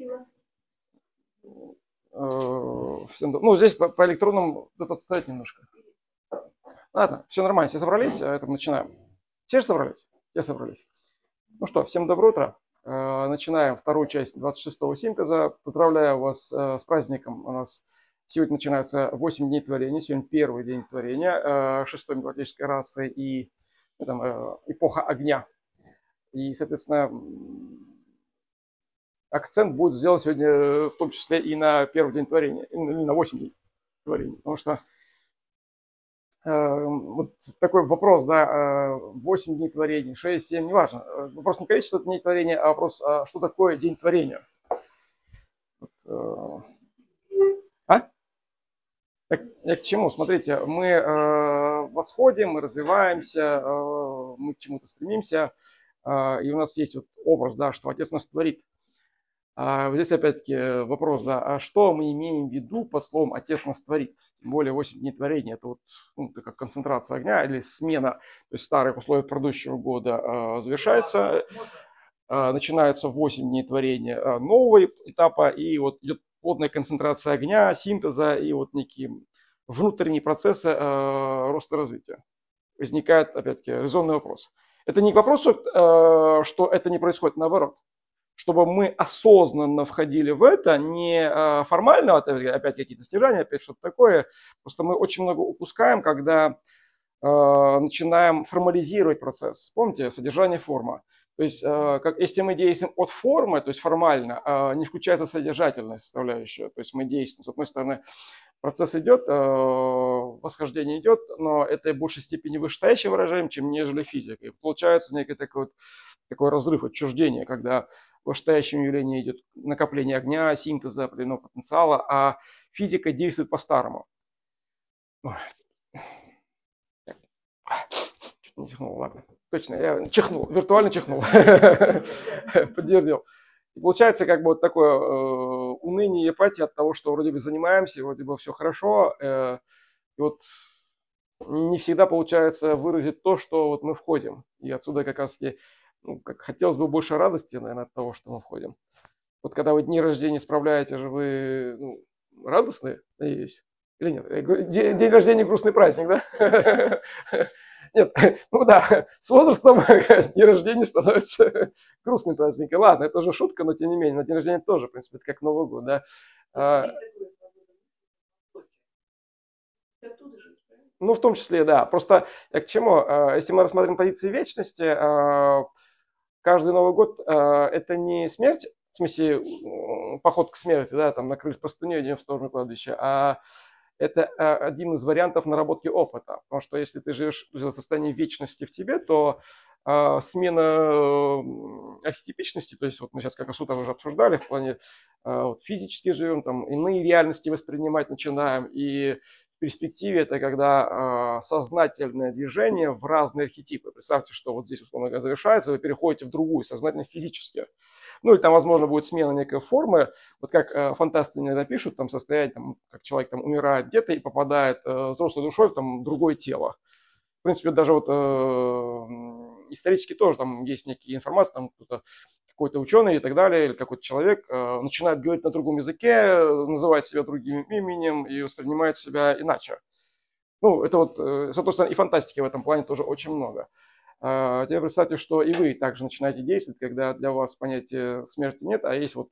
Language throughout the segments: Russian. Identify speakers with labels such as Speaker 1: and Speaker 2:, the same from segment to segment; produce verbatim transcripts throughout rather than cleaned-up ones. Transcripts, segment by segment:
Speaker 1: Всем, ну, здесь по, по электронным это отстоять немножко. Ладно, все нормально, все собрались, это начинаем. Все же собрались? Все собрались. Ну что, всем доброе утро. Начинаем вторую часть двадцать шестого синтеза. Поздравляю вас с праздником. У нас сегодня начинается восемь дней творения. Сегодня первый день творения шестой мифологической расы и там, эпоха огня. И, соответственно, акцент будет сделан сегодня в том числе и на первый день творения, и на восемь дней творения. Потому что э, вот такой вопрос, да, восемь дней творения, шесть, семь, неважно. Вопрос не количество дней творения, а вопрос, а что такое день творения. Вот, э, а? Так, я к чему? Смотрите, мы э, восходим, мы развиваемся, э, мы к чему-то стремимся, э, и у нас есть вот образ, да, что Отец нас творит. А здесь опять-таки вопрос, да, а что мы имеем в виду под словом «Отец нас творит»? Тем более восемь дней творения, это вот ну, как концентрация огня или смена, то есть старых условий предыдущего года э, завершается, э, начинается восемь дней творения э, нового этапа, и вот идет плотная концентрация огня, синтеза и вот некие внутренние процессы э, роста и развития. Возникает, опять-таки, резонный вопрос. Это не к вопросу, э, что это не происходит, наоборот. Чтобы мы осознанно входили в это, не формально, опять какие-то стяжания, опять что-то такое, просто мы очень много упускаем, когда э, начинаем формализировать процесс. Помните, содержание, форма. То есть, э, как, если мы действуем от формы, то есть формально, э, не включается содержательная составляющая. То есть мы действуем, с одной стороны, процесс идет, э, восхождение идет, но это в большей степени вышестоящее выражение, чем нежели физика. И получается некий такой, вот, такой разрыв, отчуждение, когда в вышестоящем явлении идет накопление огня, синтеза определенного потенциала, а физика действует по-старому. Не чихнул, ладно. Точно, я чихнул, виртуально чихнул. Подтвердил. И получается как бы вот такое э, уныние и апатия от того, что вроде бы занимаемся, вроде бы все хорошо. Э, и вот не всегда получается выразить то, что вот мы входим. И отсюда как раз таки ну, как хотелось бы больше радости, наверное, от того, что мы входим. Вот когда вы дни рождения справляете, же вы ну, радостные, надеюсь? Или нет? День, день рождения грустный праздник, да? Нет, ну да, с возрастом день рождения становится грустным праздником. Ладно, это уже шутка, но тем не менее, на день рождения тоже, в принципе, это как Новый год, да. Ну, в том числе, да. Просто к чему? Если мы рассмотрим позиции вечности, каждый Новый год это не смерть, в смысле поход к смерти, да, там накрыть простыней, идем в сторону кладбища, а это один из вариантов наработки опыта. Потому что если ты живешь в состоянии вечности в тебе, то э, смена архетипичности, то есть вот мы сейчас как раз утро уже обсуждали в плане э, вот, физически живем, там иные реальности воспринимать начинаем, и в перспективе это когда э, сознательное движение в разные архетипы. Представьте, что вот здесь условно говоря завершается, вы переходите в другую, сознательно физически. Ну, или там, возможно, будет смена некой формы. Вот как э, фантасты иногда пишут, там, состояние, там, как человек там умирает где-то и попадает э, взрослой душой в там, другое тело. В принципе, даже вот э, исторически тоже там есть некие информации, там кто-то, какой-то ученый и так далее, или какой-то человек э, начинает говорить на другом языке, называет себя другим именем и воспринимает себя иначе. Ну, это вот, э, соответственно, и фантастики в этом плане тоже очень много. Теперь представьте, что и вы также начинаете действовать, когда для вас понятия смерти нет, а есть вот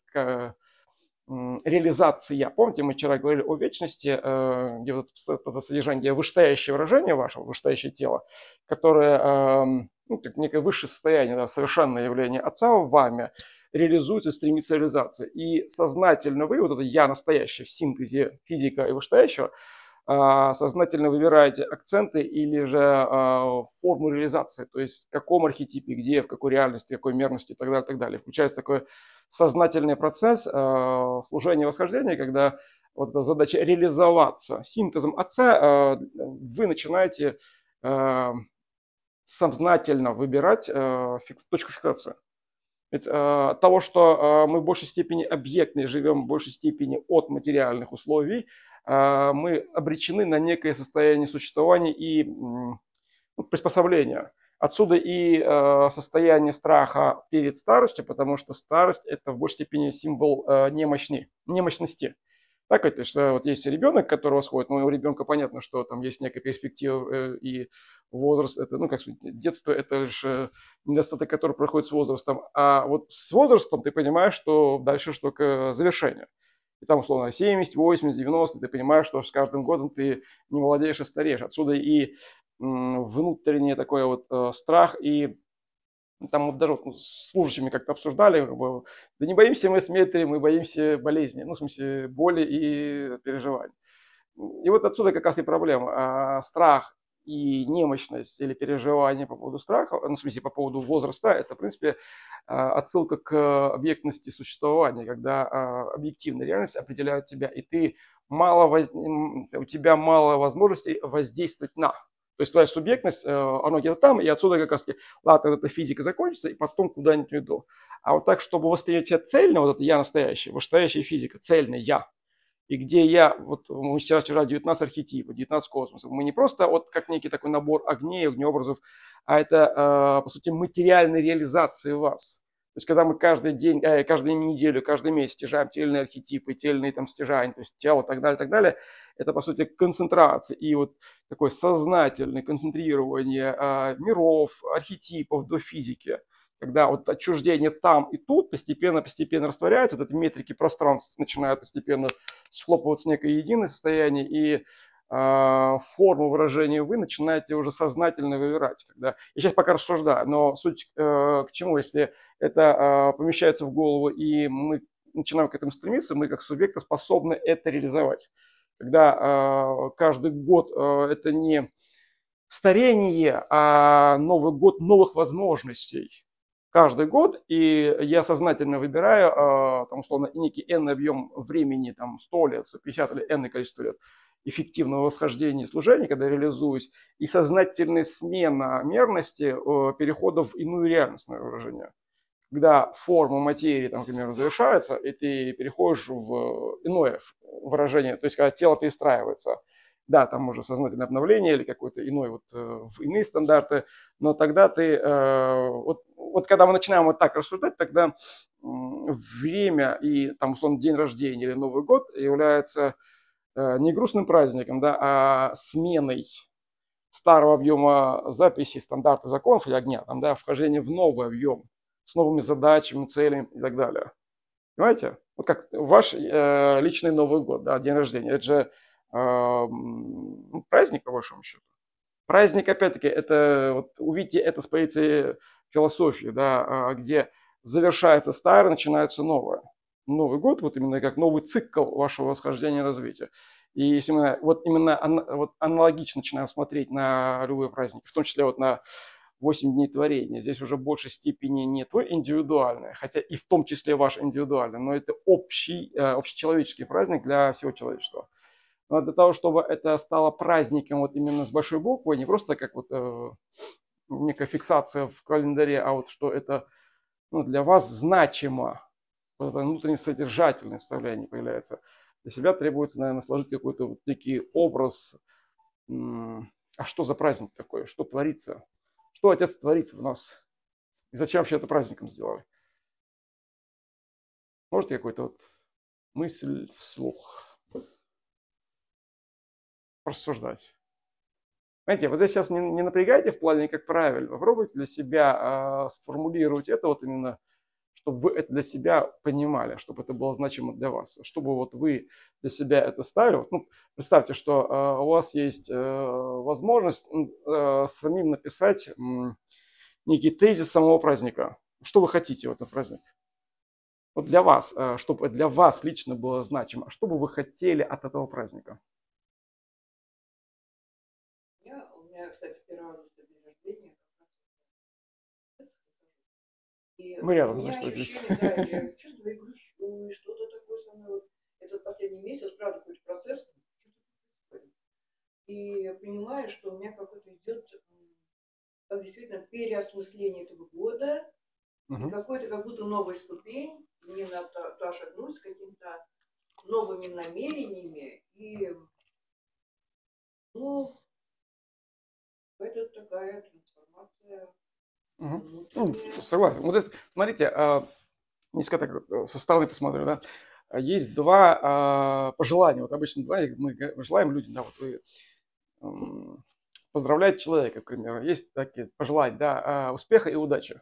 Speaker 1: реализация. Помните, мы вчера говорили о вечности, где вот это содержание, где вышестоящее выражение вашего, вышестоящее тело, которое, ну, как некое высшее состояние, да, совершенное явление Отца в вами, реализуется, стремится к реализации. И сознательно вы, вот это я настоящее в синтезе физика и вышестоящего, сознательно выбираете акценты или же э, форму реализации, то есть в каком архетипе, где, в какой реальности, в какой мерности и так далее, и так далее. Включается такой сознательный процесс э, служения и восхождения, когда вот эта задача реализоваться синтезом Отца, э, вы начинаете э, сознательно выбирать э, фикс, точку фиксации. Ведь э, от того, что э, мы в большей степени объектные, живем в большей степени от материальных условий, э, мы обречены на некое состояние существования и э, приспособления. Отсюда и э, состояние страха перед старостью, потому что старость это в большей степени символ э, немощни, немощности. Так, это что вот есть ребенок, которого сходит, но у ребенка понятно, что там есть некая перспектива э, и возраст, это, ну как сказать, детство это же недостаток, который проходит с возрастом, а вот с возрастом ты понимаешь, что дальше что только завершение. И там, условно, семьдесят, восемьдесят, девяносто, ты понимаешь, что с каждым годом ты не молодеешь, а стареешь. Отсюда и м, внутренний такой вот э, страх, и там вот даже вот с служащими как-то обсуждали, как бы, да не боимся мы смерти, мы боимся болезни, ну, в смысле, боли и переживаний. И вот отсюда как раз и проблема. А, страх и немощность или переживание по поводу страха, ну, в смысле, по поводу возраста, это, в принципе, а, отсылка к объектности существования, когда а, объективная реальность определяет тебя, и ты мало воз- у тебя мало возможностей воздействовать на. То есть твоя субъектность, э, она где-то там, и отсюда как раз, ладно, эта физика закончится, и потом куда-нибудь уйду. А вот так, чтобы воспринять себя цельно, вот это я настоящий, настоящая физика, цельный я, и где я, вот мы сейчас вчера девятнадцать архетипов, девятнадцать космосов. Мы не просто вот как некий такой набор огней, огнеобразов, а это, э, по сути, материальная реализация вас. То есть, когда мы каждый день, э, каждую неделю, каждый месяц стяжаем те или иные архетипы, те или иные там стяжания, то есть тело, так далее, так далее, это, по сути, концентрация и вот такое сознательное концентрирование э, миров, архетипов до физики, когда вот отчуждение там и тут постепенно-постепенно растворяется, вот эти метрики пространств начинают постепенно схлопываться в некое единое состояние, и э, форму выражения вы начинаете уже сознательно выбирать. Когда... Я сейчас пока рассуждаю, но суть э, к чему, если это э, помещается в голову, и мы начинаем к этому стремиться, мы как субъекты способны это реализовать. Когда э, каждый год э, это не старение, а Новый год новых возможностей. Каждый год, и я сознательно выбираю, э, там, условно, некий n объем времени, там, сто лет, сто пятьдесят или n количество лет эффективного восхождения и служения, когда я реализуюсь, и сознательная смена мерности э, перехода в иную реальность, на выражение. Когда форма материи, там, например, завершается, и ты переходишь в иное выражение, то есть когда тело перестраивается. Да, там уже сознательное обновление или какой-то иной, вот, э, иные стандарты, но тогда ты, э, вот, вот когда мы начинаем вот так рассуждать, тогда м, время и там, условно, день рождения или Новый год является э, не грустным праздником, да, а сменой старого объема записей, стандарта законов или огня, там, да, вхождение в новый объем с новыми задачами, целями и так далее. Понимаете? Вот как ваш э, личный Новый год, да, день рождения, это же э, ну, праздник, по вашему счету. Праздник, опять-таки, это, вот увидите это с позиции философии, да, а, где завершается старое, начинается новое. Новый год, вот именно как новый цикл вашего восхождения и развития. И если мы вот именно ан, вот аналогично начинаем смотреть на любые праздники, в том числе вот на восемь дней творения, здесь уже в большей степени не твой индивидуальный, хотя и в том числе ваш индивидуальный, но это общий, э, общечеловеческий праздник для всего человечества. Но для того, чтобы это стало праздником вот именно с большой буквы, не просто как вот э, некая фиксация в календаре, а вот что это, ну, для вас значимо, вот это внутренне содержательное составление появляется. Для себя требуется, наверное, сложить какой-то вот некий образ, м, а что за праздник такой, что творится, что Отец творит в нас, и зачем вообще это праздником сделали. Можете какую-то вот мысль вслух рассуждать? Знаете, вот здесь сейчас не, не напрягайте в плане, как правильно. Попробуйте для себя э, сформулировать это вот именно, чтобы вы это для себя понимали, чтобы это было значимо для вас. Чтобы вот вы для себя это ставили. Вот, ну, представьте, что э, у вас есть э, возможность э, самим написать э, некий тезис самого праздника. Что вы хотите в этом празднике? Вот для вас, э, чтобы для вас лично было значимо. Что бы вы хотели от этого праздника?
Speaker 2: Я, у меня, кстати, первый августа день рождения. И
Speaker 1: Мы
Speaker 2: у
Speaker 1: рядом,
Speaker 2: меня
Speaker 1: значит, здесь.
Speaker 2: ощущение, да, я чувствую и грущу, и что-то такое со мной. Вот этот последний месяц, правда, какой-то процесс. И я понимаю, что у меня какой-то идет как действительно переосмысление этого года, и
Speaker 1: Мгм.
Speaker 2: какой-то как будто новая ступень, мне надо туда шагнуть с какими-то новыми намерениями, и, ну, это такая трансформация.
Speaker 1: Угу. Ну, согласен. Вот это, смотрите, а, несколько так э, со стороны посмотрю, да. А Есть два а, пожелания. Вот обычно два, и мы га- желаем людям, да, вот вы м, поздравляете человека, к примеру. Есть такие пожелания, да, а, успеха и удачи.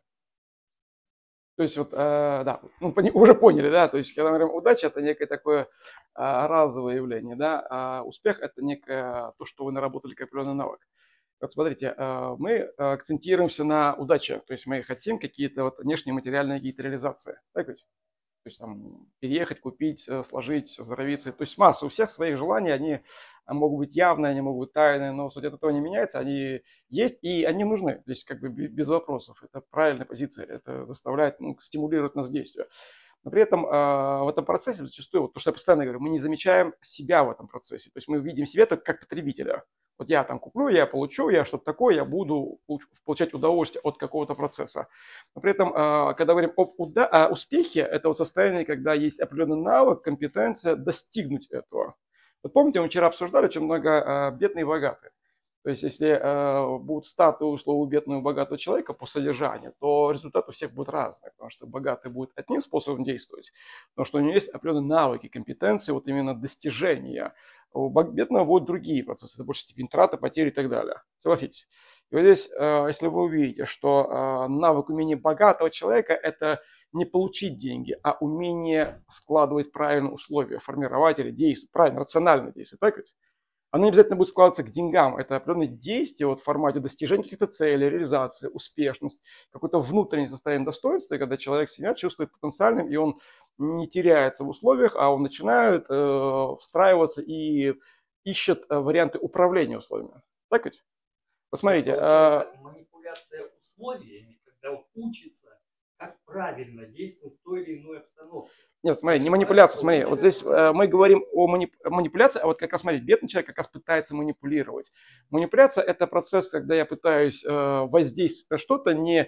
Speaker 1: То есть вот, э, да, ну, пони- уже поняли, да, то есть когда мы говорим удача, это некое такое а, разовое явление, да, а успех это некое то, что вы наработали как определенный навык. Вот смотрите, э, мы э, акцентируемся на удаче, то есть мы хотим какие-то вот внешние материальные какие-то реализации, так ведь? То есть там переехать, купить, э, сложить, оздоровиться. То есть масса у всех своих желаний, они а, могут быть явные, они могут быть тайные, но суть от этого не меняется, они есть и они нужны. Здесь как бы бе- без вопросов. Это правильная позиция, это заставляет, ну, стимулирует нас к действию. Но при этом э, в этом процессе зачастую, вот то, что я постоянно говорю, мы не замечаем себя в этом процессе. То есть мы видим себя только как потребителя. Вот я там куплю, я получу, я что-то такое, я буду получать удовольствие от какого-то процесса. Но при этом, э, когда говорим об уда- о успехе, это вот состояние, когда есть определенный навык, компетенция достигнуть этого. Вот помните, мы вчера обсуждали очень много э, бедные и богатые. То есть, если э, будут статы условия у бедного и богатого человека по содержанию, то результат у всех будет разный, потому что богатый будет одним способом действовать, потому что у него есть определенные навыки, компетенции, вот именно достижения. У бедного будут другие процессы, это больше степень траты, потери и так далее. Согласитесь. И вот здесь, э, если вы увидите, что э, навык умения богатого человека – это не получить деньги, а умение складывать правильные условия, формировать или действовать, правильно, рационально действовать, так ведь? Оно не обязательно будет складываться к деньгам. Это определенные действия вот в формате достижения каких-то целей, реализации, успешность, какое-то внутреннее состояние достоинства, когда человек себя чувствует потенциальным, и он не теряется в условиях, а он начинает э, встраиваться и ищет э, варианты управления условиями. Так ведь? Посмотрите. Э,
Speaker 3: Манипуляция условиями, когда он учится, как правильно действовать в той или иной обстановке.
Speaker 1: Нет, смотри, не манипуляция, смотри, вот здесь э, мы говорим о манип- манипуляции, а вот как раз, смотри, бедный человек как раз пытается манипулировать. Манипуляция – это процесс, когда я пытаюсь э, воздействовать на что-то не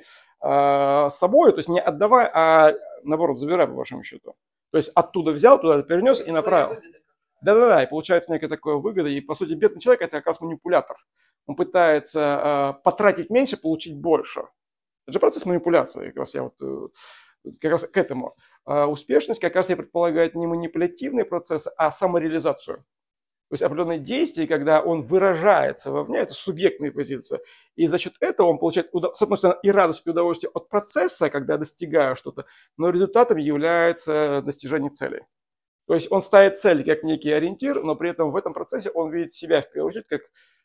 Speaker 1: э, собой, то есть не отдавая, а наоборот, забирая, по вашему счету. То есть оттуда взял, туда перенес и направил. Да-да-да, и получается некая такая выгода, и по сути бедный человек – это как раз манипулятор. Он пытается э, потратить меньше, получить больше. Это же процесс манипуляции, как раз я вот э, как раз к этому. А успешность как раз и предполагает не манипулятивный процесс, а самореализацию. То есть определенные действия, когда он выражается вовне, это субъектная позиция. И за счет этого он получает, с одной стороны, и радость, и удовольствие от процесса, когда я достигаю что-то, но результатом является достижение цели. То есть он ставит цель как некий ориентир, но при этом в этом процессе он видит себя в первую очередь как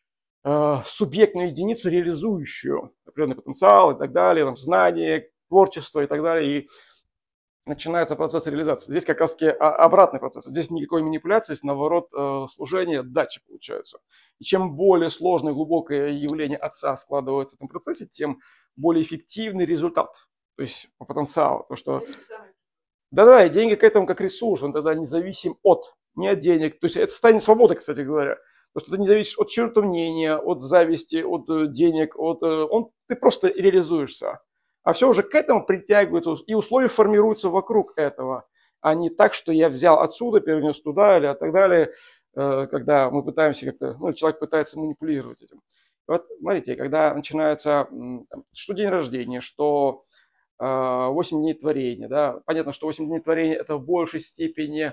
Speaker 1: э, субъектную единицу, реализующую определенный потенциал и так далее, там, знания, творчество и так далее. И начинается процесс реализации. Здесь как раз таки обратный процесс. Здесь никакой манипуляции, здесь наоборот э, служение, дача получается. И чем более сложное, глубокое явление отца складывается в этом процессе, тем более эффективный результат. То есть по потенциалу. То, что... Да-да, и деньги к этому как ресурс, он тогда независим от, не от денег. То есть это состояние свободы, кстати говоря. Потому что ты не зависишь от чьего-то мнения, от зависти, от э, денег, от, э, он, ты просто реализуешься. А все уже к этому притягивается, и условия формируются вокруг этого, а не так, что я взял отсюда, перенес туда или так далее, э, когда мы пытаемся как-то, ну, человек пытается манипулировать этим. Вот смотрите, когда начинается, м, там, что день рождения, что восемь дней творения, да, понятно, что восемь дней творения это в большей степени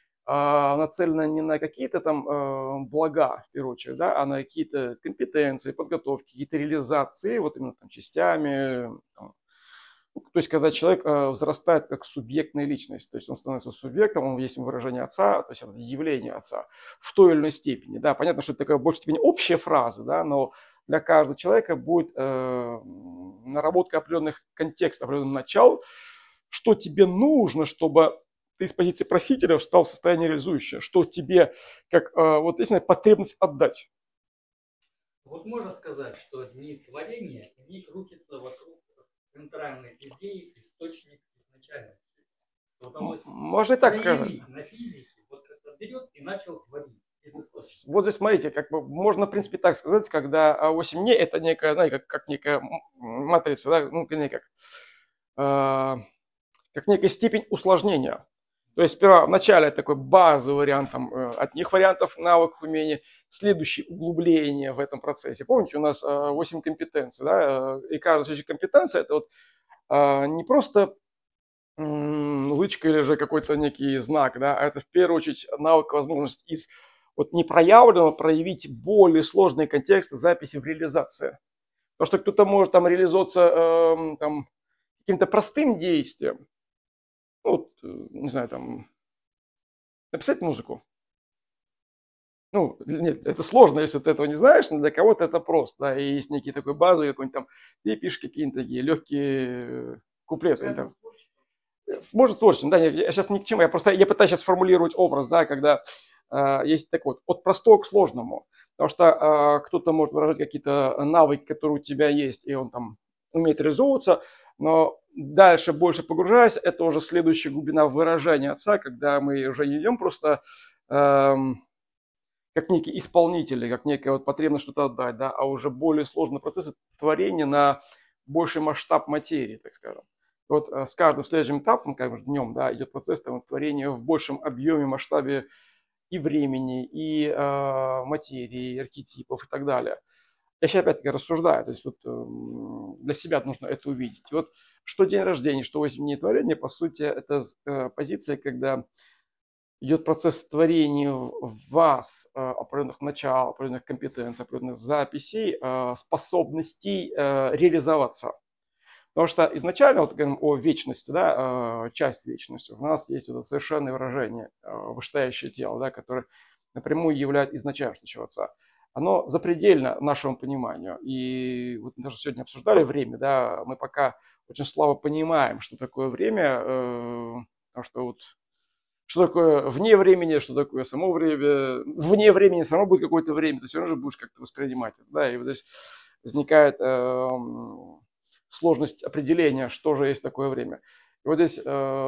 Speaker 1: а, нацелено не на какие-то там э, блага, в первую очередь, да, а на какие-то компетенции, подготовки, какие-то реализации, вот именно там частями. Там. То есть, когда человек э, взрастает как субъектная личность, то есть он становится субъектом, он есть выражение отца, то есть это явление отца в той или иной степени. Да, понятно, что это такая в большей степени общая фраза, да, но для каждого человека будет э, наработка определенных контекстов, определенных начал, что тебе нужно, чтобы ты из позиции просителя стал в состоянии реализующего, что тебе, как э, вот есть потребность отдать.
Speaker 3: Вот можно сказать, что дни творения, они крутятся вокруг центральной идеи, источник изначальности.
Speaker 1: Можно и так сказать.
Speaker 3: На физике, вот это берет и начал творить.
Speaker 1: Вот здесь смотрите, как бы можно, в принципе, так сказать, когда восемь дней это некая, знаете, как, как некая матрица, да, ну, не как, э, как некая степень усложнения. То есть сперва вначале такой базовый вариант там, от них вариантов навыков, умений, следующее углубление в этом процессе. Помните, у нас восемь компетенций, да, и каждая следующая компетенция это вот не просто лычка или же какой-то некий знак, да, а это в первую очередь навык, возможность из вот непроявленного проявить более сложные контексты записи в реализации. Потому что кто-то может там реализоваться э, там, каким-то простым действием, ну, вот, не знаю, там, написать музыку. Ну, нет, это сложно, если ты этого не знаешь, но для кого-то это просто, да, и есть некий такой базовый какой-нибудь там, ты пишешь какие-нибудь такие легкие куплеты. Там. Может, творчеством, да, нет, я сейчас ни к чему, я просто, я пытаюсь сейчас сформулировать образ, да, когда э, есть так вот, от простого к сложному, потому что э, кто-то может выражать какие-то навыки, которые у тебя есть, и он там умеет реализовываться, но дальше больше погружаясь, это уже следующая глубина выражения отца, когда мы уже не идем просто э, как некие исполнители, как некая вот потребность что-то отдать, да, а уже более сложные процессы творения на больший масштаб материи, так скажем. Вот с каждым следующим этапом, как бы днем, да, идет процесс там, творения в большем объеме, масштабе и времени, и э, материи, и архетипов и так далее. Я сейчас опять-таки рассуждаю, то есть вот э, для себя нужно это увидеть. И вот что день рождения, что восемь творения, по сути, это э, позиция, когда идет процесс творения в вас определенных начал, определенных компетенций, определенных записей, способностей реализоваться. Потому что изначально, вот говорим о вечности, да, часть вечности, у нас есть это совершенное выражение, вышестоящее тело, да, которое напрямую является изначальностью Отца. Оно запредельно нашему пониманию. И вот мы даже сегодня обсуждали время, да, мы пока очень слабо понимаем, что такое время, потому что вот что такое вне времени, что такое само время. Вне времени само будет какое-то время, ты все равно же будешь как-то воспринимать это. Да? И вот здесь возникает э, сложность определения, что же есть такое время. И вот здесь э,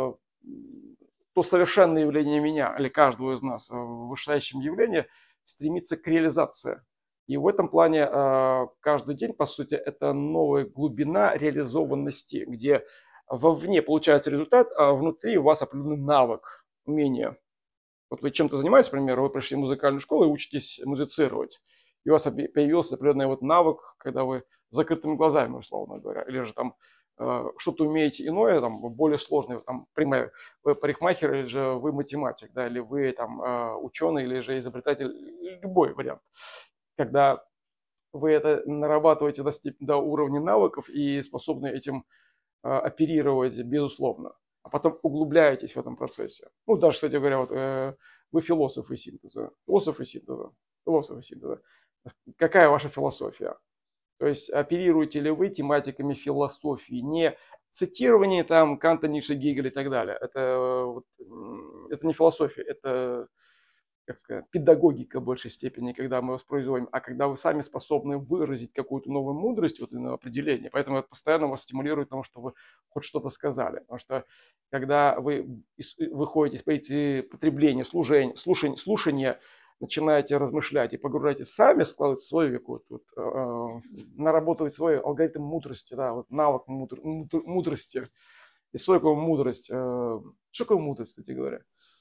Speaker 1: то совершенное явление меня, или каждого из нас в вышестоящем явлении стремится к реализации. И в этом плане э, каждый день, по сути, это новая глубина реализованности, где вовне получается результат, а внутри у вас определенный навык, умение. Вот вы чем-то занимаетесь, к примеру, вы пришли в музыкальную школу и учитесь музицировать. И у вас появился определенный вот навык, когда вы с закрытыми глазами, условно говоря, или же там э, что-то умеете иное, там более сложное, там, пример, вы парикмахер, или же вы математик, да, или вы там э, ученый, или же изобретатель, любой вариант. Когда вы это нарабатываете до, степени, до уровня навыков и способны этим э, оперировать, безусловно. А потом углубляетесь в этом процессе. Ну, даже, кстати говоря, вот, э, вы философы синтеза. Философы синтеза. Философы синтеза. Какая ваша философия? То есть оперируете ли вы тематиками философии? Не цитирование там Канта, Ницше, Гегеля и так далее. Это, вот, это не философия, это, как сказать, педагогика в большей степени, когда мы воспроизводим, а когда вы сами способны выразить какую-то новую мудрость, вот именно определение. Поэтому это постоянно вас стимулирует тому, что вы хоть что-то сказали. Потому что когда вы выходите из позиции потребления, слушания, слушания, слушания, начинаете размышлять и погружаетесь сами, складывать свой какой-то, вот, э, нарабатывать свой алгоритм мудрости, да, вот навык мудр, мудр, мудрости. И свою какую мудрость. Э, что такое мудрость, кстати говоря?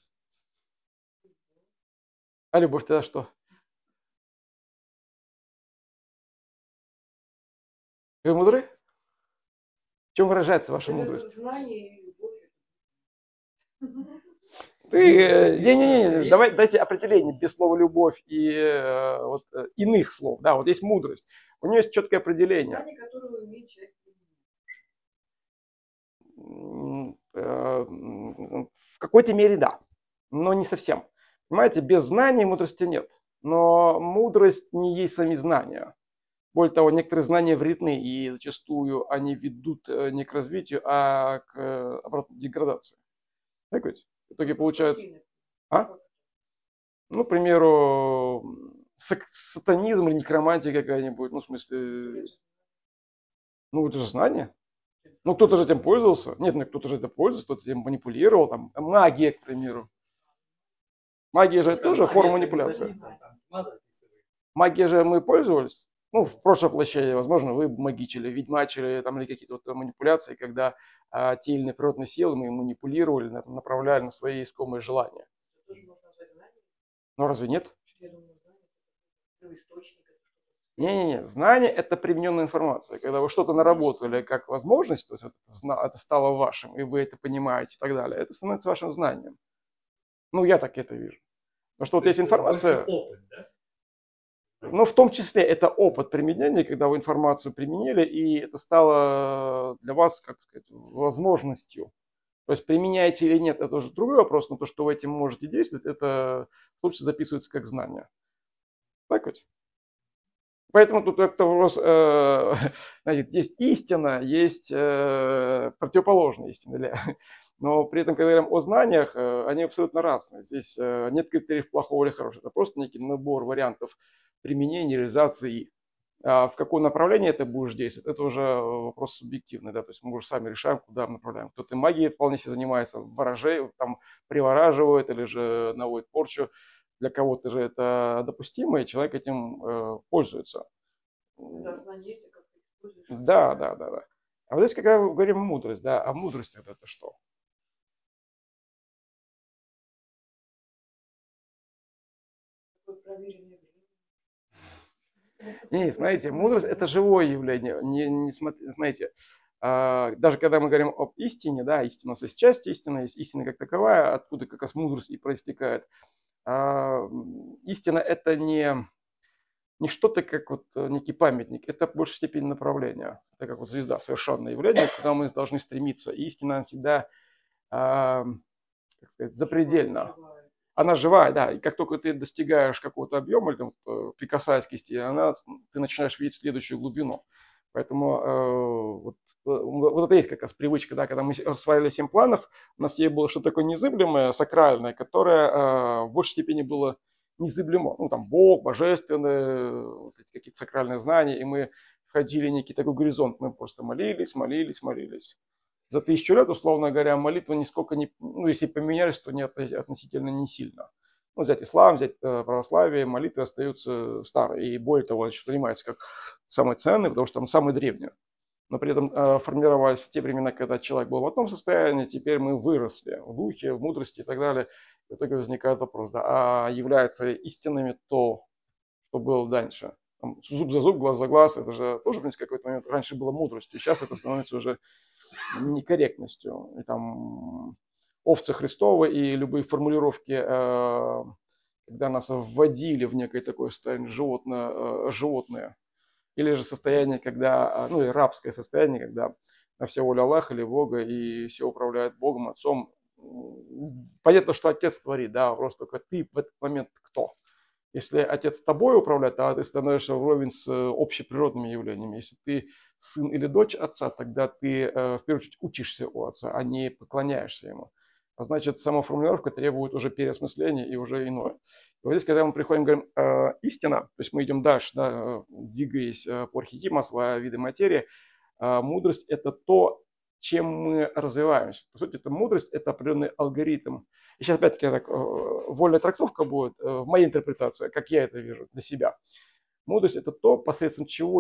Speaker 1: А любовь тогда что? Вы мудры? В чем выражается ваша мудрость?
Speaker 2: Знание и любовь.
Speaker 1: Ты, не-не-не, давай, дайте определение без слова любовь и э, вот, э, иных слов. Да, вот есть мудрость. У нее есть четкое определение.
Speaker 2: Знание, которое умеет человек.
Speaker 1: В какой-то мере да, но не совсем. Понимаете, без знаний мудрости нет. Но мудрость не есть сами знания. Более того, некоторые знания вредны, и зачастую они ведут не к развитию, а к обратной деградации. Так ведь? В итоге получается... А? Ну, к примеру, сатанизм или некромантия какая-нибудь. Ну, в смысле... Ну, это же знание. Ну, кто-то же этим пользовался. Нет, ну, кто-то же этим пользовался, кто-то этим манипулировал. Там, магия, к примеру. Магия же тоже форма манипуляции. Магия же мы пользовались. Ну, в прошлом воплощении, возможно, вы магичили, ведьмачили, там, или какие-то вот манипуляции, когда а, те или иные природные силы мы манипулировали, на- направляли на свои искомые желания.
Speaker 2: Это тоже можно назвать знанием.
Speaker 1: Но разве нет?
Speaker 2: Я думаю, знание это источник.
Speaker 1: Не-не-не, знание – это примененная информация. Когда вы что-то наработали как возможность, то есть это, зна- это стало вашим, и вы это понимаете и так далее, это становится вашим знанием. Ну, я так это вижу. Потому что вот
Speaker 3: То
Speaker 1: есть
Speaker 3: есть это больше
Speaker 1: информация,
Speaker 3: опыт, да?
Speaker 1: но в том числе это опыт применения, когда вы информацию применили, и это стало для вас, как сказать, возможностью. То есть применяете или нет, это уже другой вопрос, но то, что вы этим можете действовать, это лучше записывается как знание. Так вот. Поэтому тут как-то вопрос, э, знаете, есть истина, есть э, противоположная истина. Да? Но при этом, когда говорим о знаниях, э, они абсолютно разные. Здесь э, нет критериев плохого или хорошего. Это просто некий набор вариантов применения, реализации. А в какое направление ты будешь действовать, это уже вопрос субъективный. Да? То есть мы уже сами решаем, куда мы направляем. Кто-то магией вполне себе занимается, ворожей, там, привораживает или же наводит порчу. Для кого-то же это допустимо, и человек этим э, пользуется.
Speaker 2: Да, знание есть, а как ты используешь.
Speaker 1: Да, да, да, да. А вот здесь, когда мы говорим мудрость, да, а мудрость это что?
Speaker 2: Такое проверенное время.
Speaker 1: Не, смотрите, мудрость это живое явление. Не, не смотри- знаете, а, даже когда мы говорим об истине, да, истина, у нас есть часть истины, есть истина как таковая, откуда как раз мудрость и проистекает. А, м, истина это не, не что-то как вот э, некий памятник, это в большей степени направление. Это как вот звезда, совершенное явление, куда мы должны стремиться. И истина она всегда, а, как сказать, запредельна. Она живая, да, и как только ты достигаешь какого-то объема, или там, э, прикасаясь к истине, она, ты начинаешь видеть следующую глубину. Поэтому э, вот, э, вот это есть как раз привычка, да, когда мы осваивали семь планов, у нас есть было что-то такое незыблемое, сакральное, которое э, в большей степени было незыблемо. Ну, там, Бог, божественное, вот эти какие-то сакральные знания, и мы входили в некий такой горизонт, мы просто молились, молились, молились. За тысячу лет, условно говоря, молитвы нисколько не, ну, если поменялись, то не относительно не сильно. Ну, взять ислам, взять э, православие, молитвы остаются старые. И более того, еще занимается как самый ценный, потому что там самый древний. Но при этом э, формировались в те времена, когда человек был в одном состоянии, теперь мы выросли в духе, в мудрости и так далее. В итоге возникает вопрос, да, а является истинными то, что было дальше? Там, зуб за зуб, глаз за глаз, это же тоже, в принципе, какой-то момент раньше было мудростью, сейчас это становится уже некорректностью. И там овцы Христовы и любые формулировки, э, когда нас вводили в некое такое состояние животное, э, животное. Или же состояние, когда, ну и рабское состояние, когда на все воля Аллаха или Бога, и все управляет Богом, Отцом. Понятно, что Отец творит, да, вопрос только ты в этот момент кто. Если Отец тобой управляет, то ты становишься вровень с общеприродными явлениями. Если ты сын или дочь Отца, тогда ты в первую очередь учишься у Отца, а не поклоняешься Ему. А значит, сама формулировка требует уже переосмысления и уже иное. И вот здесь, когда мы приходим, говорим э, истина, то есть мы идем дальше, да, двигаясь э, по архетипам, осваивая виды материи, э, мудрость – это то, чем мы развиваемся. По сути, это мудрость – это определенный алгоритм. И сейчас опять-таки так, э, вольная трактовка будет, э, в моей интерпретации, как я это вижу для себя. Мудрость – это то, посредством чего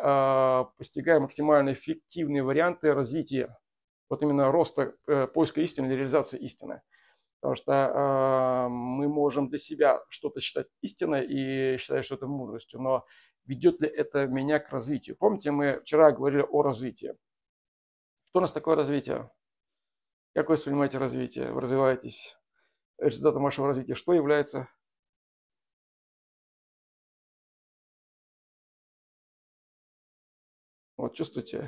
Speaker 1: я э, постигаю максимально эффективные варианты развития, вот именно роста, э, поиска истины или реализации истины. Потому что э, мы можем для себя что-то считать истиной и считать, что это мудростью, но ведет ли это меня к развитию? Помните, мы вчера говорили о развитии. Что у нас такое развитие? Как вы воспринимаете развитие? Вы развиваетесь. Результатом вашего развития что является? Вот чувствуете?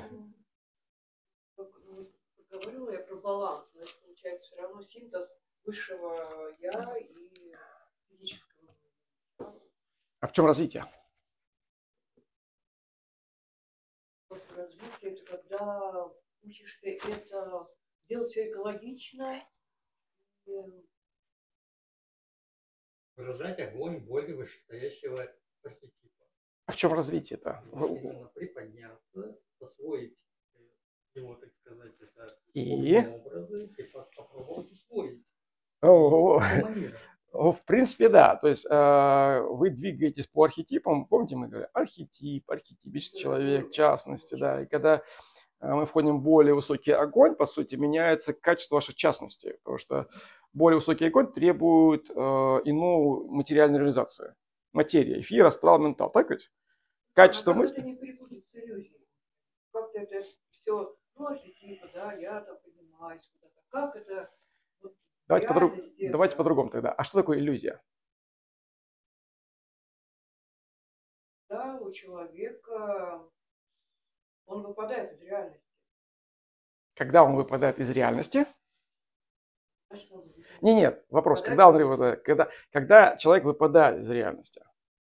Speaker 2: Говорила я про баланс, значит, получается все равно синтез высшего я и физического.
Speaker 1: А в чем развитие?
Speaker 2: Развитие – это когда учишься это делать все экологично. И
Speaker 3: Выражать огонь боли вышестоящего архетипа.
Speaker 1: А в чем развитие-то?
Speaker 3: Именно приподняться, освоить его, так сказать, это
Speaker 1: И?
Speaker 3: образы и попробовать усвоить.
Speaker 1: О, в принципе, да. То есть э, вы двигаетесь по архетипам. Помните, мы говорили, архетип, архетипический человек, в частности, да. И когда э, мы входим в более высокий огонь, по сути, меняется качество вашей частности. Потому что более высокий огонь требует э, иную материальную реализацию. Материя, эфир, астрал, ментал. Так ведь? Качество
Speaker 2: а как это
Speaker 1: мысли.
Speaker 2: не перепутать с иллюзией? Как-то это все, ну, архетипы, да, я там поднимаюсь куда-то. Как это вот,
Speaker 1: Давайте, по-друг...
Speaker 2: реальности
Speaker 1: Давайте
Speaker 2: это?
Speaker 1: по-другому тогда. А что такое иллюзия?
Speaker 2: Да, у человека он выпадает из реальности.
Speaker 1: Когда он выпадает из реальности?
Speaker 2: Значит, он
Speaker 1: Не, нет, вопрос,
Speaker 2: выпадает
Speaker 1: когда он
Speaker 2: из-
Speaker 1: выпадает? Когда, когда человек выпадает из реальности?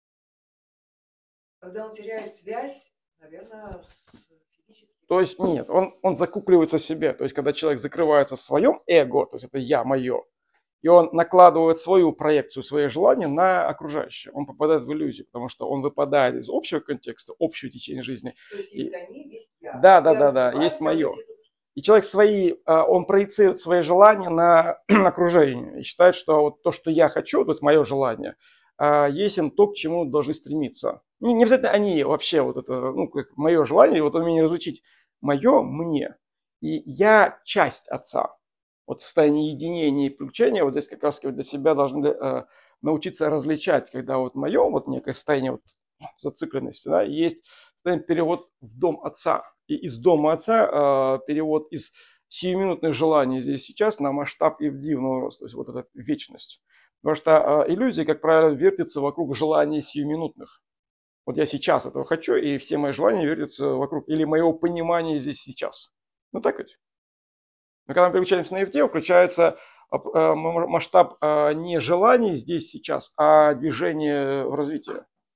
Speaker 2: Когда он теряет связь, наверное, с физическим.
Speaker 1: То есть нет, он, он закукливается в себе. То есть когда человек закрывается в своем эго, то есть это я, мое, и он накладывает свою проекцию, свои желания на окружающее. Он попадает в иллюзию, потому что он выпадает из общего контекста, общего течения жизни.
Speaker 2: То есть
Speaker 1: И-
Speaker 2: есть они, есть я.
Speaker 1: Да, да,
Speaker 2: Я
Speaker 1: да, да,
Speaker 2: развиваюсь,
Speaker 1: есть
Speaker 2: а
Speaker 1: мое.
Speaker 2: если тут-
Speaker 1: И человек свои, а, он проецирует свои желания на окружение и считает, что вот то, что я хочу, то есть мое желание, а, есть им то, к чему должны стремиться. Не, не обязательно они вообще, вот это, ну, как мое желание, вот умение различить мое мне. И я часть отца. Вот в состоянии единения и включения, вот здесь как раз вот для себя должны э, научиться различать, когда вот мое, вот некое состояние вот зацикленности, да, и есть состояние перевод в дом отца. И из дома отца э, перевод из сиюминутных желаний здесь сейчас на масштаб и в дивного роста, то есть вот эта вечность. Потому что э, иллюзия, как правило, вертится вокруг желаний сиюминутных. Вот я сейчас этого хочу, и все мои желания вертятся вокруг или моего понимания здесь сейчас. Ну так ведь? Но когда мы переключаемся на и эф ти, включается э, масштаб э, не желаний здесь сейчас, а движения в развитии.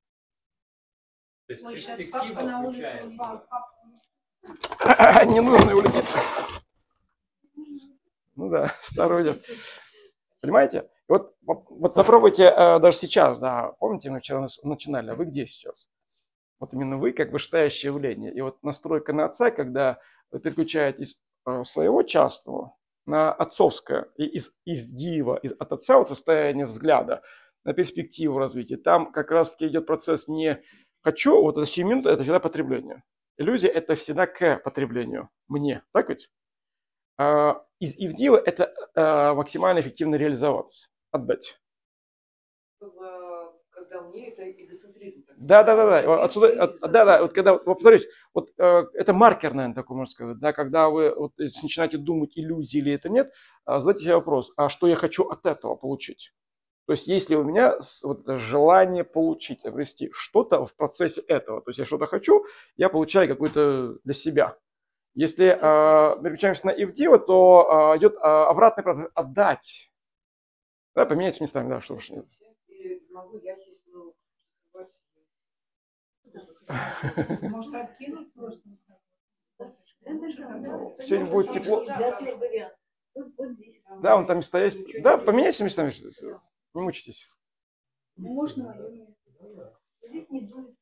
Speaker 3: То есть
Speaker 4: Ой, сейчас
Speaker 3: перспектива
Speaker 4: папа на улицу,
Speaker 3: включается.
Speaker 4: папа, папа.
Speaker 1: Не нужно и улетит. Ну да, второй идет. Понимаете? Вот, вот попробуйте э, даже сейчас, да, помните, мы вчера начинали, а вы где сейчас? Вот именно вы как вышестоящее явление. И вот настройка на отца, когда вы переключаетесь э, своего частного на отцовское, и из, из дива, из, от отца вот состояние взгляда на перспективу развития, там как раз таки идет процесс не хочу, вот это семь минут, это всегда потребление. Иллюзия это всегда к потреблению, мне, так ведь? А, из ивдива это а, максимально эффективно реализоваться, отдать.
Speaker 2: Когда мне это эгоцентризм.
Speaker 1: Да, да, да, да. Отсюда, от, да, да. Вот когда, вот, повторюсь, вот э, это маркер, наверное, такой можно сказать, да, когда вы вот, если начинаете думать, иллюзии или это нет, а, задайте себе вопрос, а что я хочу от этого получить? То есть, есть ли у меня вот это желание получить, обрести что-то в процессе этого? То есть, я что-то хочу, я получаю какое-то для себя. Если э, переключаемся на ивдива, то э, идет э, обратный процесс отдать. Да, поменять местами, да, что уж нет.
Speaker 2: Или могу я сесть, ну,
Speaker 4: Может, откинуть просто?
Speaker 1: Сегодня будет тепло.
Speaker 2: Вот, вот здесь.
Speaker 1: Да, он там места есть. Да, поменяйте местами. Не мучитесь.
Speaker 4: Можно мое место. Здесь не дует.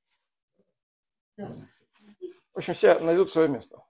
Speaker 1: В общем, все найдут свое место.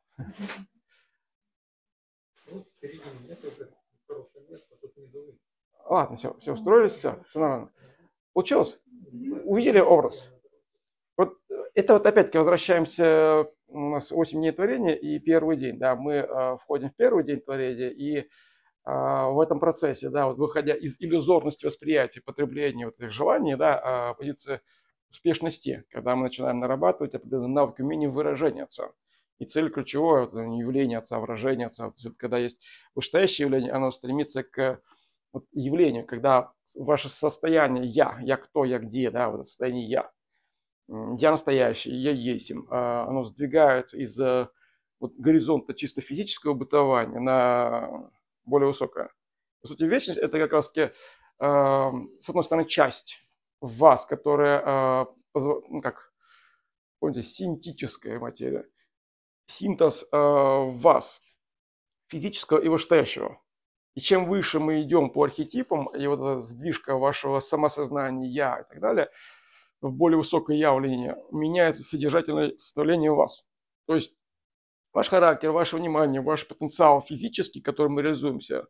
Speaker 3: Вот впереди нет уже хорошее место, тут не дует.
Speaker 1: Ладно, все, все устроились, все, все нормально. Получилось? Увидели образ? Вот это вот опять-таки возвращаемся, у нас восемь дней творения и первый день. Да, мы э, входим в первый день творения и э, в этом процессе, да, вот выходя из иллюзорности восприятия, потребления вот этих желаний, да, э, позиция успешности, когда мы начинаем нарабатывать определенные навыки, умения выражения отца. И цель ключевое, вот, не явление отца, а выражение отца. То есть, когда есть вышестоящее явление, оно стремится к вот, явлению, когда ваше состояние я, я кто, я где, да, вот это состояние я. Я настоящий, я есть им. Оно сдвигается из вот, горизонта чисто физического бытования на более высокое. По сути, вечность это как раз таки, с одной стороны, часть в вас, которая, ну как, помните, синтетическая материя. Синтез в вас, физического и вышестоящего. И чем выше мы идем по архетипам, и вот эта сдвижка вашего самосознания, я и так далее, в более высокое явление, меняется содержательное составление вас. То есть ваш характер, ваше внимание, ваш потенциал физический, который мы реализуемся,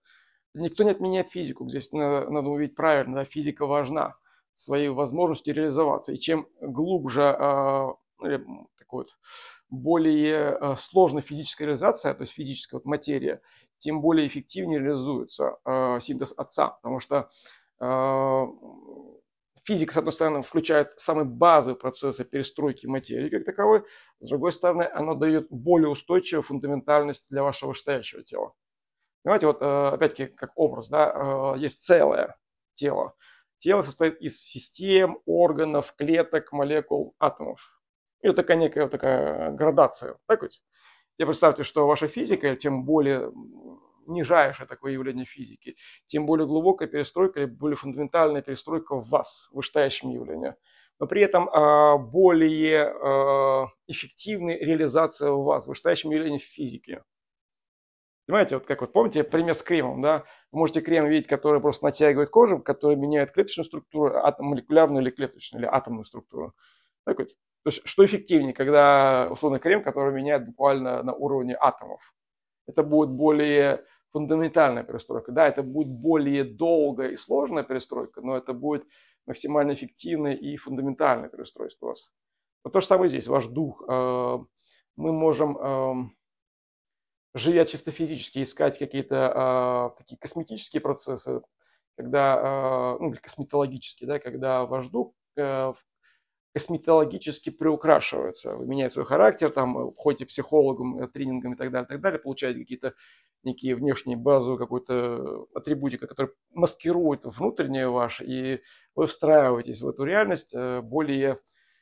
Speaker 1: никто не отменяет физику. Здесь надо, надо увидеть правильно, да, физика важна, своей возможности реализоваться. И чем глубже, э, такой вот, более э, сложная физическая реализация, то есть физическая вот материя, тем более эффективнее реализуется э, синтез отца. Потому что э, физика, с одной стороны, включает самые базовые процессы перестройки материи как таковой, с другой стороны, она дает более устойчивую фундаментальность для вашего вышестоящего тела. Понимаете, вот опять-таки как образ, да, есть целое тело. Тело состоит из систем, органов, клеток, молекул, атомов. И вот такая некая вот такая градация. Так ведь? Теперь представьте, что ваша физика, тем более нижайшее такое явление физики, тем более глубокая перестройка, более фундаментальная перестройка в вас, в вышестоящем явлении. Но при этом более эффективная реализация в вас, в вышестоящем явлении физики. Понимаете, вот как вот помните пример с кремом, да? Вы можете крем видеть, который просто натягивает кожу, который меняет клеточную структуру, атом, молекулярную или клеточную, или атомную структуру. Так вот. То есть что эффективнее, когда условно крем, который меняет буквально на уровне атомов. Это будет более фундаментальная перестройка. Да, это будет более долгая и сложная перестройка, но это будет максимально эффективная и фундаментальное перестройство у вас. Вот то же самое здесь, ваш дух. Мы можем, живя чисто физически, искать какие-то такие косметические процессы, когда, ну, или косметологические, да, когда ваш дух косметологически приукрашивается. Вы меняете свой характер, там, ходите к психологам, тренингам и так далее, так далее, получаете какие-то некие внешние базовые какой-то атрибутика, который маскирует внутреннее ваше, и вы встраиваетесь в эту реальность более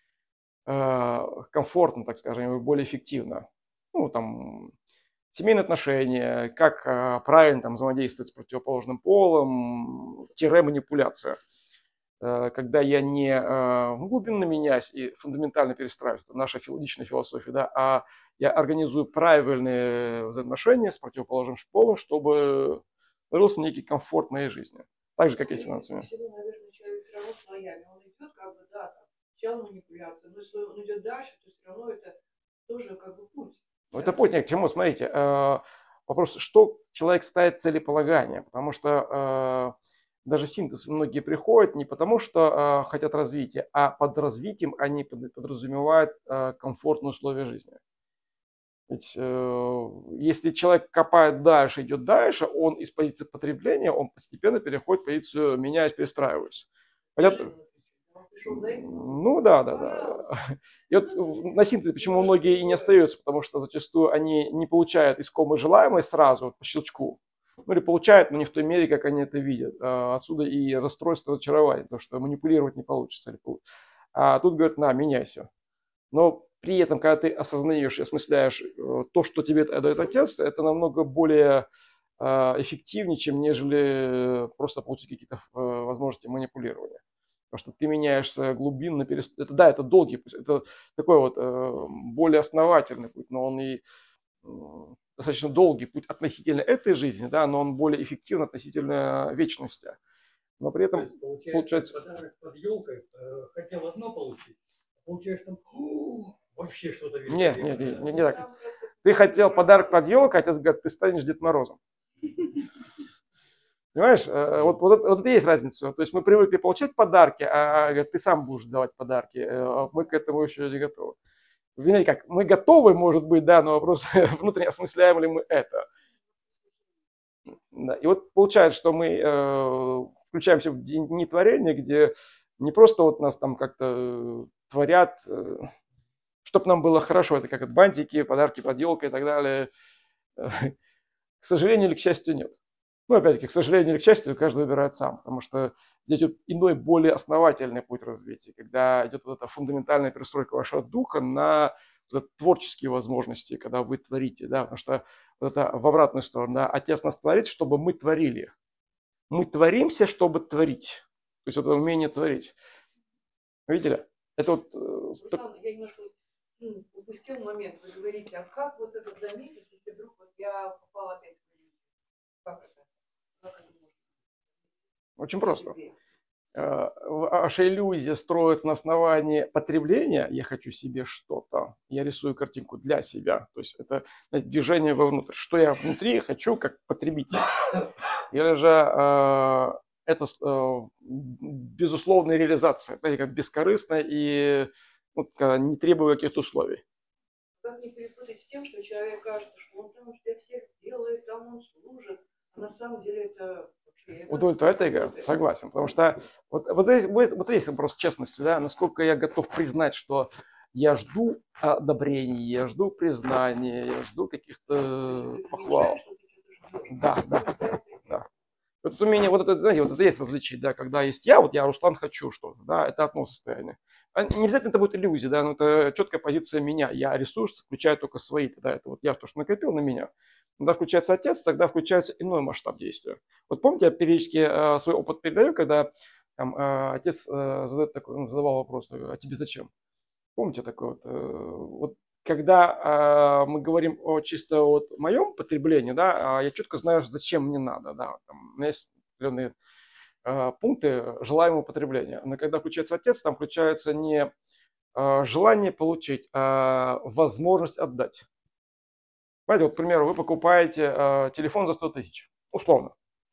Speaker 1: комфортно, так скажем, более эффективно. Ну, там, семейные отношения, как правильно там взаимодействовать с противоположным полом, тире манипуляция. Когда я не глубинно меняюсь и фундаментально перестраиваюсь, это наша личная философия, да, а я организую правильные взаимоотношения с противоположным полом, чтобы появился некий комфорт моей жизни. Так же, как и с финансами.
Speaker 2: Наверное, человек все равно с лоями. Он идет, как бы, да, там, сначала манипуляция, но если он идет дальше, то все равно это тоже как бы путь.
Speaker 1: Ну, это путь, нет, к чему, смотрите, вопрос, что человек ставит целеполагание, потому что даже в синтез многие приходят не потому, что э, хотят развития, а под развитием они подразумевают э, комфортные условия жизни. Ведь э, если человек копает дальше, идет дальше, он из позиции потребления, он постепенно переходит в позицию меняюсь, перестраиваюсь. Понятно? Ну да, да, да. И вот на синтезе почему многие и не остаются, потому что зачастую они не получают искомое желаемое сразу, вот, по щелчку. Ну или получают, но не в той мере, как они это видят. Отсюда и расстройство, разочарование, потому что манипулировать не получится. А тут говорят, на, меняйся. Но при этом, когда ты осознаешь и осмысляешь то, что тебе дает отец, это намного более эффективнее, чем нежели просто получить какие-то возможности манипулирования. Потому что ты меняешься глубинно, перест... это, да, это долгий путь, это такой вот более основательный путь, но он и достаточно долгий путь относительно этой жизни, да, но он более эффективен относительно вечности. Но при этом
Speaker 3: получается,
Speaker 1: получается...
Speaker 3: подарок под елкой, э, хотел одно получить, получаешь там вообще что-то
Speaker 1: Нет, нет, нет, не, не так. Ты хотел подарок под елкой, отец говорит, ты станешь Дед Морозом. Понимаешь, вот, вот, вот это и есть разница. То есть мы привыкли получать подарки, а говорит, ты сам будешь давать подарки. Мы к этому еще не готовы. Вернее, как, мы готовы, может быть, да, но вопрос, внутренне осмысляем ли мы это. Да. И вот получается, что мы э, включаемся в дни творения, где не просто вот нас там как-то творят, э, чтобы нам было хорошо, это как бантики, подарки под елкой и так далее. К сожалению или к счастью, нет. Ну, опять-таки, к сожалению или к счастью, каждый выбирает сам, потому что здесь идет иной, более основательный путь развития, когда идет вот эта фундаментальная перестройка вашего духа на вот творческие возможности, когда вы творите, да, потому что вот это в обратную сторону, да, отец нас творит, чтобы мы творили. Мы творимся, чтобы творить. То есть это умение творить. Видели? Это вот...
Speaker 2: Руслан, я немножко ну, упустил момент. Вы говорите, а как вот это заметить, если вдруг вот я попала опять в коллизию? Как это? Как это можно?
Speaker 1: Очень просто. Ваша иллюзия строится на основании потребления. Я хочу себе что-то. Я рисую картинку для себя. То есть это движение вовнутрь. Что я внутри хочу как потребитель. или же э, это э, безусловная реализация, знаете, как бескорыстная и ну, не требуя каких-то условий.
Speaker 2: Как не перепутать с тем, что человек кажется, что он там для всех делает, там он служит, а на самом деле это вообще...
Speaker 1: Удовлетворяет эго, согласен, потому что вот, вот, здесь, вот, вот здесь вопрос честности, да, насколько я готов признать, что я жду одобрений, я жду признания, я жду каких-то похвал. Да, да, да. Вот умение, вот это, знаете, вот это есть различие, да, когда есть я, вот я, Руслан, хочу что-то, да, это одно состояние. А не обязательно это будет иллюзия, да, но это четкая позиция меня. Я ресурс включаю только свои, тогда это вот я то, что накопил на меня. Когда включается отец, тогда включается иной масштаб действия. Вот помните, я периодически э, свой опыт передаю, когда там, э, отец э, задает такой, ну, задавал вопрос, а тебе зачем? Помните такое вот? Э, вот когда э, мы говорим о чисто вот моем потреблении, да, э, я четко знаю, зачем мне надо, да, там, у меня есть определенные э, пункты желаемого потребления. Но когда включается отец, там включается не э, желание получить, а возможность отдать. Понимаете, вот, к примеру, вы покупаете э, телефон за сто тысяч, условно.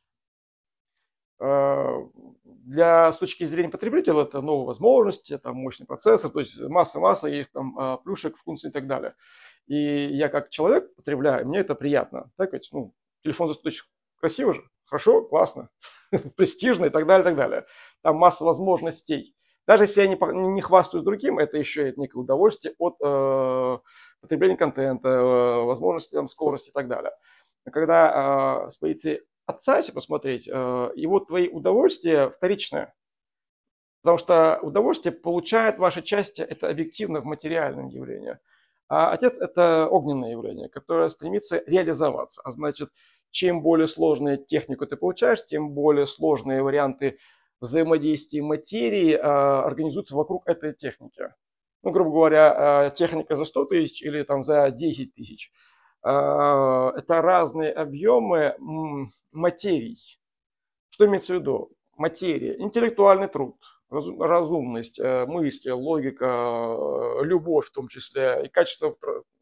Speaker 1: Э, для, с точки зрения потребителя это новые возможности, там мощный процессор, то есть масса-масса есть там э, плюшек, функций и так далее. И я как человек потребляю, мне это приятно. Так ведь, ну, телефон за сто тысяч красиво же, хорошо, классно, престижно и так далее, и так далее. Там масса возможностей. Даже если я не, не хвастаюсь другим, это еще и некое удовольствие от э, потребления контента, э, возможности, там, скорости и так далее. Когда э, с позиции отца, если посмотреть, э, его твои удовольствия вторичные. Потому что удовольствие получает ваше счастье, это объективно в материальном явлении. А отец – это огненное явление, которое стремится реализоваться. А значит, чем более сложную технику ты получаешь, тем более сложные варианты взаимодействия материи э, организуются вокруг этой техники. Ну, грубо говоря, э, техника за сто тысяч или там за десять тысяч. Э, это разные объемы м, материй. Что имеется в виду? Материя, интеллектуальный труд, разумность, мысль, логика, любовь в том числе и качество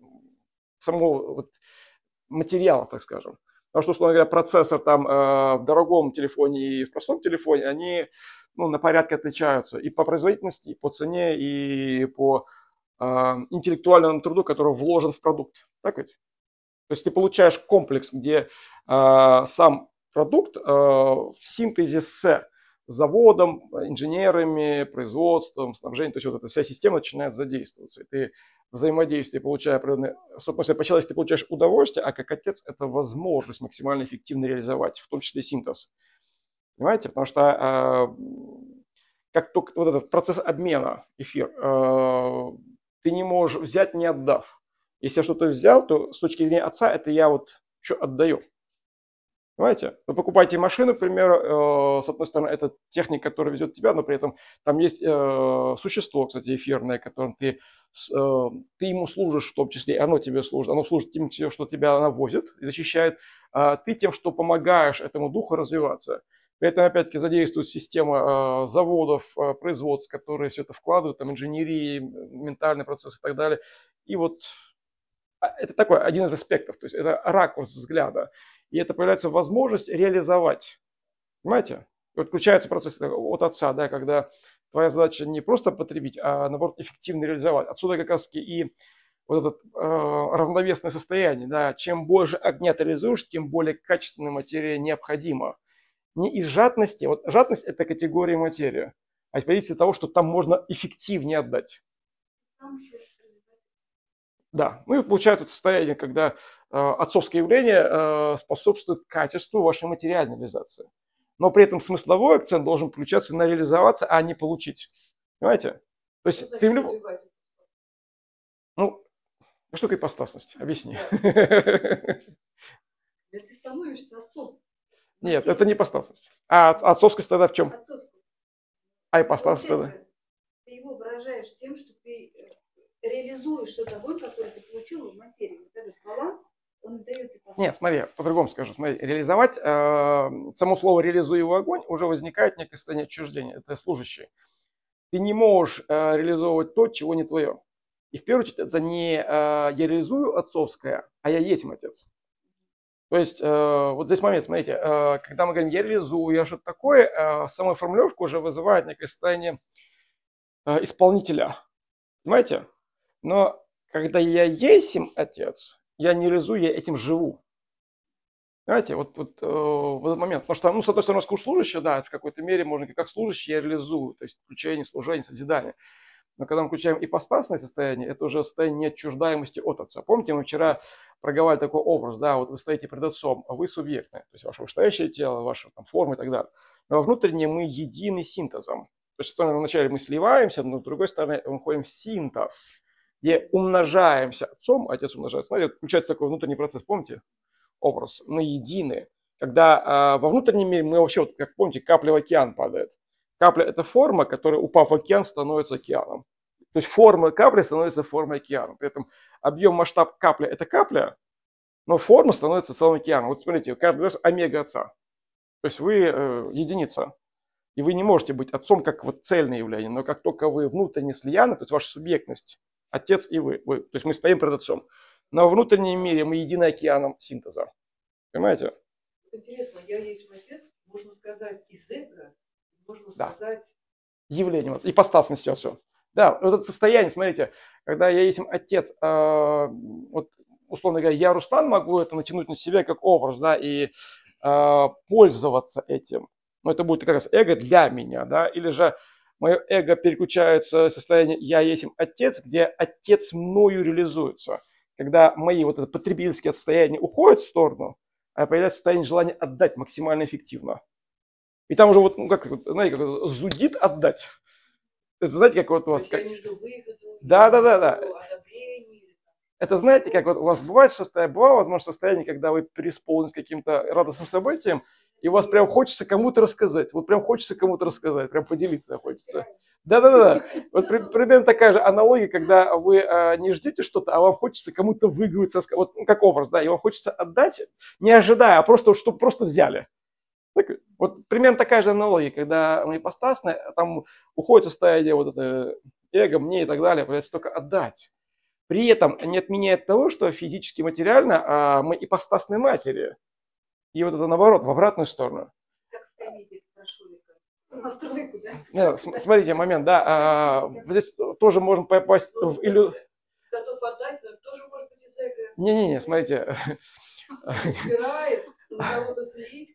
Speaker 1: самого вот материала, так скажем. Потому что, условно говоря, процессор там в дорогом телефоне и в простом телефоне, они ну, на порядке отличаются и по производительности, и по цене, и по э, интеллектуальному труду, который вложен в продукт. Так ведь? То есть ты получаешь комплекс, где э, сам продукт э, в синтезе с заводом, инженерами, производством, снабжением, то есть вот эта вся система начинает задействоваться. И ты взаимодействие, получая определенное, собственно, по-человечески ты получаешь удовольствие, а как отец это возможность максимально эффективно реализовать, в том числе синтез. Понимаете? Потому что э, как только вот этот процесс обмена, эфир, э, ты не можешь взять, не отдав. Если я что-то взял, то с точки зрения отца это я вот что отдаю. Понимаете? Вы покупаете машину, к примеру, э, с одной стороны, это техника, которая везет тебя, но при этом там есть э, существо, кстати, эфирное, которым ты, э, ты ему служишь, в том числе, и оно тебе служит. Оно служит тем, что тебя она возит и защищает, а ты тем, что помогаешь этому духу развиваться. При этом, опять-таки, задействует система э, заводов, э, производств, которые все это вкладывают, там, инженерии, ментальный процесс и так далее. И вот это такой один из аспектов, то есть это ракурс взгляда. И это появляется возможность реализовать. Понимаете? Вот включается процесс от отца, да, когда твоя задача не просто потребить, а наоборот эффективно реализовать. Отсюда как раз и вот это э, равновесное состояние. Да, чем больше огня ты реализуешь, тем более качественная материя необходима. Не из жадности, вот жадность это категория материи, а из позиции того, что там можно эффективнее отдать. Да, ну и получается состояние, когда э, отцовское явление э, способствует качеству вашей материальной реализации. Но при этом смысловой акцент должен включаться на реализоваться, а не получить. Понимаете? То есть ты в любом... Ну, что такое ипостасность? Объясни.
Speaker 2: Ты становишься отцом.
Speaker 1: Нет, это не ипостасность. А отцовскость тогда в чем?
Speaker 2: Отцовскость.
Speaker 1: А ипостасность тогда?
Speaker 2: Ты его выражаешь тем, что ты реализуешь что-то такое, которое ты получил в материи. Вот этот баланс, он дает ипостасность.
Speaker 1: Нет, смотри, по-другому скажу. Смотри, реализовать, э, само слово «реализуй его огонь» уже возникает некое состояние отчуждения. Это служащий. Ты не можешь э, реализовывать то, чего не твое. И в первую очередь это не э, я реализую отцовское, а я есть отец. То есть, э, вот здесь момент, смотрите, э, когда мы говорим «я реализую», «я что-то такое», э, самая формулировка уже вызывает некое состояние э, исполнителя. Понимаете? Но когда я есмь Отец, я не реализую, я этим живу. Понимаете, вот, вот, э, в этот момент. Потому что, ну, с одной стороны, как служащий, да, в какой-то мере можно как служащий я реализую, то есть включение, служение, созидание. Но когда мы включаем ипостасное состояние, это уже состояние неотчуждаемости от Отца. Помните, мы вчера проговаривали такой образ, да, вот вы стоите перед Отцом, а вы субъектны, то есть ваше вышестоящее тело, ваша там, форма и так далее. Но внутренне мы едины синтезом. То есть вначале мы сливаемся, но с другой стороны мы входим в синтез, где умножаемся Отцом, Отец умножается. Смотрите, включается такой внутренний процесс, помните? Образ, мы едины. Когда э, во внутреннем мире мы вообще, вот, как помните, капля в океан падает. Капля – это форма, которая, упав в океан, становится океаном. То есть форма капли становится формой океана. При этом объем, масштаб капли – это капля, но форма становится целым океаном. Вот смотрите, каждый раз омега Отца. То есть вы э, единица. И вы не можете быть Отцом как вот цельное явление, но как только вы внутренне слияны, то есть ваша субъектность, Отец и вы, вы. То есть мы стоим перед Отцом. Но в внутреннем мире мы едины океаном синтеза. Понимаете?
Speaker 2: Интересно, я есть Отец, можно сказать, из эго, можно
Speaker 1: Да.
Speaker 2: сказать...
Speaker 1: Явление, вот, ипостасности все. Да, вот это состояние, смотрите, когда я есть Отец, э, вот, условно говоря, я, Руслан, могу это натянуть на себя как образ, да, и э, пользоваться этим. Но это будет как раз эго для меня, да, или же мое эго переключается в состояние «я есть Отец», где Отец мною реализуется. Когда мои вот это потребительские состояния уходят в сторону, а появляется состояние желания отдать максимально эффективно. И там уже вот, ну, как, знаете, как зудит отдать. Это знаете, как вот у вас... Как... Да, да, да, да. Это знаете, как вот у вас бывает состояние, бывало, возможно, состояние, когда вы преисполнены каким-то радостным событием, и у вас прям хочется кому-то рассказать. Вот прям хочется кому-то рассказать, прям поделиться хочется. Да, да, да. Вот при, примерно такая же аналогия, когда вы а, не ждете что-то, а вам хочется кому-то выговориться, вот ну, как образ, да, и вам хочется отдать, не ожидая, а просто, чтобы просто взяли. Так, вот примерно такая же аналогия, когда мы ипостасны, там уходит состояние вот это эго, мне и так далее, появляется только отдать. При этом не отменяет того, что физически, материально а мы ипостасны матери. И вот это наоборот, в обратную сторону.
Speaker 2: Как скамейки, прошу, настройку, да?
Speaker 1: Нет, смотрите, момент, да, а, здесь тоже можно попасть в иллюзию.
Speaker 2: Готов отдать, но тоже может быть из эго.
Speaker 1: Не-не-не, смотрите.
Speaker 2: Собирает, кого-то слить,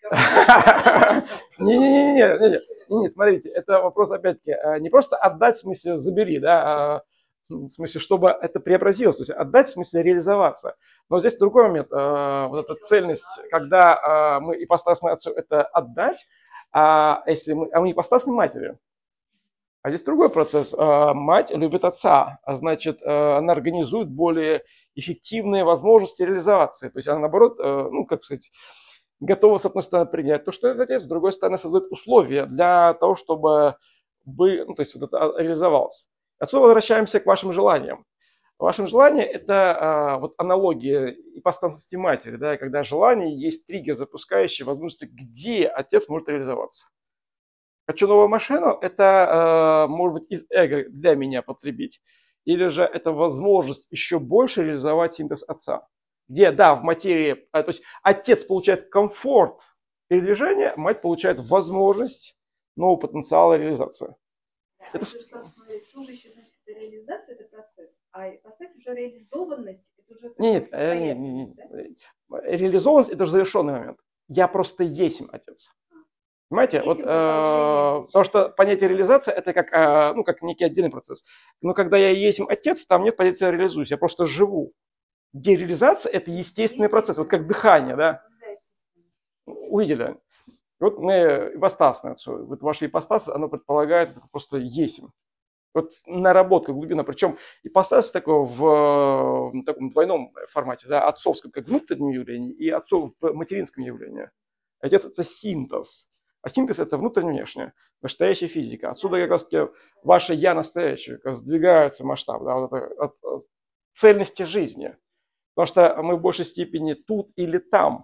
Speaker 1: Не-не-не, смотрите, это вопрос опять-таки не просто отдать, в смысле забери, да, а в смысле, чтобы это преобразилось, то есть отдать в смысле реализоваться. Но здесь другой момент, вот эта цельность, когда мы ипостасны Отцу, это отдать, а если мы, а мы ипостасны матери. А здесь другой процесс. Мать любит отца, а значит, она организует более эффективные возможности реализации. То есть она, наоборот, ну, как сказать, готова, с одной стороны, принять то, что это отец, с другой стороны, создает условия для того, чтобы бы, ну, то есть вот это реализовалось. Отсюда возвращаемся к вашим желаниям. Вашим желаниям – это вот аналогия ипостасности матери, да, когда желание есть триггер, запускающий возможности, где отец может реализоваться. Хочу новую машину, это э, может быть из эго для меня потребить, или же это возможность еще больше реализовать синтез отца. Где, да, в материи, а, то есть отец получает комфорт передвижения, мать получает возможность нового потенциала реализации.
Speaker 4: Да,
Speaker 1: это...
Speaker 4: Служащий, значит, это реализация, это процесс, а процесс уже реализованность, это уже...
Speaker 1: Нет, нет, нет, нет. Реализованность – это же завершенный момент. Я просто есть отец. Понимаете, вот, э, потому что понятие реализация это как, э, ну, как некий отдельный процесс. Но когда я есть отец, там нет понятия реализуюсь, я просто живу. Где реализация это естественный процесс, вот как дыхание, да? Увидели? Вот мы ипостасны, вот ваши ипостасы, оно предполагает просто есть. Вот наработка глубина, причем ипостас такой в, в таком двойном формате, да, отцовском как внутреннем явлении и отцов в материнском явлении. Отец это синтез. А синтез это внутренне-внешнее, настоящая физика. Отсюда как раз ваше я настоящее, как раз сдвигается масштаб, да, вот это, от, от цельности жизни. Потому что мы в большей степени тут или там.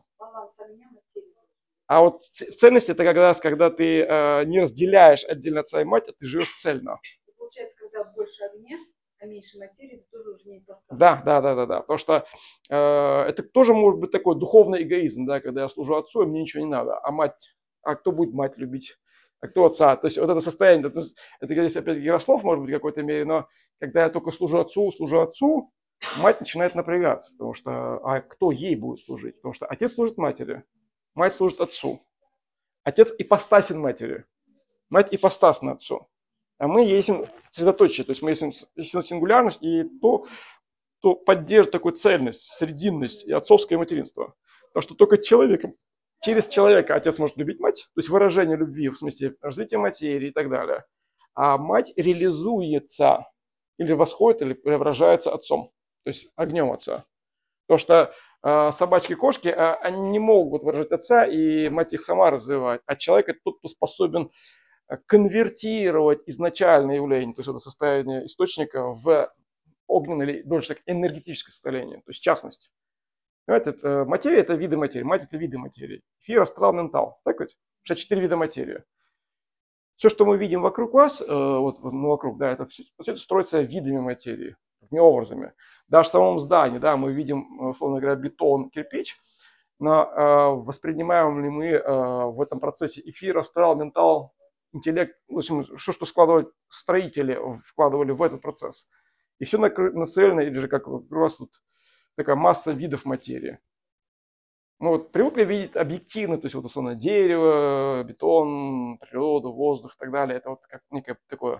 Speaker 1: А вот цельность это как раз, когда ты э, не разделяешь отдельно отца и мать, а ты живешь цельно.
Speaker 4: Получается, когда больше огня, а меньше материи, это тоже уже не ипостась.
Speaker 1: Да, да, да, да, да. Потому что э, это тоже может быть такой духовный эгоизм, да, когда я служу отцу, и мне ничего не надо. А мать, а кто будет мать любить? А кто отца? То есть вот это состояние, это, это здесь опять Ярослав, может быть, в какой-то мере, но когда я только служу отцу, служу отцу, мать начинает напрягаться, потому что а кто ей будет служить? Потому что отец служит матери, мать служит отцу. Отец ипостасен матери, мать ипостасна отцу. А мы есть средоточие, то есть мы есть сингулярность и то, то поддерживает такую цельность, срединность и отцовское материнство. Потому что только человеком, через человека отец может любить мать, то есть выражение любви в смысле развития материи и так далее. А мать реализуется или восходит, или преображается отцом, то есть огнем отца. Потому что э, собачки и кошки, э, они не могут выражать отца, и мать их сама развивает. А человек это тот, кто способен конвертировать изначальное явление, то есть это состояние источника, в огненное или больше так энергетическое состояние, то есть частность. Это, материя это виды материи, мать это виды материи. Эфир, астрал, ментал. Так ведь? Что четыре вида материи. Все, что мы видим вокруг вас, э, вот ну, вокруг, да, это все, все это строится видами материи, не образами. Даже в самом здании, да, мы видим, условно говоря, бетон, кирпич, но э, воспринимаем ли мы э, в этом процессе эфир, астрал, ментал, интеллект, в общем, что, что складывают строители, вкладывали в этот процесс. И все нацелено, или же как у вас тут такая масса видов материи. Ну вот привыкли видеть объективно, то есть вот условно дерево, бетон, природу, воздух и так далее. Это вот как некое такое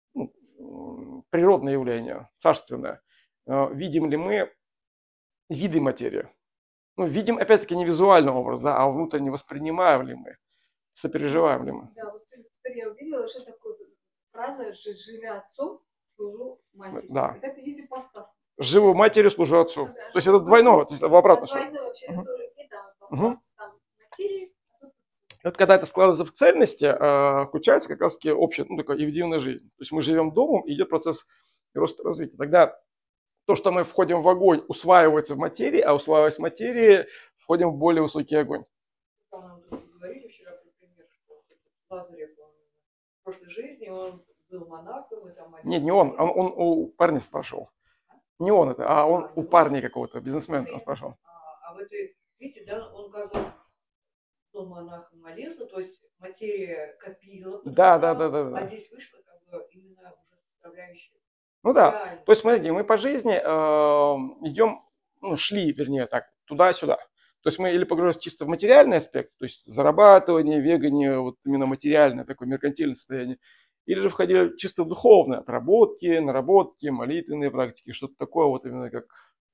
Speaker 1: ну, природное явление, царственное. Видим ли мы виды материи? Ну, видим, опять-таки, не визуальный образ, да, а внутренне воспринимаем ли мы, сопереживаем ли мы.
Speaker 4: Да, вот теперь я увидела, что такое фраза «живя отцом, служу матери».
Speaker 1: Да.
Speaker 4: Это есть ипостас.
Speaker 1: Живу матерью, служу отцу.
Speaker 4: Ну, да,
Speaker 1: то есть это двойное, то есть в обратную сторону.
Speaker 4: Двойное вообще, это
Speaker 1: Угу.
Speaker 4: тоже и там,
Speaker 1: Угу.
Speaker 4: там материи.
Speaker 1: Вот когда это складывается в цельности, э, включается как раз таки общая, ну, такая индивидуальная жизнь. То есть мы живем домом, и идет процесс роста развития. Тогда то, что мы входим в огонь, усваивается в материи, а усваиваясь в материи, входим в более высокий огонь.
Speaker 2: Нам говорили вчера, например, что Лазарев, он в прошлой жизни он был монахом. И там
Speaker 1: Нет, не он, он, он у парня спрашивал. Не он это, а он а, у парня какого-то, бизнесмена он спрашивал.
Speaker 2: А, а в этой, видите, да, он как бы был монахом, молился, то есть материя копила.
Speaker 1: Да, да, да, да, да.
Speaker 2: А здесь вышло как бы именно уже составляющая.
Speaker 1: Ну да, реально. То есть смотрите, мы по жизни э, идем, ну шли, вернее так, туда-сюда. То есть мы или погружаемся чисто в материальный аспект, то есть зарабатывание, вегание, вот именно материальное, такое меркантильное состояние, или же входили чисто в духовные отработки, наработки, молитвенные практики, что-то такое вот именно как...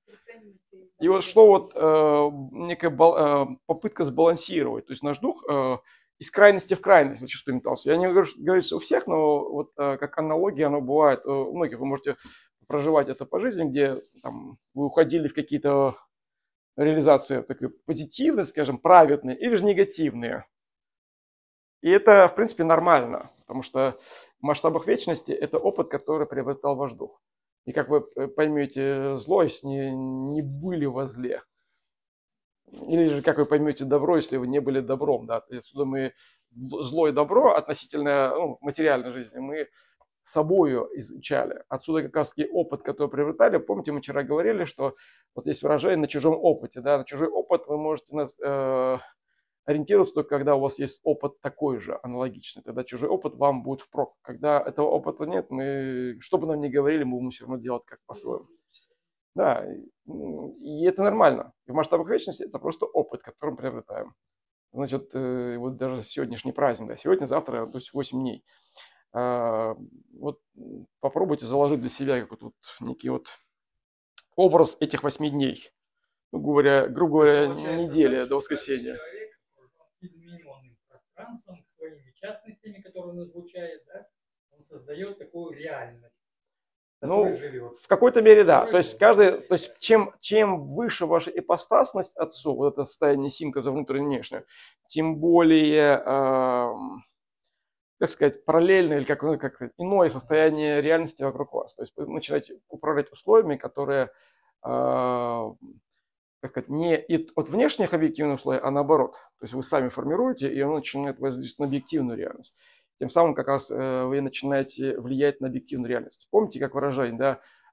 Speaker 1: И вот что вот э, некая бал, э, попытка сбалансировать, то есть наш дух э, из крайности в крайность зачастую метался. Я не говорю, говорю, что у всех, но вот э, как аналогия оно бывает э, у многих. Вы можете проживать это по жизни, где там, вы уходили в какие-то реализации такие позитивные, скажем, праведные или же негативные. И это, в принципе, нормально, потому что в масштабах вечности это опыт, который приобретал ваш дух. И как вы поймете зло, если не, не были во зле. Или же, как вы поймете добро, если вы не были добром. Да? То есть, отсюда мы зло и добро относительно ну, материальной жизни мы собою изучали. Отсюда как раз таки опыт, который приобретали. Помните, мы вчера говорили, что вот есть выражение на чужом опыте. Да? На чужой опыт вы можете нас, э, ориентироваться только когда у вас есть опыт такой же, аналогичный. Тогда чужой опыт вам будет впрок. Когда этого опыта нет, мы, что бы нам ни говорили, мы будем все равно делать как по-своему. Да, и это нормально. В масштабах вечности это просто опыт, который мы приобретаем. Значит, вот даже сегодняшний праздник, да, сегодня, завтра, то есть восемь дней. Вот попробуйте заложить для себя какой-то вот некий вот образ этих восьми дней. Ну, говоря, грубо говоря, недели до воскресенья.
Speaker 3: Измененным пространством, своими частностями, которые он излучает, да, он создает такую реальность.
Speaker 1: Ну, в какой-то мере, да. То есть, каждый, то есть чем, чем выше ваша ипостасность отцу, вот это состояние синтеза внутреннего и внешнего, тем более, э, как сказать, параллельное или как, ну, как сказать, иное состояние реальности вокруг вас. То есть вы начинаете управлять условиями, которые, э, как сказать, не от внешних объективных условий, а наоборот. То есть вы сами формируете, и оно начинает воздействовать на объективную реальность. Тем самым как раз э, вы начинаете влиять на объективную реальность. Помните, как выражение, да,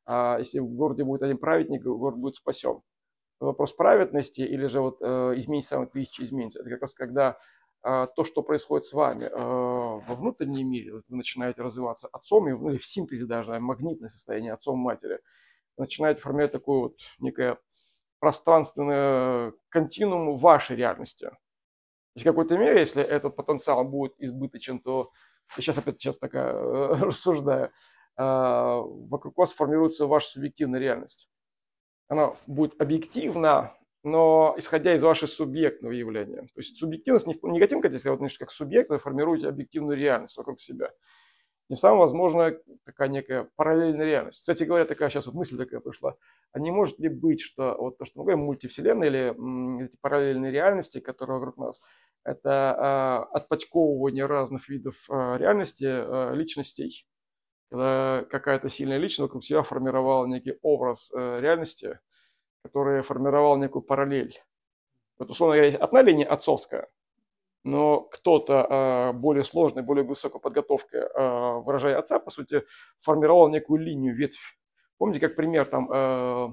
Speaker 1: А если в городе будет один праведник, город будет спасен. Вопрос праведности или же вот э, изменить самое тысячи изменится. Это как раз когда э, то, что происходит с вами э, во внутреннем мире, вот вы начинаете развиваться отцом, и, ну, или в синтезе даже, магнитное состояние отцом-матери, начинаете формировать такое вот некое пространственное континуум вашей реальности. То есть в какой-то мере, если этот потенциал будет избыточен, то, сейчас опять сейчас такая э, рассуждаю, э, вокруг вас формируется ваша субъективная реальность. Она будет объективна, но исходя из вашего субъектного явления. То есть субъективность не в негативном контексте, а вот как субъект вы формируете объективную реальность вокруг себя. Тем самым возможно такая некая параллельная реальность. Кстати говоря, такая сейчас вот мысль такая пришла. А не может ли быть, что вот то, что мы говорим, мультивселенная или м, эти параллельные реальности, которые вокруг нас, это э, отпочковывание разных видов э, реальности, э, личностей. Когда какая-то сильная личность вокруг себя формировала некий образ э, реальности, который формировал некую параллель. Вот, условно говоря, есть одна линия отцовская, но кто-то э, более сложный, более высокой подготовкой, э, выражая отца, по сути, формировал некую линию, ветвь. Помните, как пример там... Э,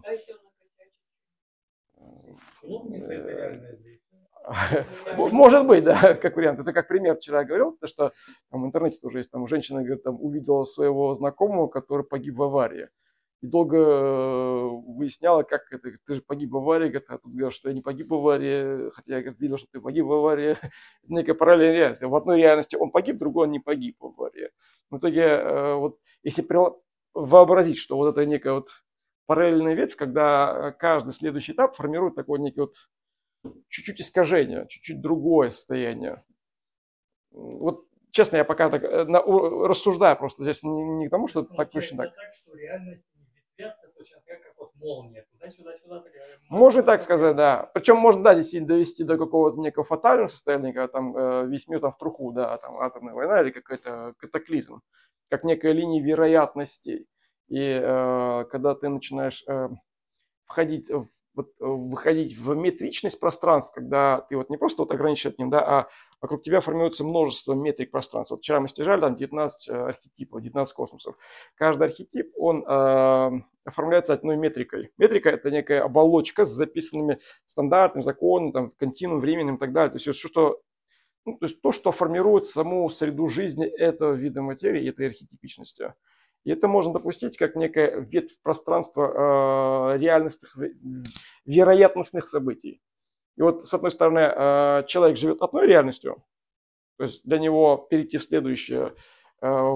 Speaker 3: Ну, это реально здесь.
Speaker 1: Может быть, да, как вариант. Это как пример вчера говорил, потому что там, в интернете тоже есть, там женщина говорит, там, увидела своего знакомого, который погиб в аварии. И долго выясняла, как это, ты же погиб в аварии, говорит, а тут говорят, что я не погиб в аварии, хотя я говорит, видел, что ты погиб в аварии. Это некая параллельная реальность. В одной реальности он погиб, в другой он не погиб в аварии. В итоге, вот, если вообразить, что вот это некая вот параллельная ветвь, когда каждый следующий этап формирует такой некий вот чуть-чуть искажение, чуть-чуть другое состояние. Вот честно, я пока так на, рассуждаю просто здесь не, не к тому, что
Speaker 3: ну,
Speaker 1: так точно так.
Speaker 3: так, что реальность не ветвятся точно как, как вот молния. Туда-сюда-сюда.
Speaker 1: Можно так сказать, да. Причем можно, да, действительно довести до какого-то некого фатального состояния, когда там весь мир там в труху, да, там атомная война или какой-то катаклизм, как некая линия вероятностей. И э, когда ты начинаешь э, входить в Вот, выходить в метричность пространств, когда ты вот не просто вот ограничен ним, да, а вокруг тебя формируется множество метрик пространств. Вот вчера мы стяжали там девятнадцать архетипов, девятнадцать космосов. Каждый архетип, он э, оформляется одной метрикой. Метрика – это некая оболочка с записанными стандартами, законами, там, континуум, временем и так далее. То есть, все, что, ну, то есть то, что формирует саму среду жизни этого вида материи, этой архетипичности. И это можно допустить как некая ветвь пространства э, реальностных, вероятностных событий. И вот, с одной стороны, э, человек живет одной реальностью, то есть для него перейти в следующее э,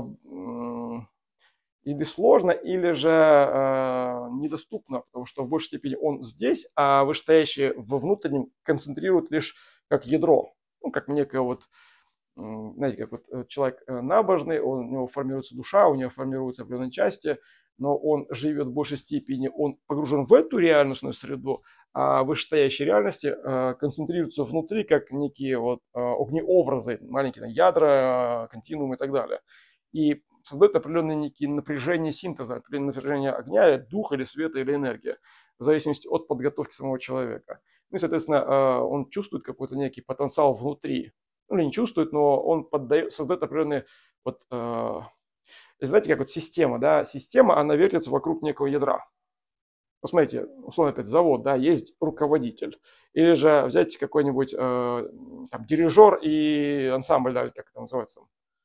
Speaker 1: или сложно, или же э, недоступно, потому что в большей степени он здесь, а вышестоящее во внутреннем концентрирует лишь как ядро, ну, как некое вот, знаете, как вот человек набожный, он, у него формируется душа, у него формируются определенные части, но он живет в большей степени, он погружен в эту реальностную среду, а вышестоящие реальности э, концентрируются внутри, как некие вот э, огнеобразы, маленькие там, ядра, континуумы и так далее. И создают определенные некие напряжения синтеза, определенное напряжение огня, духа или света или энергии, в зависимости от подготовки самого человека. Ну и, соответственно, э, он чувствует какой-то некий потенциал внутри. Ну, или не чувствует, но он поддает, создает определенные, вот, э, знаете, как вот система, да, система, она вертится вокруг некого ядра. Посмотрите, условно, опять завод, да, есть руководитель. Или же взять какой-нибудь э, там, дирижер и ансамбль, да, как это называется.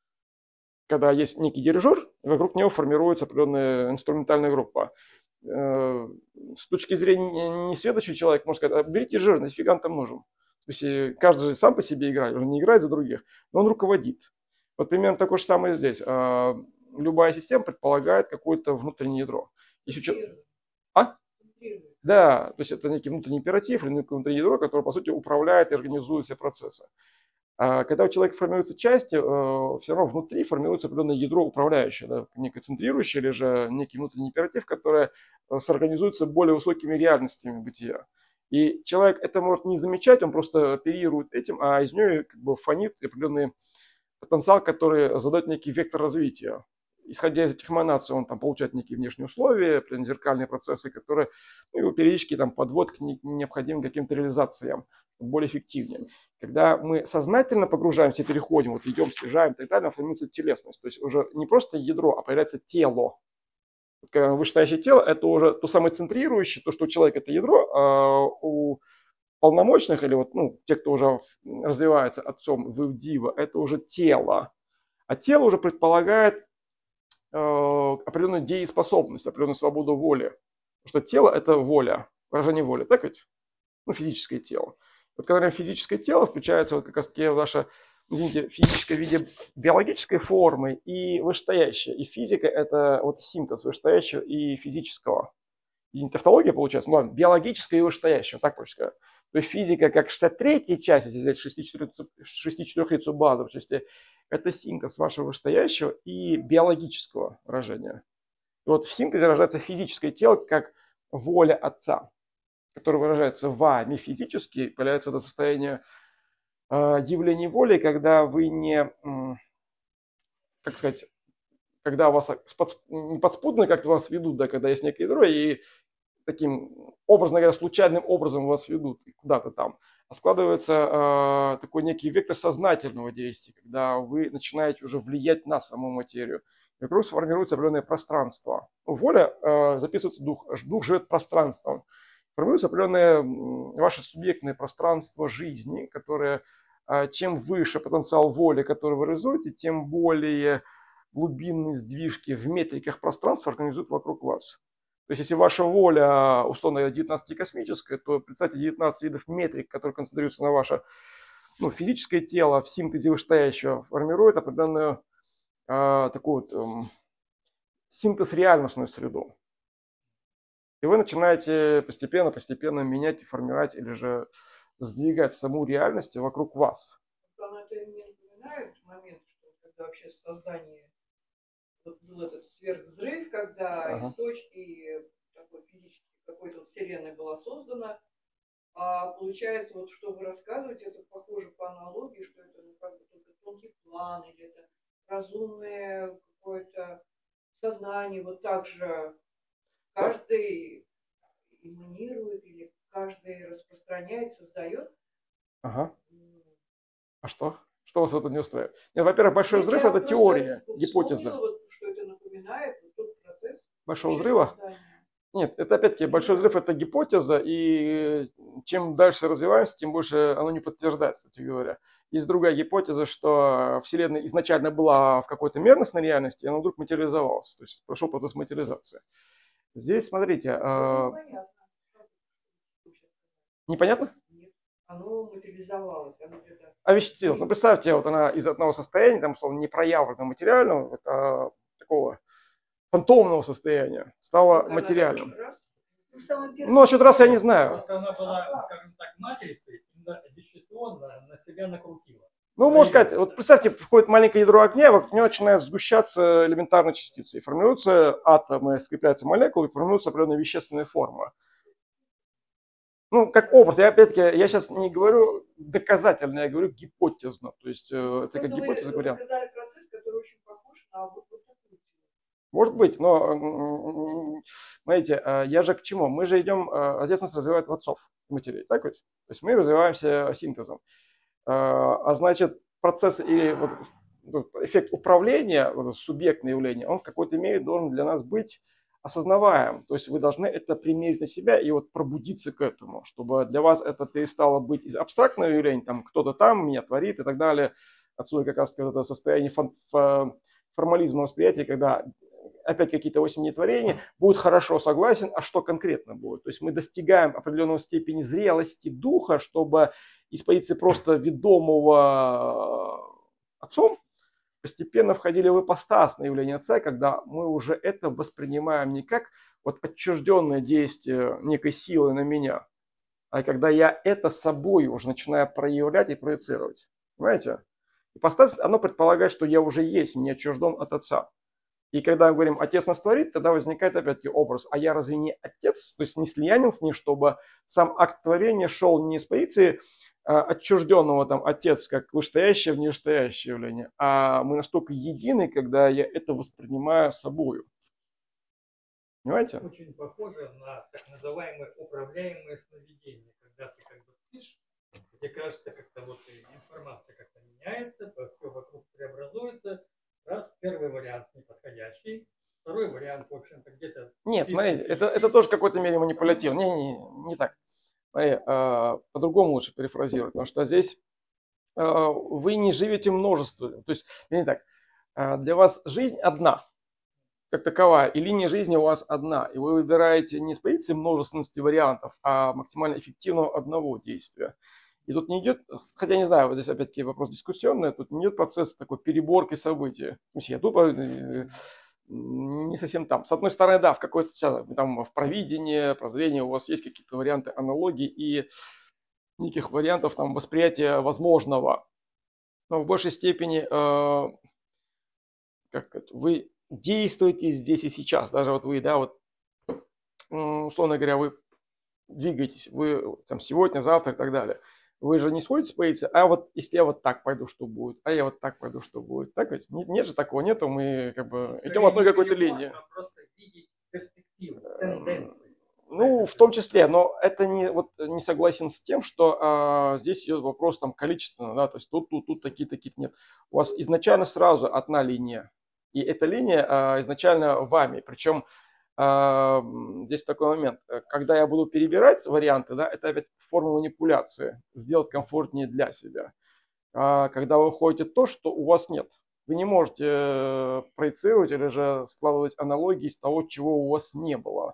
Speaker 1: Когда есть некий дирижер, вокруг него формируется определенная инструментальная группа. Э, с точки зрения несведущего человека, можно сказать, а берите дирижера, нафига он там нужен? То есть каждый же сам по себе играет, он не играет за других, но он руководит. Вот примерно такое же самое здесь. Любая система предполагает какое-то внутреннее ядро. Если... А? Да, то есть это некий внутренний императив или некое внутреннее ядро, которое, по сути, управляет и организует все процессы. А когда у человека формируются части, все равно внутри формируется определенное ядро управляющее, да, некое центрирующее, или же некий внутренний императив, который сорганизуется более высокими реальностями бытия. И человек это может не замечать, он просто оперирует этим, а из него как бы фонит определенный потенциал, который задает некий вектор развития. Исходя из этих эманаций, он там получает некие внешние условия, зеркальные процессы, которые ну, его периодически там, подводят к необходимым каким-то реализациям, более эффективнее. Когда мы сознательно погружаемся, переходим, вот идем, съезжаем и так далее, формируется телесность. То есть уже не просто ядро, а появляется тело. вышестоящее тело, это уже то самое центрирующее, то, что у человека это ядро, а у полномочных или вот, ну, те, кто уже развивается отцом в дива, это уже тело. А тело уже предполагает э, определенную дееспособность, определенную свободу воли. Потому что тело – это воля, выражение воли, так ведь? Ну, физическое тело. Вот когда говорим физическое тело, включается вот как раз таки ваше, извините, физическое в виде биологической формы и вышестоящее. И физика – это вот синтез вышестоящего и физического. Извините, тавтология получается, ну ладно, биологическое и вышестоящее, так проще сказать. То есть физика как шестьдесят третья часть, если взять шестичетырехлицую базу, в части, это синтез вашего вышестоящего и биологического выражения. И вот в синтезе рождается физическое тело как воля Отца, которое выражается вами физически, появляется это состояние э, явления воли, когда вы не, э, как сказать, когда у вас не подспудно как-то вас ведут, да, когда есть некое ядро, и таким образно говоря, случайным образом вас ведут куда-то там, а складывается э, такой некий вектор сознательного действия, когда вы начинаете уже влиять на саму материю. И вокруг сформируется определенное пространство. Воля э, записывается дух, дух живет пространством. Формируется определенное ваше субъектное пространство жизни, которое э, чем выше потенциал воли, который вы реализуете, тем более глубинные сдвижки в метриках пространства организуют вокруг вас. То есть, если ваша воля, условно, девятнадцатикосмическая, то представьте девятнадцать видов метрик, которые концентрируются на ваше ну, физическое тело, в синтезе вышестоящего, формирует определенную э, такую вот, э, синтез реальностную среду. И вы начинаете постепенно-постепенно менять и формировать, или же сдвигать саму реальность вокруг вас.
Speaker 2: Она это мне напоминает момент, что когда вообще создание вот был этот сверхвзрыв, когда
Speaker 1: Ага.
Speaker 2: источники такой физически какой-то вот вселенной была создана, а получается, вот что вы рассказываете, это похоже по аналогии, что это ну, как бы только тонкий план, или это разумное какое-то сознание, вот так же каждый эманирует или каждый распространяет, создает.
Speaker 1: Ага. А что? Что вас в этом не устраивает? Нет, во-первых, большой взрыв –
Speaker 2: Я
Speaker 1: это
Speaker 2: просто
Speaker 1: теория,
Speaker 2: вот
Speaker 1: гипотеза.
Speaker 2: вспомнила, вот, что это напоминает вот тот процесс
Speaker 1: Большого
Speaker 2: вообще
Speaker 1: взрыва?
Speaker 2: создания.
Speaker 1: Нет, это опять-таки большой взрыв – это гипотеза, и чем дальше развиваемся, тем больше оно не подтверждается, кстати говоря. Есть другая гипотеза, что Вселенная изначально была в какой-то мерностной реальности, и она вдруг материализовалась, то есть прошел процесс материализации. Здесь, смотрите, э, непонятно?
Speaker 2: Нет, оно материализовалось, оно где-то...
Speaker 1: Овеществилось. Ну, представьте, вот она из одного состояния, там, условно, непроявленного материального, вот, а, такого фантомного состояния, стала
Speaker 2: Только
Speaker 1: материальным.
Speaker 2: раз,
Speaker 1: Ну, насчет раз я не знаю.
Speaker 3: Просто она была, скажем так, матрицей, и на- вещество на, на себя накрутило.
Speaker 1: Ну, можно сказать, вот представьте, входит маленькое ядро огня, вокруг него начинают сгущаться элементарные частицы. И формируются атомы, скрепляются молекулы, и формируется определенная вещественная форма. Ну, как образ. Я опять-таки, я сейчас не говорю доказательно, я говорю гипотезно. То есть, э, это как гипотеза, говоря.
Speaker 2: Вы сказали процесс, который очень похож на вот такую.
Speaker 1: Может быть, но, знаете, я же к чему? Мы же идем, ответственность развивает в отцов матерей, так ведь? То есть мы развиваемся синтезом. А значит, процесс или вот, эффект управления, вот, субъектное явление, он в какой-то мере должен для нас быть осознаваем. То есть вы должны это примерить на себя и вот пробудиться к этому, чтобы для вас это перестало быть из абстрактного явления, там кто-то там меня творит и так далее. Отсюда как раз это состояние формализма восприятия, когда опять какие-то осенние творения, будет хорошо согласен, а что конкретно будет. То есть мы достигаем определенной степени зрелости духа, чтобы из позиции просто ведомого отцом постепенно входили в ипостасное явление отца, когда мы уже это воспринимаем не как вот отчужденное действие некой силы на меня, а когда я это собой уже начинаю проявлять и проецировать. Понимаете? Ипостас, оно предполагает, что я уже есть, не отчужден от отца. И когда мы говорим «отец нас творит», тогда возникает опять-таки образ «а я разве не отец?» То есть не слиянин с ним, чтобы сам акт творения шел не с позиции а, отчужденного там отец, как вышестоящее, внешестоящее явление, а мы настолько едины, когда я это воспринимаю собою. Понимаете?
Speaker 3: Очень похоже на так называемые управляемые сновидения, когда ты как бы спишь, где кажется, как-то вот информация как-то меняется, все вокруг преобразуется. Раз, первый вариант неподходящий, второй вариант, в общем-то, где-то
Speaker 1: смотрите, это, это тоже в какой-то мере манипулятивно. Не, не, не так. Смотри, э, по-другому лучше перефразировать, потому что здесь э, вы не живете множеством. То есть, не так, э, для вас жизнь одна, как таковая, и линия жизни у вас одна. И вы выбираете не с позиции множественности вариантов, а максимально эффективного одного действия. И тут не идет, хотя не знаю, вот здесь опять-таки вопрос дискуссионный, тут не идет процесс такой переборки событий. Я тут не совсем там. С одной стороны, да, в какой-то там в провидении, прозрении у вас есть какие-то варианты аналогий и неких вариантов там восприятия возможного. Но в большей степени э, как сказать, вы действуете здесь и сейчас. Даже вот вы, да, вот условно говоря, вы двигаетесь, вы там сегодня, завтра и так далее. Вы же не сходите с позиции, а вот если я вот так пойду, что будет, а я вот так пойду, что будет. Так ведь? Нет, нет же такого, нету, мы как бы идем одной какой-то линии.
Speaker 3: Просто видеть перспективу, тенденцию.
Speaker 1: Ну, в том числе, но это не, вот, не согласен с тем, что а, здесь идет вопрос там количественно, да, то есть тут, тут, тут такие, такие, нет. У вас изначально сразу одна линия, и эта линия а, изначально вами, причем а, здесь такой момент, когда я буду перебирать варианты, да, это опять форма манипуляции, сделать комфортнее для себя. А, когда вы уходите то, что у вас нет. Вы не можете проецировать или же складывать аналогии из того, чего у вас не было.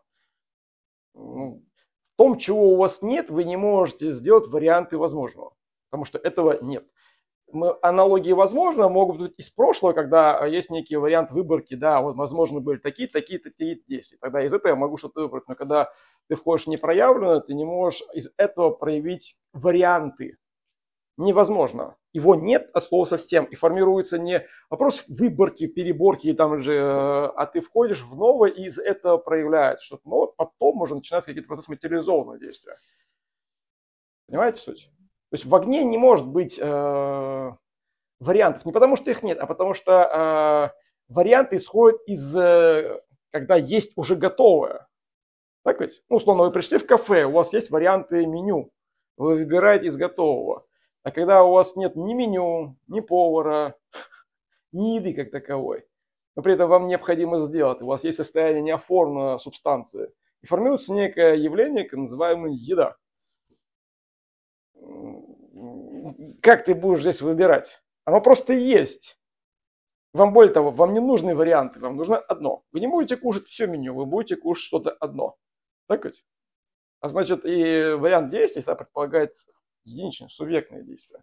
Speaker 1: В том, чего у вас нет, вы не можете сделать варианты возможного, потому что этого нет. Мы, аналогии возможно могут быть из прошлого, когда есть некий вариант выборки, да, вот возможно были такие, такие, такие действия. Тогда из этого я могу что-то выбрать, но когда ты входишь в непроявленное, ты не можешь из этого проявить варианты. Невозможно. Его нет от слова совсем. И формируется не вопрос выборки, переборки, там же, а ты входишь в новое и из этого проявляется что-то. Но потом можно начинать какие-то процессы материализованного действия. Понимаете суть? То есть в огне не может быть э, вариантов. Не потому что их нет, а потому что э, варианты исходят из, э, когда есть уже готовое. Так ведь? Ну, условно, вы пришли в кафе, у вас есть варианты меню. Вы выбираете из готового. А когда у вас нет ни меню, ни повара, ни еды как таковой, но при этом вам необходимо сделать, у вас есть состояние неоформленной субстанции, и формируется некое явление, называемое еда. Как ты будешь здесь выбирать? Оно просто есть. Вам более того, вам не нужны варианты, вам нужно одно. Вы не будете кушать все меню, вы будете кушать что-то одно. Так ведь? А значит, и вариант действий предполагает единичное, субъектное действие.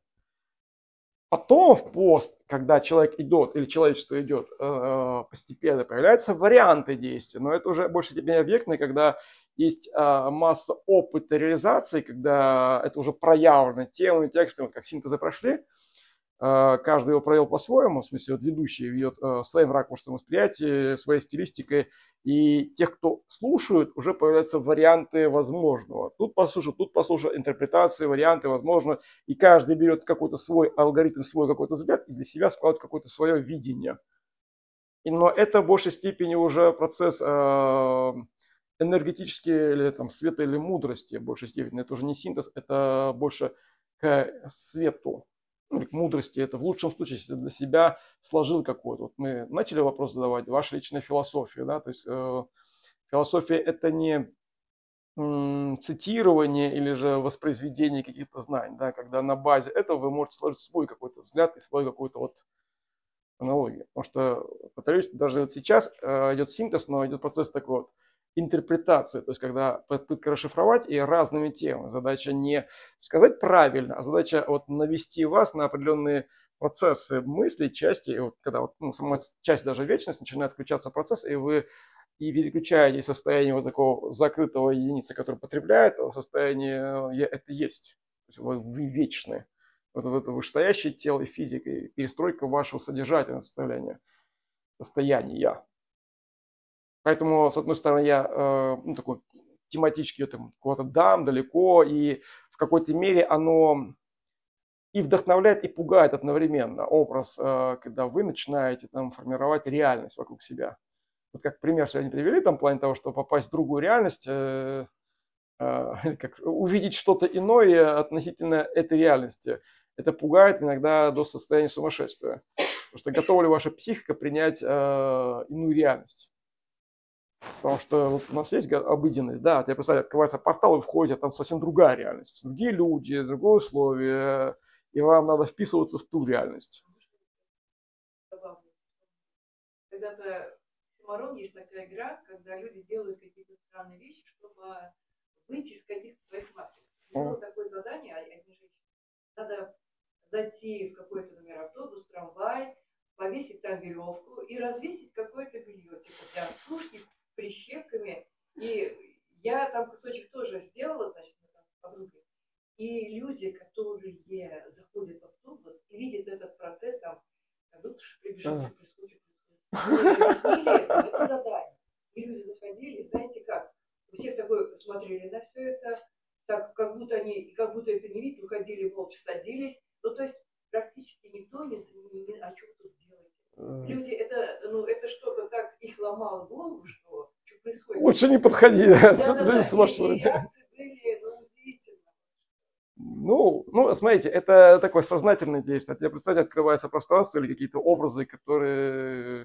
Speaker 1: Потом в пост, когда человек идет или человечество идет, постепенно появляются варианты действий, но это уже в большей степени объектные, когда есть масса опыта реализации, когда это уже проявлено темами, текстами, как синтезы прошли, каждый его провел по-своему, в смысле вот ведущий ведет своим ракурсом восприятия, своей стилистикой, и тех, кто слушают, уже появляются варианты возможного. Тут послушал, тут послушал, интерпретации, варианты возможно, и каждый берет какой-то свой алгоритм, свой какой-то взгляд и для себя складывает какое-то свое видение. И, но это в большей степени уже процесс э, энергетический или там света или мудрости в большей степени. Это уже не синтез, это больше к свету. К мудрости, это в лучшем случае, если для себя сложил какой-то. Вот мы начали вопрос задавать, ваша личная философия, да, то есть э, философия это не м, цитирование или же воспроизведение каких-то знаний, да, когда на базе этого вы можете сложить свой какой-то взгляд и свой какой-то вот аналогию. Потому что, повторюсь, даже вот сейчас э, идет синтез, но идет процесс такой вот интерпретации, то есть когда попытка расшифровать и разными темами. Задача не сказать правильно, а задача вот навести вас на определенные процессы мысли, части, и вот когда вот, ну, сама часть даже вечность начинает включаться в процесс, и вы и переключаете состояние вот такого закрытого единицы, который потребляет, в состояние я это есть. То есть вы, вы вечны. Вот это вышестоящее тело и физика, и перестройка вашего содержательного состояния, состояния. Поэтому, с одной стороны, я э, ну, такой тематически там, куда-то дам далеко, и в какой-то мере оно и вдохновляет, и пугает одновременно. Образ, э, когда вы начинаете там, формировать реальность вокруг себя. Вот как пример сегодня привели, там, в плане того, что попасть в другую реальность, э, э, как увидеть что-то иное относительно этой реальности. Это пугает иногда до состояния сумасшествия. Потому что готова ли ваша психика принять э, иную реальность? Потому что вот у нас есть га- обыденность, да, тебе представляешь, открывается портал и входит, а там совсем другая реальность, другие люди, другое условие, и вам надо вписываться в ту реальность.
Speaker 2: Забавно. Когда-то в Симарон есть такая игра, когда люди делают какие-то странные вещи, чтобы выйти из каких-то своих матрикс. Было такое задание, одни женщины. Надо зайти в какой-то, например, автобус, трамвай, повесить там веревку и развесить какое-то белье, типа для сушки, прищепками. И я там кусочек тоже сделала, значит, мы там с подругой. И люди, которые заходят в автобус и видят этот процесс, там, как будто прибежал, что происходит. Мы объяснили это, это задание. И люди заходили, знаете как, у всех такое смотрели на все это, так, как будто они, как будто это не видят, уходили молча, садились. Ну, то есть практически никто не, не, не о чем тут делать. Люди, это, ну, это что-то так их ломало голову, что, что происходит.
Speaker 1: Лучше не подходи,
Speaker 2: да, да, да,
Speaker 1: люди
Speaker 2: и, и реакции были, ну, удивительно.
Speaker 1: Ну, ну, смотрите, это такое сознательное действие. Тебе, представьте, открывается пространство или какие-то образы, которые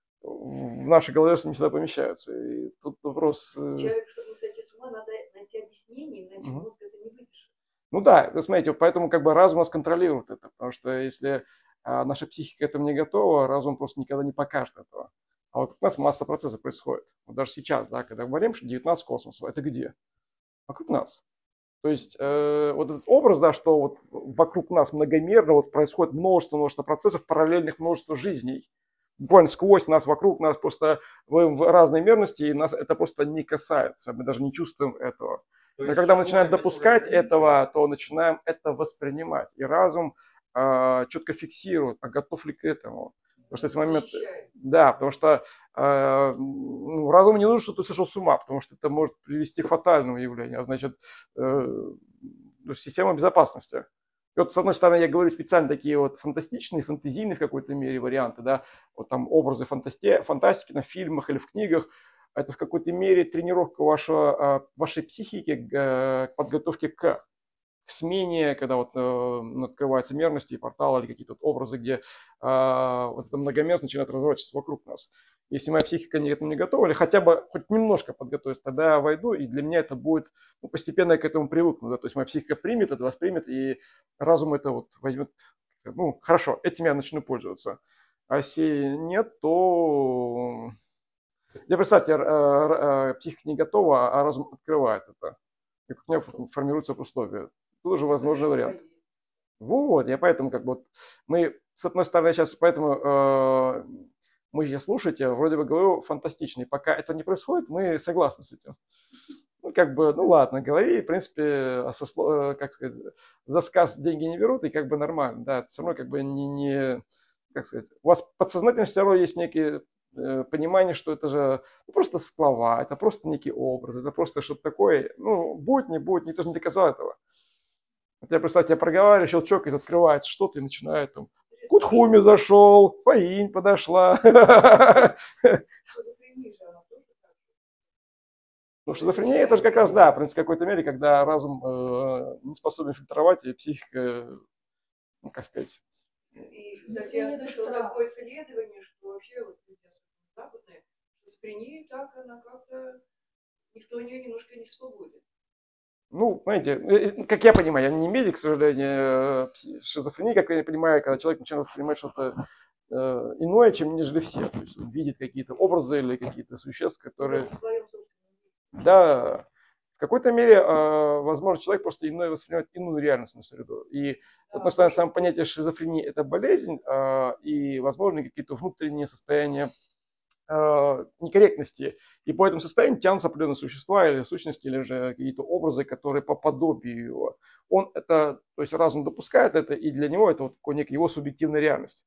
Speaker 1: в нашей голове не всегда помещаются. И тут вопрос...
Speaker 2: Человек, чтобы не сойти с ума, надо найти объяснение, иначе
Speaker 1: Угу.
Speaker 2: мозг это не выдержит.
Speaker 1: Ну да, вы смотрите, поэтому как бы разум нас контролирует это, потому что если а, наша психика к этому не готова, разум просто никогда не покажет этого. А вот у нас масса процессов происходит. Вот даже сейчас, да, когда говорим, что девятнадцать космосов, это где? Вокруг нас. То есть э, вот этот образ, да, что вот вокруг нас многомерно вот происходит множество, множество процессов, параллельных множество жизней. Буквально сквозь нас, вокруг нас, просто в, в разной мерности, и нас это просто не касается, мы даже не чувствуем этого. Но когда мы начинаем допускать этого, то начинаем это воспринимать. И разум э, четко фиксирует, а готов ли к этому. Потому что в этот момент, да, потому что э, ну, разуму не нужно, чтобы ты сошел с ума, потому что это может привести к фатальному явлению, а значит, э, система безопасности. И вот, с одной стороны, я говорю специально такие вот фантастичные, фантазийные в какой-то мере варианты, да, вот там образы фантасти- фантастики на фильмах или в книгах, это в какой-то мере тренировка вашего, вашей психики к подготовке к смене, когда вот э, открываются мерности, порталы или какие-то образы, где э, вот эта многомерность начинает разворачиваться вокруг нас. Если моя психика не, к этому не готова, или хотя бы хоть немножко подготовиться, тогда я войду, и для меня это будет, ну, постепенно я к этому привыкну. Да? То есть моя психика примет это, воспримет, и разум это вот возьмет, ну, хорошо, этим я начну пользоваться. А если нет, то... Я, представьте, э, э, психика не готова, а разум открывает это. И у меня формируются условия. Тоже возможный вариант. Вот, я поэтому как бы вот мы, с одной стороны, сейчас поэтому э, мы сейчас слушаете, вроде бы говорю фантастичный. Пока это не происходит, мы согласны с этим. Ну, как бы, ну ладно, говори, в принципе, сосло, как сказать, за сказ деньги не берут, и как бы нормально, да, все равно как бы не, не как сказать, у вас подсознательно все равно есть некие э, понимание, что это же ну, просто слова, это просто некий образ, это просто что-то такое, ну, будет, не будет, никто же не доказал этого. Я представляю, я проговариваю, щелчок, и открывается что-то, и начинает там, Кутхуми зашел, Фаинь подошла. Ну, шизофрения это же как раз, да, в принципе, в какой-то мере, когда разум э, не способен фильтровать, и психика, ну, как сказать.
Speaker 2: И, кстати, я слышала такое исследование, что вообще вот западные, шизофрения так, она как-то, никто у нее немножко не свободен.
Speaker 1: Ну, знаете, как я понимаю, я не медик, к сожалению, шизофрения, как я понимаю, когда человек начинает воспринимать что-то э, иное, чем нежели все. То есть он видит какие-то образы или какие-то существ, которые... Да, в какой-то мере, э, возможно, человек просто иной воспринимает иную реальность на среду. И, с одной стороны, само понятие шизофрении – это болезнь, э, и, возможно, какие-то внутренние состояния э, некорректности. И по этому состоянию тянутся определенные существа или сущности, или же какие-то образы, которые по подобию его. Он это, то есть разум допускает это, и для него это вот такой некая его субъективная реальность.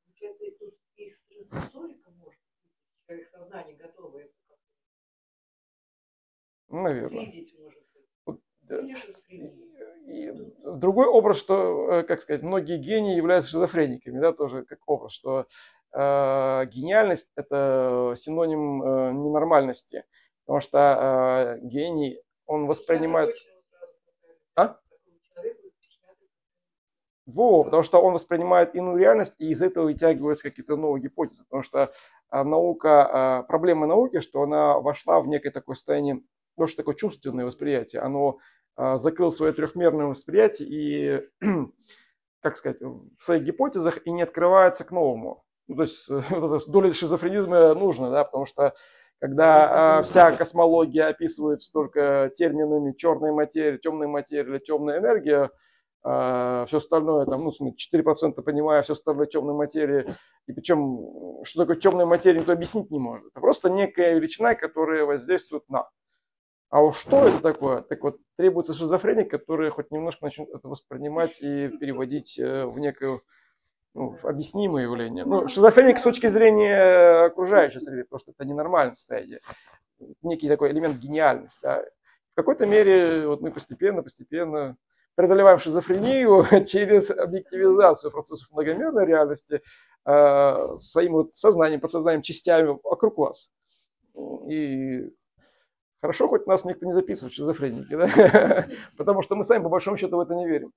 Speaker 1: Наверное. Вот, да. И другой образ, что, как сказать, многие гении являются шизофрениками, да, тоже как образ, что э, гениальность это синоним э, ненормальности, потому что э, гений, он воспринимает... А? Во, потому что он воспринимает иную реальность, и из этого вытягиваются какие-то новые гипотезы. Потому что а, наука, а, проблема науки, что она вошла в некое такое состояние, ну, что такое чувственное восприятие. Оно а, закрыло свое трехмерное восприятие и, как сказать, в своих гипотезах и не открывается к новому. Ну, то есть вот эта доля шизофренизма нужна, да, потому что когда а, вся космология описывается только терминами черная материя, темная материя или темная энергия, а, все остальное, там, ну, четыре процента понимая, все остальное темной материи, и причем, что такое темная материя, никто объяснить не может. Это просто некая величина, которая воздействует на. А уж что это такое? Так вот, требуется шизофреник, который хоть немножко начнет это воспринимать и переводить в некое, ну, объяснимое явление. Ну, шизофреник с точки зрения окружающей среды, потому что это ненормальное состояние. Некий такой элемент гениальности. Да. В какой-то мере вот мы постепенно, постепенно преодолеваем шизофрению через объективизацию процессов многомерной реальности э, своим вот сознанием, подсознанием, частями вокруг вас. И хорошо, хоть нас никто не записывает в шизофреники, да? Потому что мы сами по большому счету в это не верим.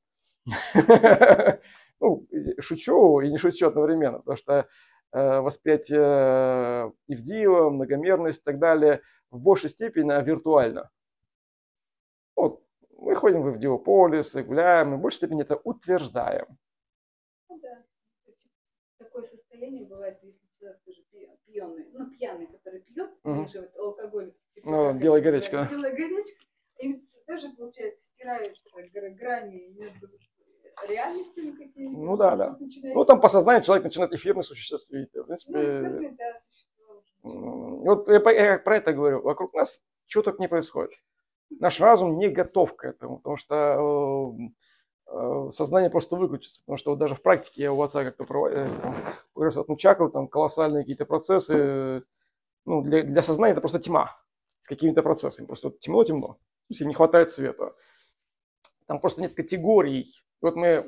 Speaker 1: Ну, шучу и не шучу одновременно, потому что э, восприятие Ивдиева, многомерность и так далее в большей степени виртуально. Вот, мы ходим в Ивдиополис, гуляем, мы в большей степени это утверждаем.
Speaker 4: Ну да. Такое состояние бывает, если человек тоже пьяный, ну пьяный, который пьет,
Speaker 1: Угу.
Speaker 4: же вот алкоголь.
Speaker 1: Ну, белая горячка.
Speaker 4: Белая горячка. И тоже, получается, стираешь грани между реальностями какими-то.
Speaker 1: Ну да, да.
Speaker 4: Начинает...
Speaker 1: Ну там по сознанию человек начинает эфирное существо видеть. В принципе,
Speaker 4: ну, эфирный, да,
Speaker 1: вот я, я про это говорю. Вокруг нас чего только не происходит. Наш разум не готов к этому, потому что э, э, сознание просто выключится. Потому что вот даже в практике я у отца как-то проводил одну чакру, там колоссальные какие-то процессы. Ну, для, для сознания это просто тьма с какими-то процессами. Просто вот темно-темно, если не хватает света. Там просто нет категорий. Вот мы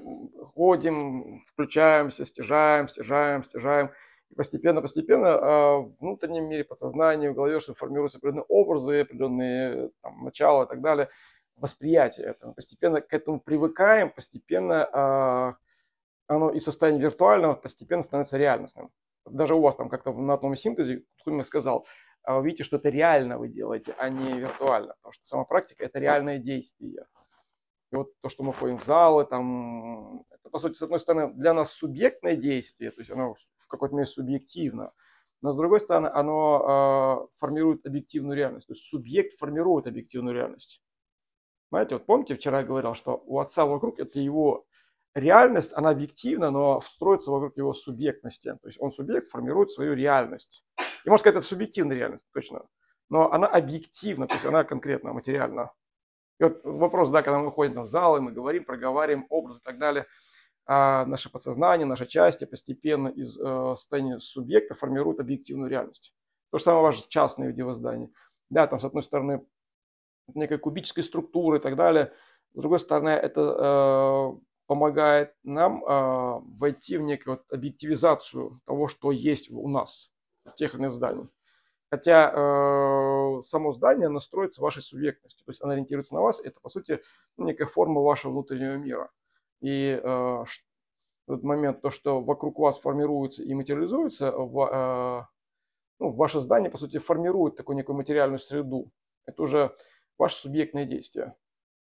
Speaker 1: ходим, включаемся, стяжаем, стяжаем, стяжаем. И постепенно-постепенно в внутреннем мире, подсознании, в голове что формируются определенные образы, определенные там, начала и так далее. Восприятие этого. Постепенно к этому привыкаем, постепенно оно из состояния виртуального постепенно становится реальностным. Даже у вас там как-то на одном синтезе, кто мне сказал, вы видите, что это реально вы делаете, а не виртуально. Потому что сама практика – это реальное действие. И вот то, что мы ходим в залы, там, это, по сути, с одной стороны, для нас субъектное действие, то есть оно в какой-то мере субъективно, но с другой стороны, оно э, формирует объективную реальность. То есть субъект формирует объективную реальность. Знаете, вот помните, вчера я говорил, что у отца вокруг это его реальность, она объективна, но встроится вокруг его субъектности. То есть он субъект формирует свою реальность. И можно сказать, это субъективная реальность, точно. Но она объективна, то есть она конкретно, материальна. И вот вопрос, да, когда мы выходим в зал, и мы говорим, проговариваем образы и так далее, а наше подсознание, наша часть постепенно из э, состояния субъекта формирует объективную реальность. То же самое ваше частное видеоздание. Да, там с одной стороны некой кубической структуры и так далее, с другой стороны это э, помогает нам э, войти в некую вот объективизацию того, что есть у нас в тех или иных зданиях. Хотя э, само здание настроится вашей субъектностью, то есть оно ориентируется на вас, это по сути некая форма вашего внутреннего мира. И э, в этот момент то, что вокруг вас формируется и материализуется, в, э, ну, ваше здание по сути формирует такую некую материальную среду. Это уже ваше субъектное действие.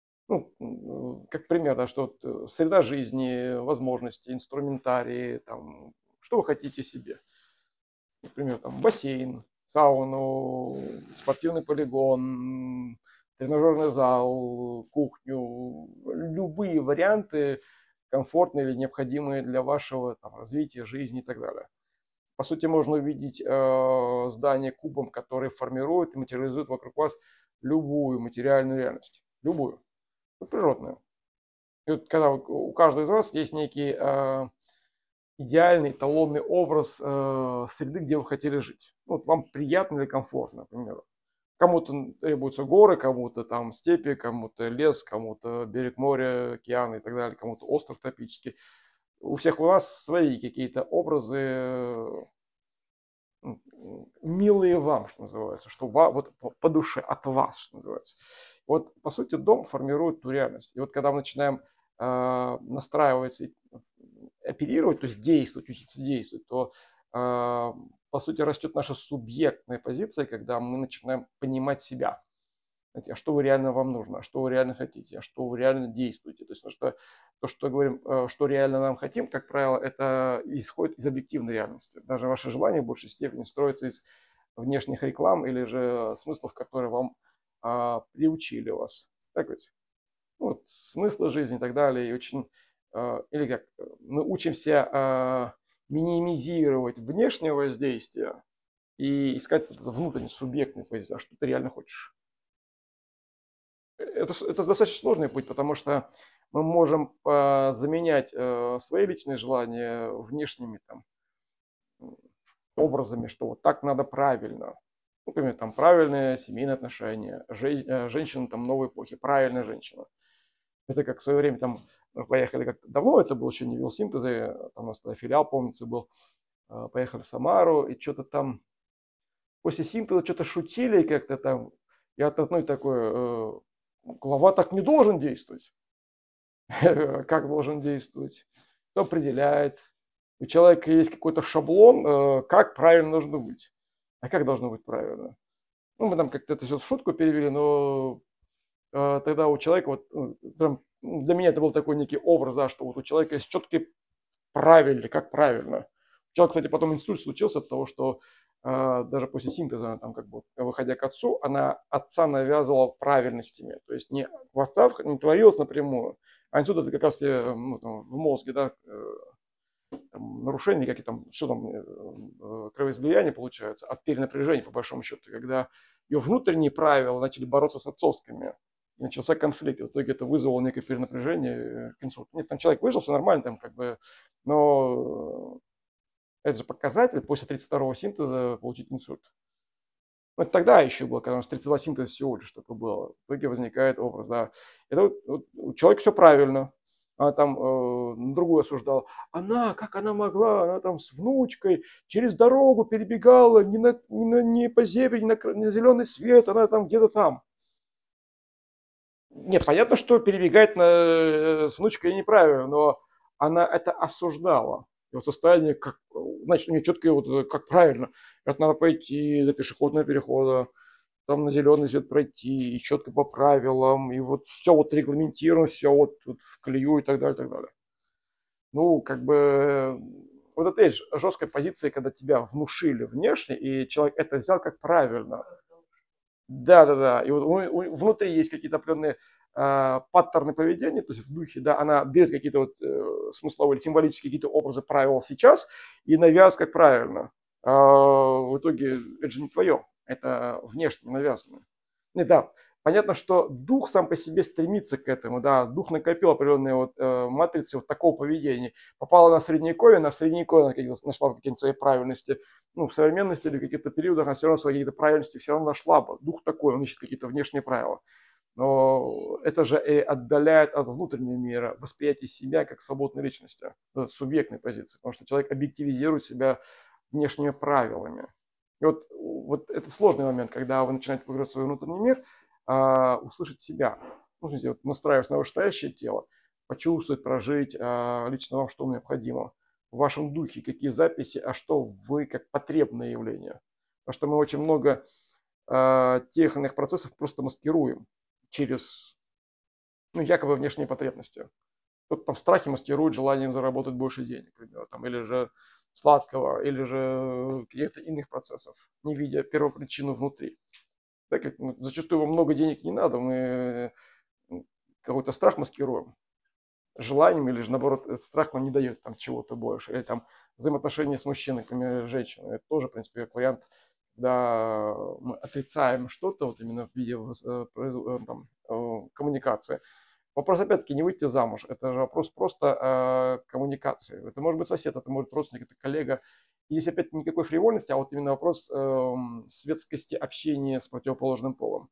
Speaker 1: Ну, как пример, да, что вот среда жизни, возможности, инструментарии, там, что вы хотите себе. Например, там бассейн, сауну, спортивный полигон, тренажерный зал, кухню, любые варианты комфортные или необходимые для вашего там, развития жизни и так далее. По сути, можно увидеть э, здание кубом, который формирует и материализует вокруг вас любую материальную реальность. Любую. Ну, природную. И вот когда у каждого из вас есть некий э, идеальный эталонный образ э, среды, где вы хотели жить. Вот вам приятно или комфортно, например. Кому-то требуются горы, кому-то там степи, кому-то лес, кому-то берег моря, океан и так далее, кому-то остров тропический. У всех у вас свои какие-то образы, милые вам, что называется, что вот по душе, от вас, что называется. Вот, по сути, дом формирует ту реальность. И вот когда мы начинаем э, настраивается и оперировать, то есть действовать, учиться действовать, то э, по сути растет наша субъектная позиция, когда мы начинаем понимать себя. А что вы реально вам нужно, а что вы реально хотите, а что вы реально действуете. То есть то, что, то, что говорим, что реально нам хотим, как правило, это исходит из объективной реальности. Даже ваши желания в большей степени строятся из внешних реклам или же смыслов, которые вам а, приучили вас. Так ведь? Вот, смыслы жизни и так далее. И очень, а, или как, мы учимся а, минимизировать внешнее воздействие и искать внутренний субъектный позицию, а что ты реально хочешь. Это, это достаточно сложный путь, потому что мы можем э, заменять э, свои личные желания внешними там, образами, что вот так надо правильно. Например, там правильные семейные отношения, жен, э, женщина там новой эпохи, правильная женщина. Это как в свое время там мы поехали, как давно это было, еще не Вилсинтезы, там у нас тогда филиал, помнится, был, э, поехали в Самару, и что-то там после синтеза что-то шутили как-то там, и от одной такой, э, глава так не должен действовать. Как должен действовать, кто определяет. У человека есть какой-то шаблон, как правильно должно быть. А как должно быть правильно? Ну, мы там как-то это все в шутку перевели, но тогда у человека, вот прям, для меня это был такой некий образ, да, что вот у человека есть четкий правильный, как правильно. У человека, кстати, потом инсульт случился от того, что даже после синтеза, там, как бы, выходя к отцу, она отца навязывала правильностями. То есть не в отца не творилось напрямую, а инсульт это как раз ну, там, в мозге, да, там, нарушения, какие там, что там, кровоизлияние получается от перенапряжения, по большому счету, когда ее внутренние правила начали бороться с отцовскими. И начался конфликт. И в итоге это вызвало некое перенапряжение к инсульту. Нет, там человек выжил, все нормально, там как бы, но это же показатель после тридцать второго синтеза получить инсульт. Ну, это тогда еще было, когда у нас тридцать два синтеза всего лишь только было. В итоге возникает образ, да. Это вот, вот, у человека все правильно. Она там э, другую осуждала. Она, как она могла, она там с внучкой через дорогу перебегала, не, на, не, на, не по зебре, не на, не на зеленый свет, она там где-то там. Нет, понятно, что перебегать на, э, с внучкой неправильно, но она это осуждала. И вот состояние, как, значит, у нее четко, вот, как правильно. Это надо пойти до пешеходного перехода, там на зеленый свет пройти, и четко по правилам, и вот все вот регламентировано, все вот, вот в колею и так далее, и так далее. Ну, как бы, вот опять же, жесткая позиция, когда тебя внушили внешне, и человек это взял как правильно. Да, да, да. И вот у, у, внутри есть какие-то определенные э, паттерны поведения, то есть в духе, да, она берет какие-то вот э, смысловые или символические какие-то образы правил сейчас и навязывает как правильно. А в итоге это же не твое, это внешне навязано. И да, понятно, что дух сам по себе стремится к этому, да, дух накопил определенные вот э, матрицы вот такого поведения. Попала на средневековье, на средневековье она нашла какие-то свои правильности. Ну, в современности или в каких-то периодах она все равно свои какие-то правильности все равно нашла бы. Дух такой, он ищет какие-то внешние правила. Но это же и отдаляет от внутреннего мира восприятие себя как свободной личности, субъектной позиции. Потому что человек объективизирует себя внешними правилами. И вот, вот это сложный момент, когда вы начинаете погружаться в свой внутренний мир, а, услышать себя. Ну, в смысле, вот настраиваясь на вышестоящее тело, почувствовать, прожить а, лично вам, что необходимо. В вашем духе, какие записи, а что вы как потребное явление. Потому что мы очень много э, тех или иных процессов просто маскируем через ну, якобы внешние потребности. Кто-то там в страхе маскирует желанием заработать больше денег, например, там, или же сладкого, или же каких-то иных процессов, не видя первопричину внутри. Так как ну, зачастую вам много денег не надо, мы какой-то страх маскируем желанием, или же наоборот, этот страх вам не дает там чего-то больше. Или там взаимоотношения с мужчиной, например, женщиной. Это тоже, в принципе, как вариант, когда мы отрицаем что-то, вот именно в виде там, коммуникации. Вопрос, опять-таки, не выйти замуж. Это же вопрос просто э, коммуникации. Это может быть сосед, это может быть родственник, это коллега. И здесь опять никакой фривольности, а вот именно вопрос э, светскости общения с противоположным полом.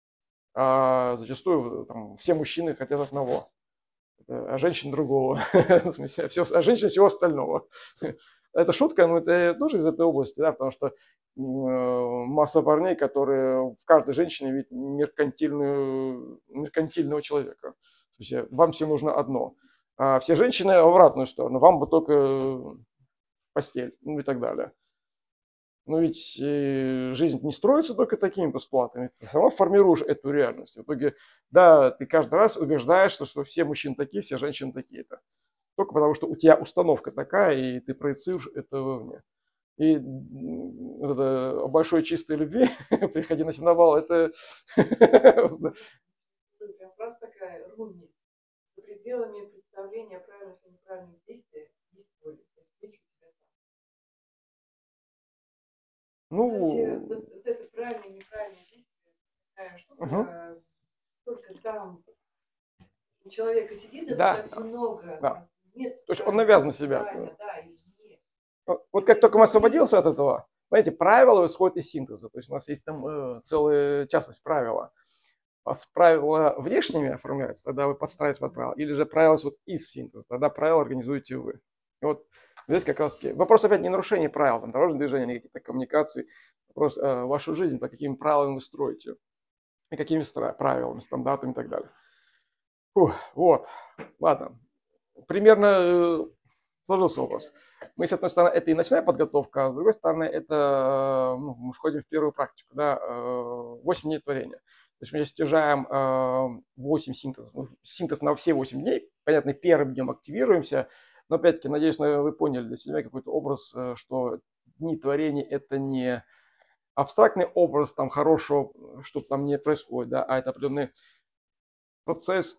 Speaker 1: А зачастую там, все мужчины хотят одного, а женщин другого. В смысле, все, а женщин всего остального. Это шутка, но это тоже из этой области, да, потому что масса парней, которые в каждой женщине видят меркантильную, меркантильного человека. То есть вам всем нужно одно. А все женщины в обратную сторону, вам бы только постель, ну и так далее. Но ведь э, жизнь не строится только такими постулатами. Ты сама формируешь эту реальность. В итоге, да, ты каждый раз убеждаешься, что все мужчины такие, все женщины такие-то. Только потому, что у тебя установка такая, и ты проецируешь это вовне. И вот это о большой чистой любви, приходи на сеновал, это...
Speaker 2: Фраза такая, Руми, за пределами представления о правильных и неправильных действиях есть воля.
Speaker 1: Ну,
Speaker 2: вот это правильное и неправильное действие, такая штука,
Speaker 1: угу.
Speaker 2: только там у человека сидит, это
Speaker 1: Да.
Speaker 2: так много.
Speaker 1: Да.
Speaker 2: Нет,
Speaker 1: То есть он навязан на себя.
Speaker 2: Да, извне.
Speaker 1: Вот, вот как только мы освободился от этого, знаете, правила исходят из синтеза. То есть у нас есть там э, целая частность правила. У вас правила внешними оформляются, тогда вы подстраиваетесь под правила. Или же правила вот из синтеза, тогда правила организуете вы. И вот здесь как раз таки вопрос опять не нарушение правил, там, дорожное движение, или какие-то коммуникации. Вопрос э, вашу жизнь, по каким правилам вы строите. И какими стра- правилами, стандартами и так далее. Фух, вот, ладно. Примерно э, сложился вопрос. Мы, с одной стороны, это и ночная подготовка, а с другой стороны, это ну, мы входим в первую практику, да, восемь дней творения. То есть мы стяжаем восемь синтезов, синтез на все восемь дней. Понятно, первым днем активируемся, но опять-таки, надеюсь, вы поняли для себя какой-то образ, что дни творения это не абстрактный образ там хорошего, что там не происходит, да, а это определенный процесс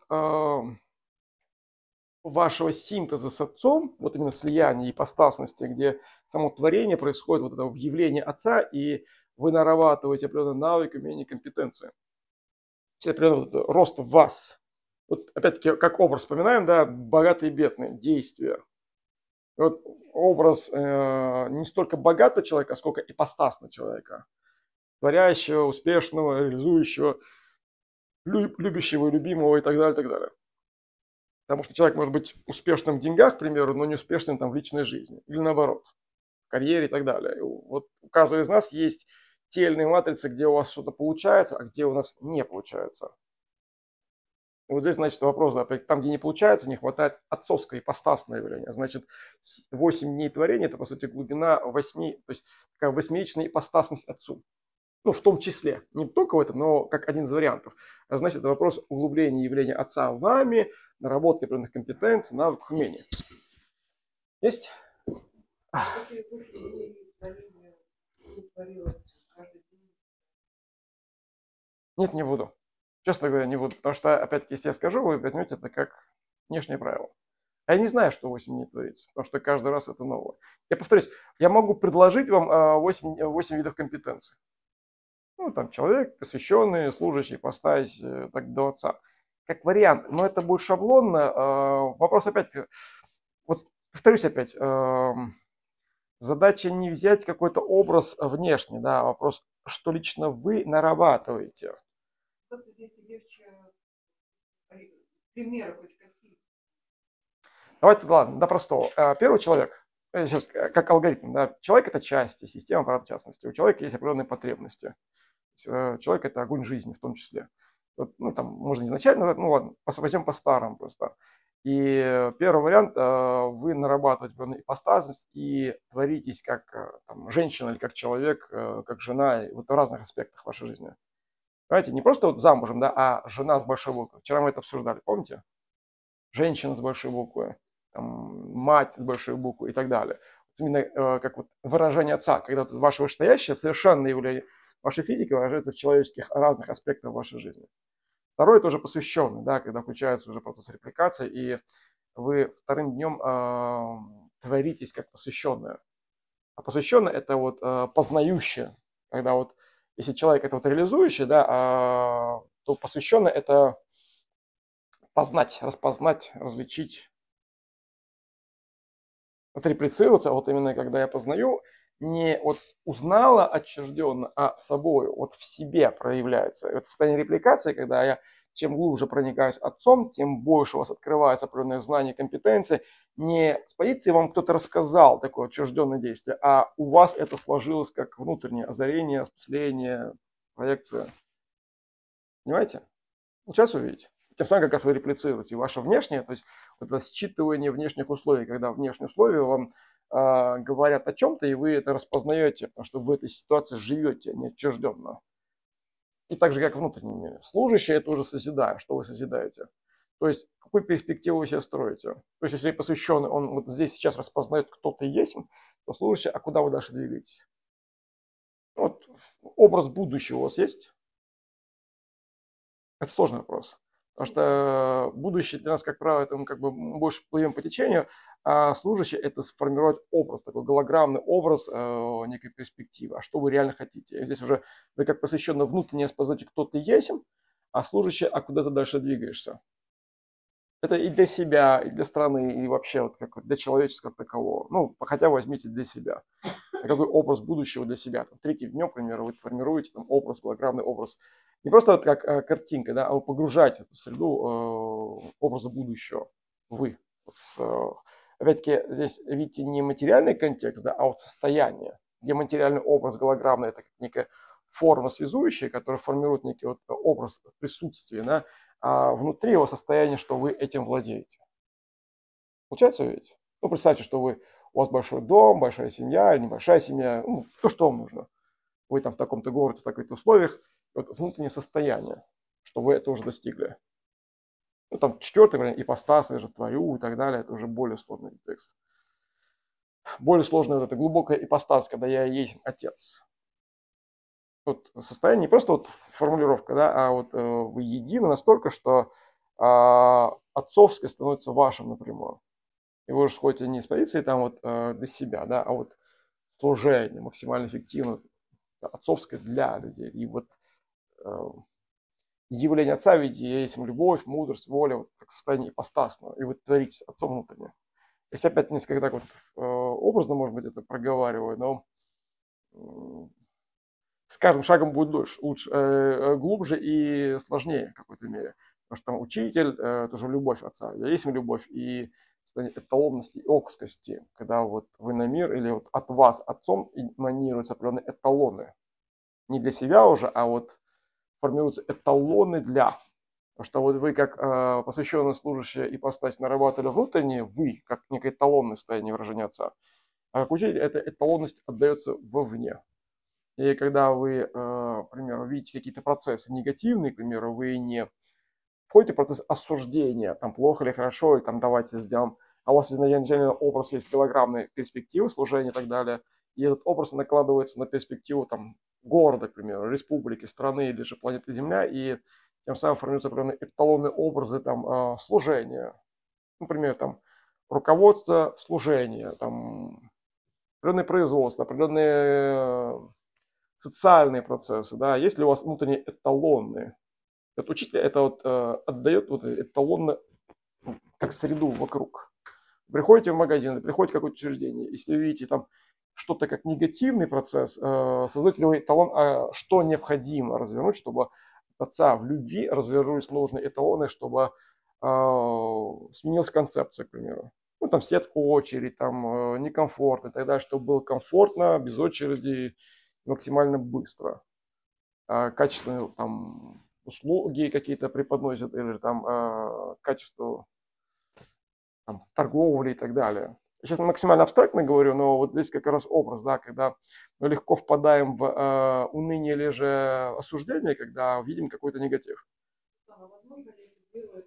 Speaker 1: вашего синтеза с Отцом, вот именно слияния ипостасности, где само творение происходит, вот это явление Отца, и вы нарабатываете определенный навык, умение, компетенцию. Определенный вот рост в вас. Вот опять-таки, как образ вспоминаем, да, богатый и бедный, действия. Вот образ э, не столько богатого человека, сколько ипостасного человека. Творящего, успешного, реализующего, любящего, любимого и так далее, и так далее. Потому что человек может быть успешным в деньгах, к примеру, но не успешным там в личной жизни. Или наоборот, в карьере и так далее. Вот у каждого из нас есть тельные матрицы, где у вас что-то получается, а где у нас не получается. И вот здесь, значит, вопрос, да, там, где не получается, не хватает отцовское ипостасное явление. Значит, восемь дней творения – это, по сути, глубина восьми, то есть такая восьмеричная ипостасность Отцу. Ну, в том числе, не только в этом, но как один из вариантов. А значит, это вопрос углубления явления Отца в вами, наработки определенных компетенций, навыков, умений. Есть? Нет, не буду. Честно говоря, не буду. Потому что, опять-таки, если я скажу, вы возьмете это как внешнее правило. А я не знаю, что восемь дней творится, потому что каждый раз это новое. Я повторюсь, я могу предложить вам восемь, восемь видов компетенций. Ну, там человек, посвященный, служащий, поставить так до Отца. Как вариант. Но это будет шаблонно. Вопрос опять, вот повторюсь опять, задача не взять какой-то образ внешний, да, вопрос, что лично вы нарабатываете. Давайте, ладно, до простого. Первый человек, сейчас как алгоритм, да, человек это части, система аппарата частности. У человека есть определенные потребности. Человек это огонь жизни в том числе. Вот, ну, там можно изначально, ну ладно, возьмем по-старому просто. И первый вариант, вы нарабатываете определенную ипостасность и творитесь как там, женщина или как человек, как жена, вот в разных аспектах вашей жизни. Понимаете, не просто вот замужем, да, а жена с большой буквы. Вчера мы это обсуждали, помните? Женщина с большой буквы, там, мать с большой буквы и так далее. Именно э, как вот выражение Отца, когда ваше вышестоящее совершенное явление вашей физики выражается в человеческих разных аспектах вашей жизни. Второе тоже посвященный, да, когда включается уже процесс репликации, и вы вторым днем э, творитесь как посвященное. А посвященное это вот э, познающее, когда вот если человек это вот реализующий, да, э, то посвященное это познать, распознать, различить, отреплицироваться, вот именно когда я познаю, не вот узнала отчужденно, а собою, вот в себе проявляется. И вот в состоянии репликации, когда я чем глубже проникаюсь Отцом, тем больше у вас открывается определенное знание, компетенции. Не с позиции вам кто-то рассказал такое отчужденное действие, а у вас это сложилось как внутреннее озарение, осмысление, проекция. Понимаете? Сейчас увидите. Тем самым как раз вы реплицируете. И ваше внешнее, то есть вот это считывание внешних условий, когда внешние условия вам э, говорят о чем-то, и вы это распознаете, потому что вы в этой ситуации живете неотчужденно. И так же, как внутренний мир. Служащий – это уже созидая. Что вы созидаете? То есть, какую перспективу вы себе строите? То есть, если посвященный, он вот здесь сейчас распознает, кто ты есть, то служащий, а куда вы дальше двигаетесь? Вот образ будущего у вас есть? Это сложный вопрос. Потому что будущее для нас, как правило, это мы как бы больше плывем по течению, а служащий – это сформировать образ, такой голограммный образ э, некой перспективы. А что вы реально хотите? И здесь уже вы как посвященно внутренне распознаете, кто ты есть, а служащий, а куда ты дальше двигаешься. Это и для себя, и для страны, и вообще вот как для человечества как такового. Ну, хотя возьмите для себя. Какой образ будущего для себя. Там, третий днем, к примеру, вы формируете там, образ, голограммный образ. Не просто вот как э, картинка, да, а вы погружаете эту среду э, образа будущего. Вы. С, э, опять-таки, здесь видите не материальный контекст, да, а вот состояние. Где материальный образ голограммный – это как некая форма связующая, которая формирует некий вот образ присутствия, да, а внутри его состояние, что вы этим владеете. Получается ведь? Ну, представьте, что вы, у вас большой дом, большая семья, небольшая семья, ну, то, что вам нужно. Вы там в таком-то городе, в таких-то условиях, вот внутреннее состояние, что вы это уже достигли. Ну, там четвертый вариант, ипостас, я же творю и так далее, это уже более сложный текст. Более сложный вот это глубокая ипостас, когда я есть отец. Вот состояние не просто вот формулировка, да, а вот э, вы едины настолько, что э, отцовское становится вашим напрямую. И вы уже сходите не с позиции там вот э, для себя, да, а вот служение максимально эффективно, отцовское для людей. И вот э, явление отца в виде есть любовь, мудрость, воля, вот как состояние ипостасного. И вы творите отцом внутренне. Если опять несколько так вот э, образно, может быть, это проговариваю, но э, с каждым шагом будет дольше, лучше, э, глубже и сложнее в какой-то мере. Потому что там учитель, э, тоже любовь отца. Я есть любовь и эталонности и окскости, когда вот вы на мир или вот от вас отцом эманируются определенные эталоны. Не для себя уже, а вот формируются эталоны для. Потому что вот вы как э, посвященные служащие ипостась нарабатывали внутренние, вы как некое эталонное состояние выражения отца. А как учитель эта эталонность отдается вовне. И когда вы, э, к примеру, видите какие-то процессы негативные, к примеру, вы не входите в процесс осуждения, там плохо или хорошо, и там давайте сделаем. А у вас изначально образ есть голограммной перспективы, служения и так далее. И этот образ накладывается на перспективу там, города, к примеру, республики, страны или же планеты Земля, и тем самым формируются определенные эталонные образы там, э, служения. Например, там, руководство служения, там, определенные производства, определенные социальные процессы, да, есть ли у вас внутренние эталонные. Вот учитель это вот э, отдает вот эталонно как среду вокруг. Приходите в магазин, приходите в какое-то учреждение, если видите там что-то как негативный процесс, э, создаете ли вы эталон, э, что необходимо развернуть, чтобы отца в любви развернулись нужные эталоны, чтобы э, сменилась концепция, к примеру. Ну, там свет очередь, там э, некомфортно и так далее, чтобы было комфортно, без очереди, максимально быстро. Э, качественные там услуги какие-то преподносят, или там э, качество там, торговли и так далее. Сейчас максимально абстрактно говорю, но вот здесь как раз образ, да, когда мы легко впадаем в э, уныние или же осуждение, когда видим какой-то негатив.
Speaker 2: А возможно ли это делать,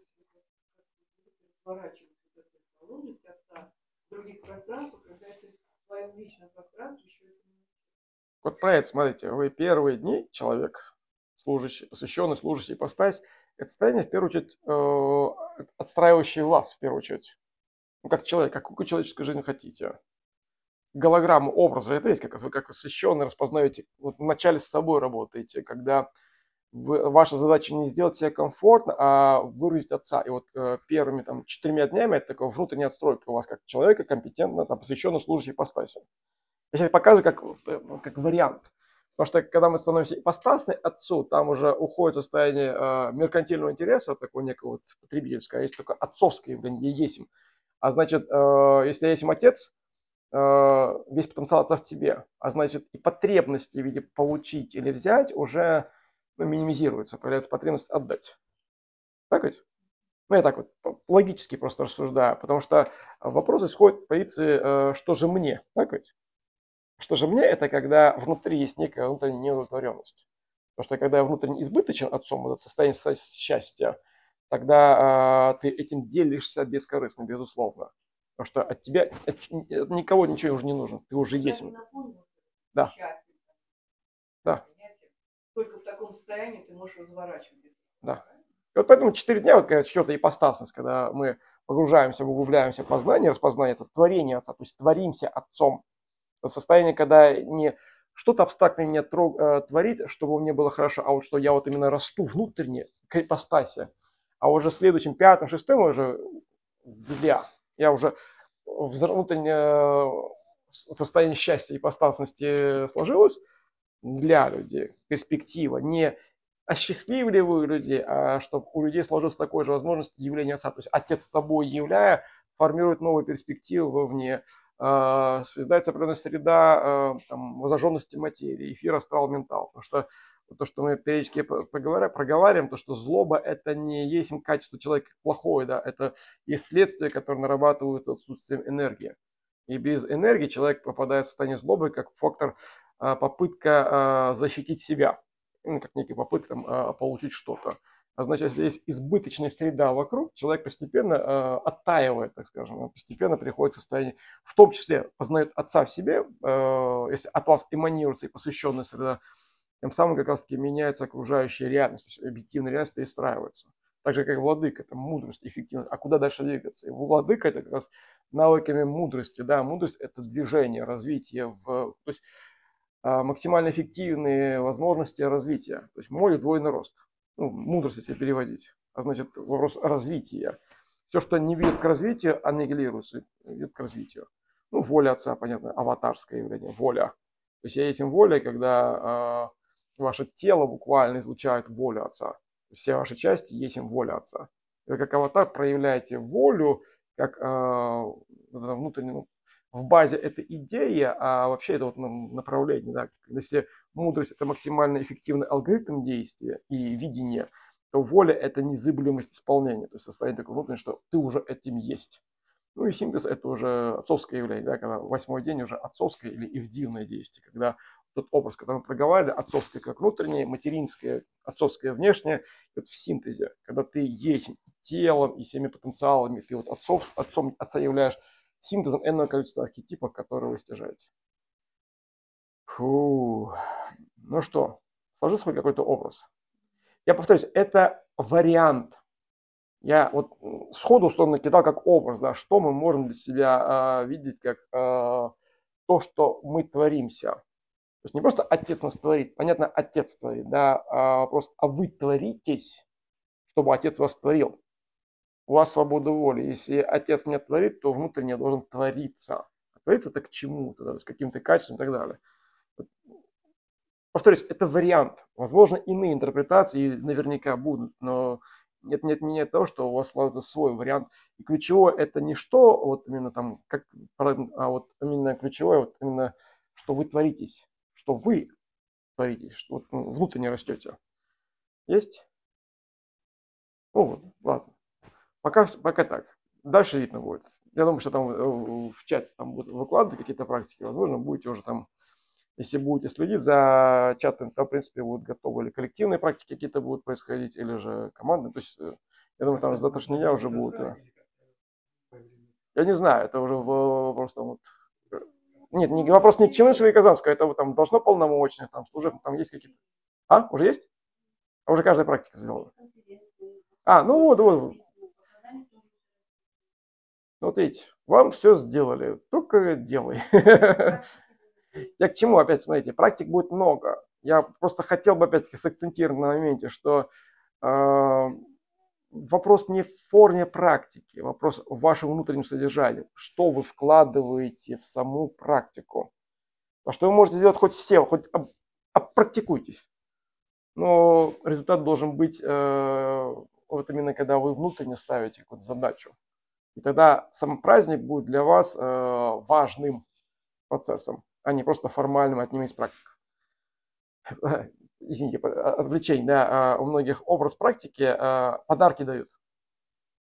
Speaker 2: сворачивать вот эту эталонность отца в других пространствах, когда это в своем личном пространстве еще это не...
Speaker 1: Вот про это, смотрите, вы первые дни человек, служащий, посвященный, служащий ипостась, это состояние, в первую очередь, э, отстраивающее вас, в первую очередь. Ну, как человек, какую человеческую жизнь хотите. Голограмму образа, это есть, как вы как освященный распознаете, вот вначале с собой работаете, когда вы, ваша задача не сделать себе комфортно, а выразить отца. И вот э, первыми там четырьмя днями это такая внутренняя отстройка у вас как человека, компетентно, там, посвященно служащий ипостаси. Я сейчас показываю как, как вариант. Потому что когда мы становимся ипостасны отцу, там уже уходит состояние э, меркантильного интереса, такого некого вот потребительского, а есть только отцовское явление, есть им. А значит, э, если я есть им отец, э, весь потенциал отца в тебе, а значит и потребности в виде получить или взять уже ну, минимизируются, появляется потребность отдать. Так ведь? Ну, я так вот логически просто рассуждаю, потому что вопрос исходит с позиции, что же мне, так ведь? Что же мне, это когда внутри есть некая внутренняя неудовлетворенность. Потому что когда я внутренне избыточен отцом, вот это состояние счастья, тогда э, ты этим делишься бескорыстно, безусловно. Потому что от тебя от, от никого ничего уже не нужно, ты уже есть. Да. Да.
Speaker 2: Только в таком состоянии ты можешь разворачивать.
Speaker 1: Да. И вот поэтому четыре дня, вот когда четвертая ипостасность, когда мы погружаемся, углубляемся в познание, распознание, это творение Отца, то есть творимся Отцом. Это состояние, когда не что-то абстрактное меня трог, э, творит, чтобы мне было хорошо, а вот что я вот именно расту внутренне к ипостаси. А уже следующим, пятым, шестым уже для. Я уже внутреннее состояние счастья и ипостасности сложилось для людей, перспектива, не осчастливливаю людей, а чтобы у людей сложилась такой же возможность явления Отца. То есть Отец с тобой являя, формирует новые перспективы вовне, э, создается определенная среда э, там, зажженности материи, эфир, астрал, ментал. Потому что то, что мы периодически проговариваем, проговариваем, то, что злоба это не есть качество человека плохое, да, это есть следствие, которое нарабатывается отсутствием энергии. И без энергии человек попадает в состояние злобы как фактор, попытка защитить себя, ну, как некая попытка там, получить что-то. А значит, если есть избыточная среда вокруг, человек постепенно оттаивает, так скажем, он постепенно приходит в состояние, в том числе познает Отца в себе, если от вас эманируется и посвященная среда, тем самым как раз таки меняется окружающая реальность, то есть объективная реальность перестраивается. Так же, как владыка, это мудрость, эффективность. А куда дальше двигаться? И владыка это как раз навыками мудрости. Да, мудрость это движение, развитие, в, то есть а, максимально эффективные возможности развития. То есть мой удвоенный рост. Ну, мудрость, если переводить. А значит, вопрос развития. Все, что не ведет к развитию, аннигилируется, ведет к развитию. Ну, воля Отца, понятно, аватарское явление, воля. То есть я этим воля, когда э, ваше тело буквально излучает волю Отца. Все ваши части есть им воля Отца. Вы как аватар проявляете волю, как э, внутреннюю, в базе это идея, а вообще это вот направление. Да? Если мудрость это максимально эффективный алгоритм действия и видения, то воля это незыблемость исполнения. То есть состояние такое внутреннее, что ты уже этим есть. Ну и синтез это уже отцовское явление, да, когда восьмой день уже отцовское или ивдивное действие, когда тот образ, который мы проговаривали, отцовское как внутреннее, материнское, отцовское внешнее, это в синтезе, когда ты есть телом и всеми потенциалами, ты вот отцов, отцом, отца являешь синтезом энного количества архетипов, которые вы стяжаете. Фу. Ну что, сложи свой какой-то образ. Я повторюсь, это вариант. Я вот сходу условно кидал как образ, да, что мы можем для себя э, видеть как э, то, что мы творимся. То есть не просто Отец нас творит, понятно, Отец творит, да, а вопрос, а вы творитесь, чтобы Отец вас творил. У вас свобода воли. Если Отец не творит, то внутренне должен твориться. А твориться это к чему-то, да, с каким-то качеством и так далее. Повторюсь, это вариант. Возможно, иные интерпретации наверняка будут, но это не отменяет того, что у вас сложится свой вариант. И ключевое это не что, вот именно там, как, а вот именно ключевое, вот именно, что вы творитесь, что вы творитесь, что вот внутренне растете. Есть? Ну вот, ладно. Пока, пока так. Дальше видно будет. Я думаю, что там в чате там будут выкладывать какие-то практики. Возможно, будете уже там, если будете следить за чатом, то, в принципе, будут готовы или коллективные практики какие-то будут происходить, или же командные. То есть, я думаю, там с завтрашнего дня уже будут. Я не знаю, это уже вопрос там вот... Нет, не, вопрос не к чему и Казанского, это там должно полномочных, там служебных, там есть какие-то... А, уже есть? А уже каждая практика сделана. А, ну вот, вот. Вот видите, вам все сделали, только делай. Я к чему опять, смотрите, практик будет много. Я просто хотел бы опять-таки сакцентировать на моменте, что э, вопрос не в форме практики, вопрос в вашем внутреннем содержании. Что вы вкладываете в саму практику. А что вы можете сделать хоть все, хоть об, обпрактикуйтесь. Но результат должен быть э, вот именно когда вы внутренне ставите какую-то задачу. И тогда сам праздник будет для вас э, важным процессом, а не просто формальным одним из практик. Извините, отвлечение, да, у многих образ практики, подарки дают.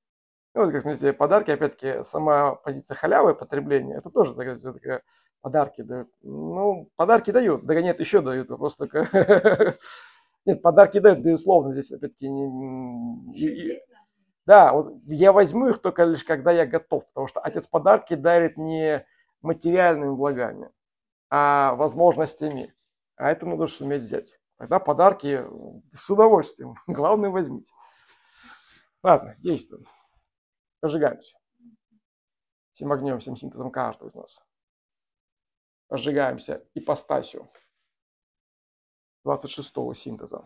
Speaker 1: Ну, вот, как смотрите, подарки, опять-таки, сама позиция халявы потребления, это тоже такая, такая, подарки дают. Ну, подарки дают, да нет, еще дают, просто такая... Нет, подарки дают, безусловно, здесь опять-таки не... и- и- Да, вот я возьму их только лишь когда я готов, потому что отец подарки дарит не материальными благами, а возможностями. А это надо суметь взять. Тогда подарки с удовольствием. Главное возьмите. Ладно, действуем. Зажигаемся. Всем огнем, всем синтезом каждого из нас. Разжигаемся ипостасью двадцать шестого синтеза.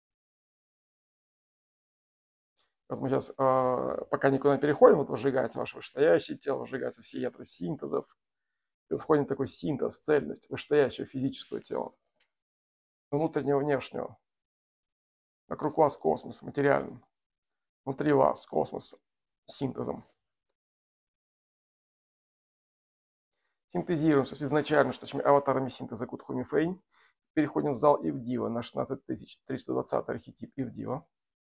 Speaker 1: Вот мы сейчас, э, пока никуда не переходим, вот возжигается ваше вышестоящее тело, возжигаются все ядры синтезов. И вот входит такой синтез, цельность вышестоящего физического тела, внутреннего, внешнего. Вокруг вас космос материальным. Внутри вас космос синтезом. Синтезируемся с изначально штучными аватарами синтеза Кутхуми Фейн. Переходим в зал Ивдива на шестнадцать тысяч триста двадцать архетип Ивдива.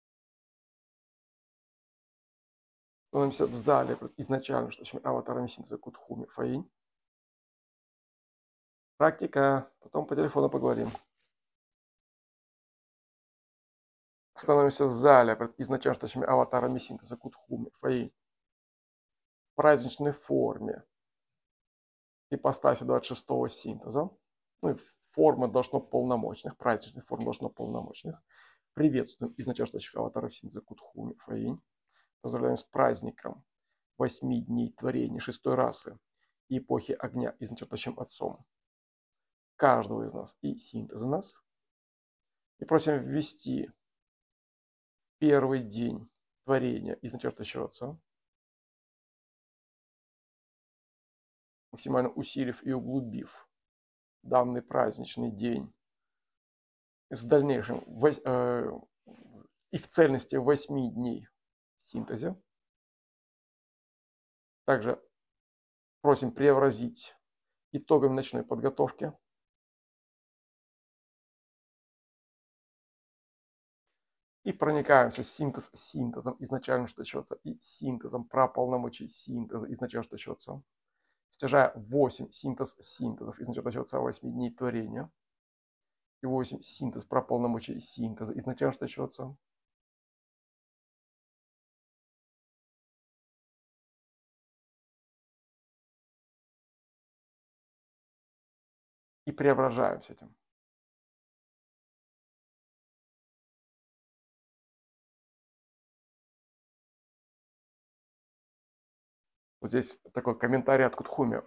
Speaker 1: Становимся в зале изначально штучными аватарами синтеза Кутхуми Фейн. Практика, потом по телефону поговорим. Становимся в зале изначально штучными аватарами синтеза Кутхуми Фейн. В праздничной форме. Ипостаси двадцать шестого синтеза. Ну и форма должно полномочных, праздничных форм должно полномочных. Приветствуем изначально аватаров синтеза Кутхуми Фейн. Поздравляем с праздником восьми дней творения шестой расы и эпохи огня изначальным отцом каждого из нас и синтеза нас. И просим ввести первый день творения изначального отца, максимально усилив и углубив данный праздничный день с дальнейшим э, и в цельности восьми дней синтезе. Также просим преобразить итогами ночной подготовки и проникаемся синтез синтезом изначально штучется и синтезом праполномочий синтеза изначально штучется, стяжая восемь синтез синтезов изначально штучется восьми дней творения и восемь синтез праполномочий синтеза изначально штучется. И преображаемся этим. Вот здесь такой комментарий от Кутхуми.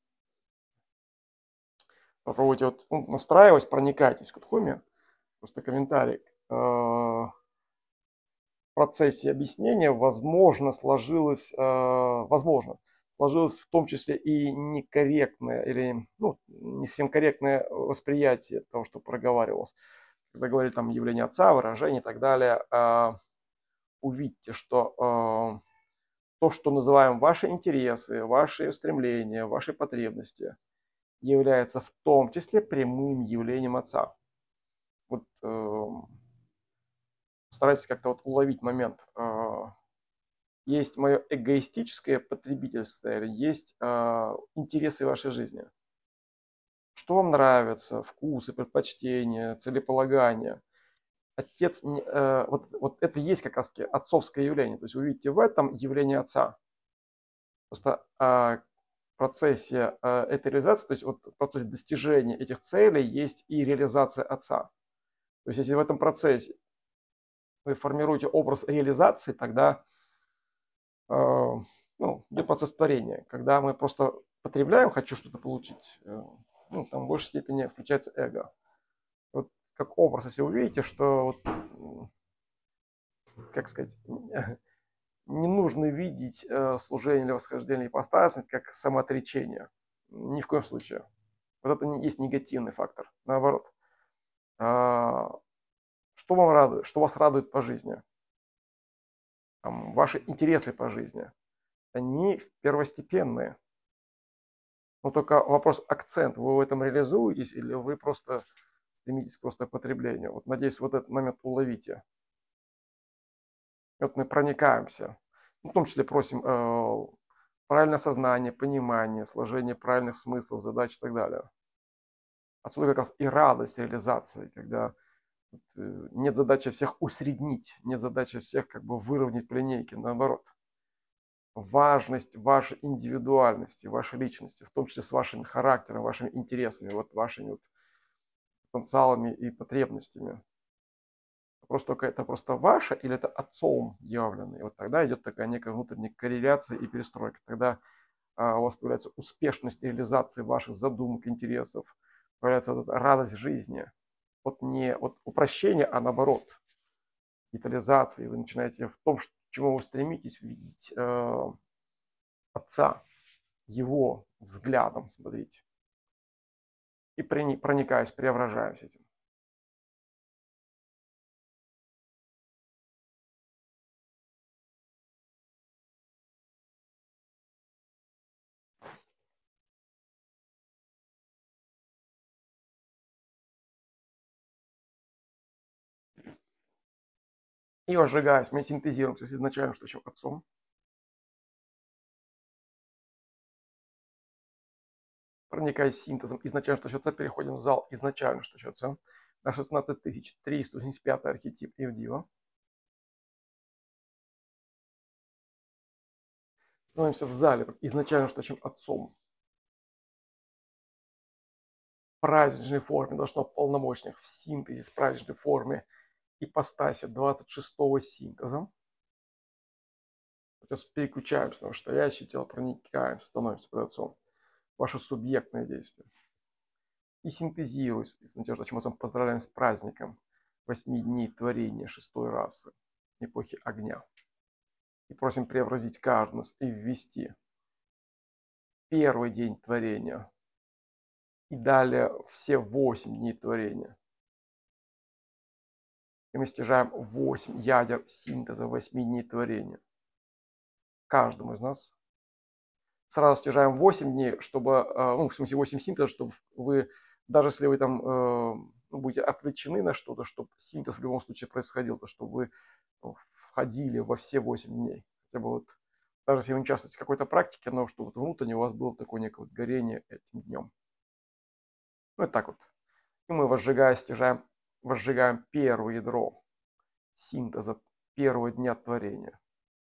Speaker 1: Попробуйте вот, ну, настраиваясь, проникайтесь в Кутхуми. Просто комментарий. В процессе объяснения, возможно, сложилось, возможно, сложилось в том числе и некорректное или ну, не совсем корректное восприятие того, что проговаривалось. Когда говорили там явление отца, выражение и так далее, увидьте, что то, что называем ваши интересы, ваши стремления, ваши потребности, является в том числе прямым явлением отца. Вот старайтесь как-то вот уловить момент. Есть мое эгоистическое потребительство, или есть э, интересы вашей жизни. Что вам нравится, вкусы, предпочтения, целеполагания. Отец, э, вот, вот это есть как раз отцовское явление. То есть вы видите в этом явление отца. Просто э, в процессе э, этой реализации, то есть вот в процессе достижения этих целей есть и реализация отца. То есть если в этом процессе вы формируете образ реализации, тогда ну, идет процесс творения, когда мы просто потребляем, хочу что-то получить, ну, там в большей степени включается эго. Вот как образ, если вы увидите, что, вот, как сказать, не нужно видеть служение или восхождение ипостасности как самоотречение. Ни в коем случае. Вот это есть негативный фактор. Наоборот. Что вам радует? Что вас радует по жизни? Там, ваши интересы по жизни. Они первостепенные. Но только вопрос акцент, вы в этом реализуетесь или вы просто стремитесь просто к потреблению. Вот надеюсь, вот этот момент уловите. Вот мы проникаемся. В том числе просим э, правильное сознание, понимание, сложение правильных смыслов, задач и так далее. Отсюда как раз и радость реализации, когда э, нет задачи всех усреднить, нет задачи всех как бы выровнять по линейке, наоборот. Важность вашей индивидуальности, вашей личности, в том числе с вашим характером, вашими интересами, вот вашими вот потенциалами и потребностями. Просто только это просто ваше или это отцом явлено. И вот тогда идет такая некая внутренняя корреляция и перестройка. Тогда а, у вас появляется успешность реализации ваших задумок, интересов, появляется вот эта радость жизни. Вот не вот упрощение, а наоборот, детализации. Вы начинаете в том, к чему вы стремитесь, видеть э, отца, его взглядом, смотрите. И проникаясь, преображаясь этим. И возжигаясь, мы синтезируемся с изначально что еще отцом. Проникаясь синтезом изначально что отца, переходим в зал изначально что отца. На шестнадцать тысяч триста восемьдесят пятый архетип Евдива. Становимся в зале изначально что отцом. В праздничной форме, должно полномочных, в синтезе в праздничной форме ипостаси двадцать шестого синтеза. Сейчас переключаемся на настоящее тело, проникаем, становимся под отцом. Ваше субъектное действие. И синтезируясь, надежда, чем мы поздравляем с праздником восьми дней творения шестой расы, эпохи огня. И просим преобразить каждый нас и ввести первый день творения и далее все восемь дней творения. И мы стяжаем восемь ядер синтеза восьми дней творения. Каждому из нас. Сразу стяжаем восемь дней, чтобы, ну, в смысле восемь синтезов, чтобы вы, даже если вы там э, будете отвлечены на что-то, чтобы синтез в любом случае происходил, то чтобы вы входили во все восемь дней. Хотя бы вот, даже если вы не участвуете в какой-то практике, но чтобы вот внутренне у вас было такое некое вот горение этим днем. Ну, и так вот. И мы, возжигая, стяжаем, возжигаем первое ядро синтеза первого дня творения.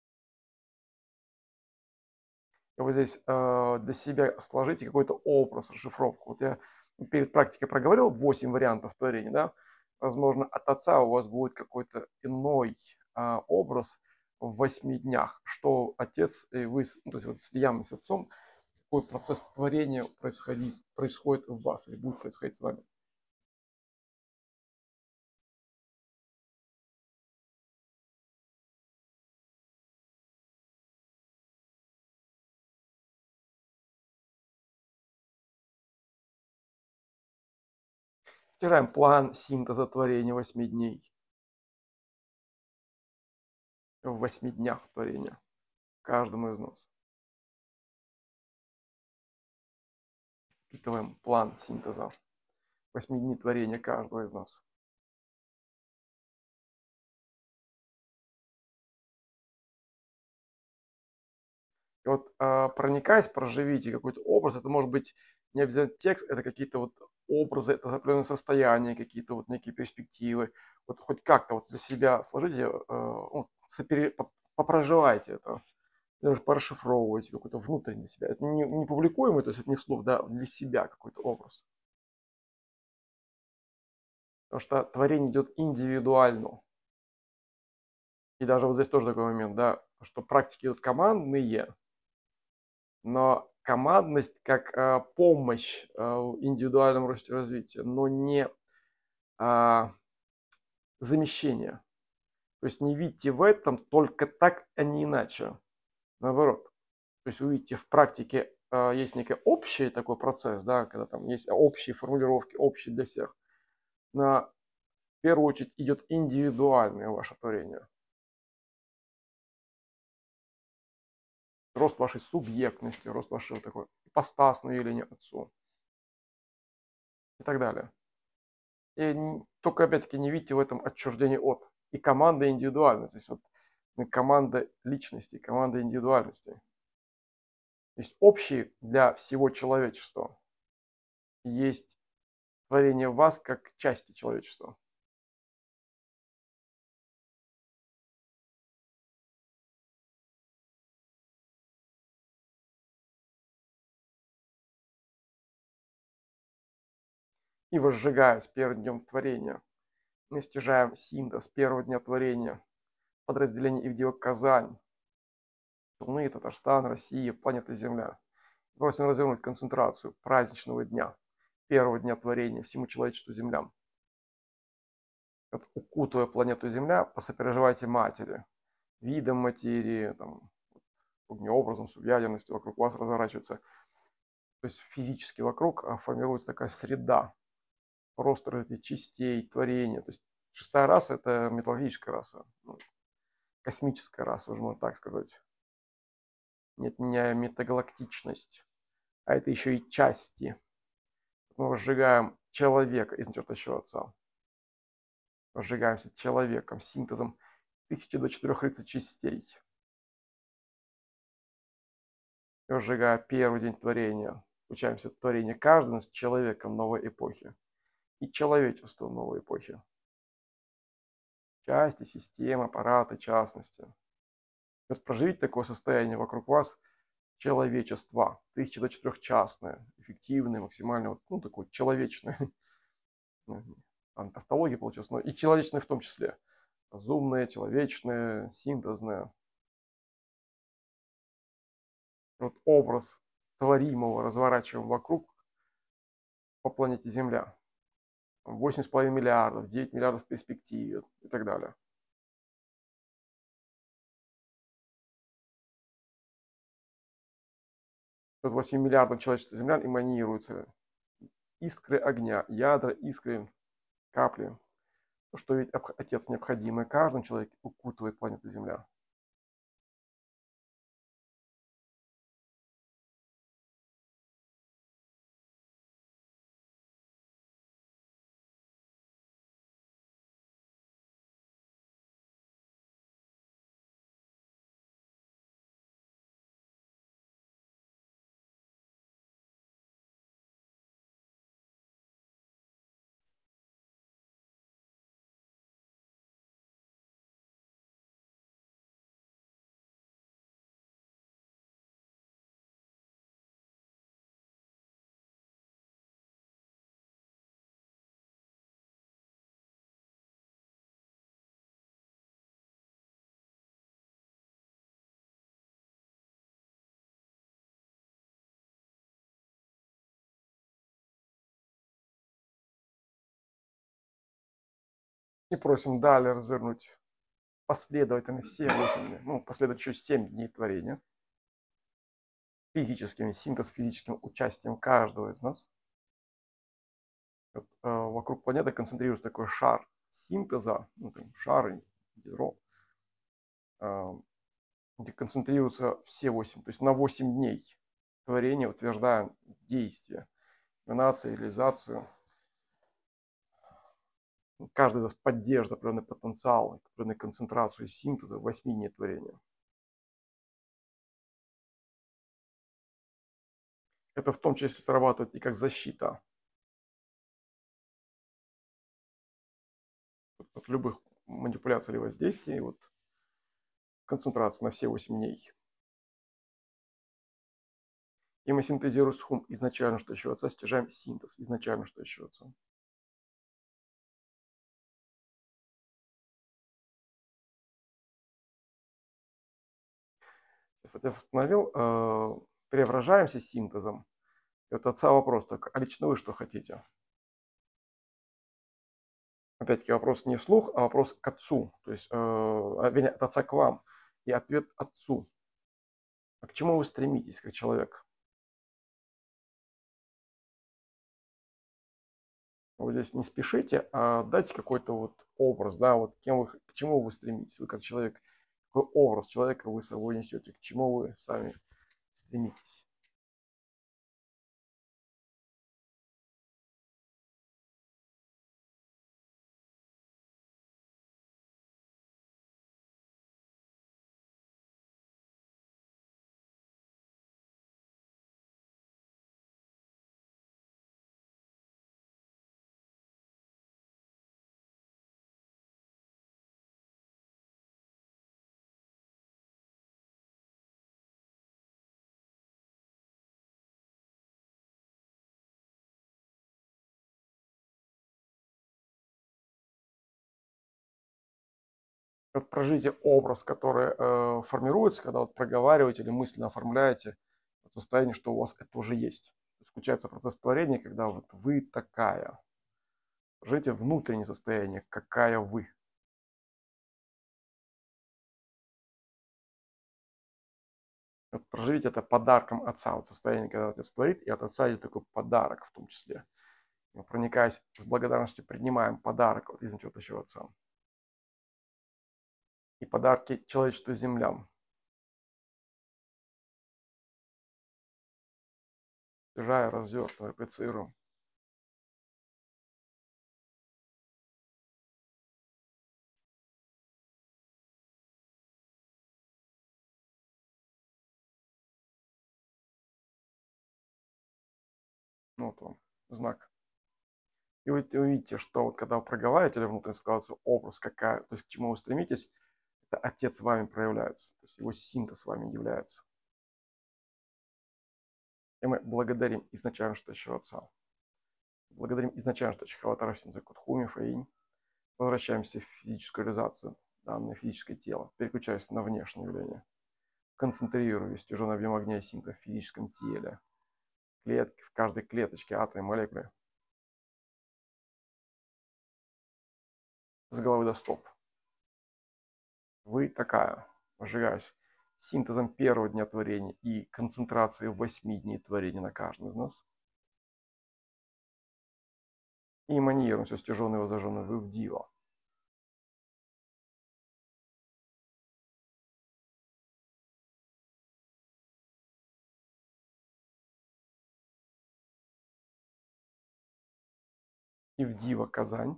Speaker 1: И вот здесь э, для себя сложите какой-то образ, расшифровку. Вот я перед практикой проговорил восемь вариантов творения, да. Возможно, от отца у вас будет какой-то иной э, образ в восьми днях, что отец и вы, ну, то есть вот слиянный с отцом, какой процесс творения происходит, происходит в вас или будет происходить с вами. Стираем план синтеза творения восьми дней. В восьми днях творения. Каждому из нас. Впитываем план синтеза восьми дней творения каждого из нас. И вот э, проникаясь, проживите какой-то образ. Это может быть не обязательно текст, это какие-то вот образы, это определенные состояния, какие-то вот некие перспективы. Вот хоть как-то вот для себя сложите, э, ну, сопере, попроживайте это. Даже порасшифровывайте какой-то внутренний себя. Это не, не публикуемый, то есть это не вслух, да, для себя какой-то образ. Потому что творение идет индивидуально. И даже вот здесь тоже такой момент, да, что практики идут командные, но командность как э, помощь э, в индивидуальном росте развития, но не э, замещение. То есть не видите в этом только так, а не иначе. Наоборот. То есть вы видите в практике э, есть некий общий такой процесс, да, когда там есть общие формулировки, общие для всех. Но в первую очередь идет индивидуальное ваше творение. Рост вашей субъектности, рост вашего такой ипостасной или не отцу. И так далее. И только опять-таки не видите в этом отчуждение от. И команда, и индивидуальность. Здесь вот Мы команда личностей, команда индивидуальностей. Есть общие для всего человечества. Есть творение вас как части человечества. И возжигая с первым днем творения, мы стяжаем синтез первого дня творения, подразделение Ивдель-Казань, Луны, Татарстан, Россия, планета Земля. Просим развернуть концентрацию праздничного дня, первого дня творения всему человечеству Землям. Укутывая планету Земля по сопереживайте матери, видом материи, там, огнеобразом, субъядерностью вокруг вас разворачивается. То есть физически вокруг формируется такая среда, просто этих частей, творения. То есть шестая раса – это металлургическая раса, ну, космическая раса, уже можно так сказать. Нет, не метагалактичность, а это еще и части. Мы возжигаем человека из начертающего Отца. Возжигаемся человеком, синтезом тысячи до четырех тридцать частей. И возжигая первый день творения, включаемся в творение каждого с человеком новой эпохи и человечеством новой эпохи. Части, системы, аппараты, частности. Вот проживите такое состояние вокруг вас человечества, тысячи до четырех частное, эффективное, максимально, вот, ну, такое человечное. Там тавтология получилась, но и человечное в том числе. Разумное, человечное, синтезное. Вот образ творимого разворачиваем вокруг по планете Земля. восемь с половиной миллиардов, девять миллиардов в перспективе и так далее. От восьми миллиардов человечества землян эманируются искры огня, ядра, искры, капли. То, что ведь Отец необходимый каждому человеку укутывает планету Земля. И просим далее развернуть последовательно все восемь, ну, последовать еще семь дней творения. Физическим, синтез физическим участием каждого из нас. Вот, э, вокруг планеты концентрируется такой шар синтеза, ну, там, шар, ядро, э, где концентрируются все восемь. То есть на восемь дней творения утверждаем действие, эманацию, реализацию. Каждый из нас поддерживает определенный потенциал, определенную концентрацию синтеза в восьми дней творения. Это в том числе срабатывает и как защита от любых манипуляций или воздействий. Вот, концентрация на все восемь дней. И мы синтезируем схум изначально, что еще отца, стяжаем синтез изначально, что еще отца. Сейчас я восстановил, э, преображаемся синтезом. Это отца вопрос только, а лично вы что хотите? Опять-таки вопрос не вслух, а вопрос к отцу. То есть, э, от отца к вам. И ответ отцу. А к чему вы стремитесь, как человек? Вот здесь не спешите, а дайте какой-то вот образ, да, вот кем вы, к чему вы стремитесь. Вы как человек, какой образ человека вы с собой несете, к чему вы сами стремитесь. Вот прожите образ, который э, формируется, когда вот проговариваете или мысленно оформляете состояние, что у вас это уже есть. Включается процесс творения, когда вот вы такая. Прожите внутреннее состояние, какая вы. Вот проживите это подарком отца. Вот состояние, когда отец творит, и от отца есть такой подарок в том числе. Мы, проникаясь с благодарностью, принимаем подарок вот из ничего отца. И подарки человечеству и землям. Снижая, развертывая, проецируем. Ну, вот вам знак. И вы увидите, что вот когда вы проговариваете или внутреннюю ситуацию, образ какая, то есть к чему вы стремитесь, это отец вами проявляется. То есть его синтез вами является. И мы благодарим изначально, что еще отца. Благодарим изначально, что Чхаватарасин за Кутхуми, Фаинь. Возвращаемся в физическую реализацию, данное физическое тело, переключаясь на внешнее явление. Концентрируясь тяжелый объем огня и синта в физическом теле. Клетки, в каждой клеточке, атомы, молекулы. С головы до стоп. Вы такая, возжигаясь синтезом первого дня творения и концентрацией восьми дней творения на каждом из нас. И эманируем все стяженное и возожженное вы в дива. И в дива Казань.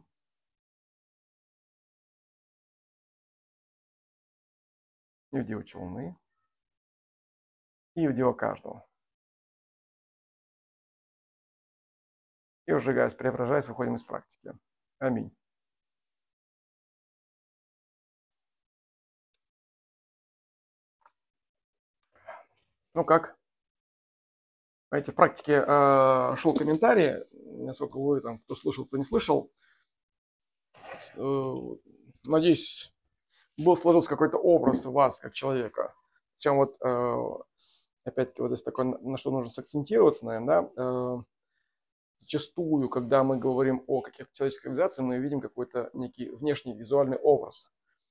Speaker 1: И в дива Челны. И в дива каждого. И возжигаясь, преображаясь, выходим из практики. Аминь. Ну как? По этой практике э, шел комментарий, насколько вы там, кто слышал, кто не слышал. Э, надеюсь, был сложился какой-то образ вас как человека. Причем вот, э, опять-таки, вот здесь такое, на что нужно сакцентироваться, наверное, да, э, зачастую, когда мы говорим о каких-то человеческих организациях, мы видим какой-то некий внешний визуальный образ.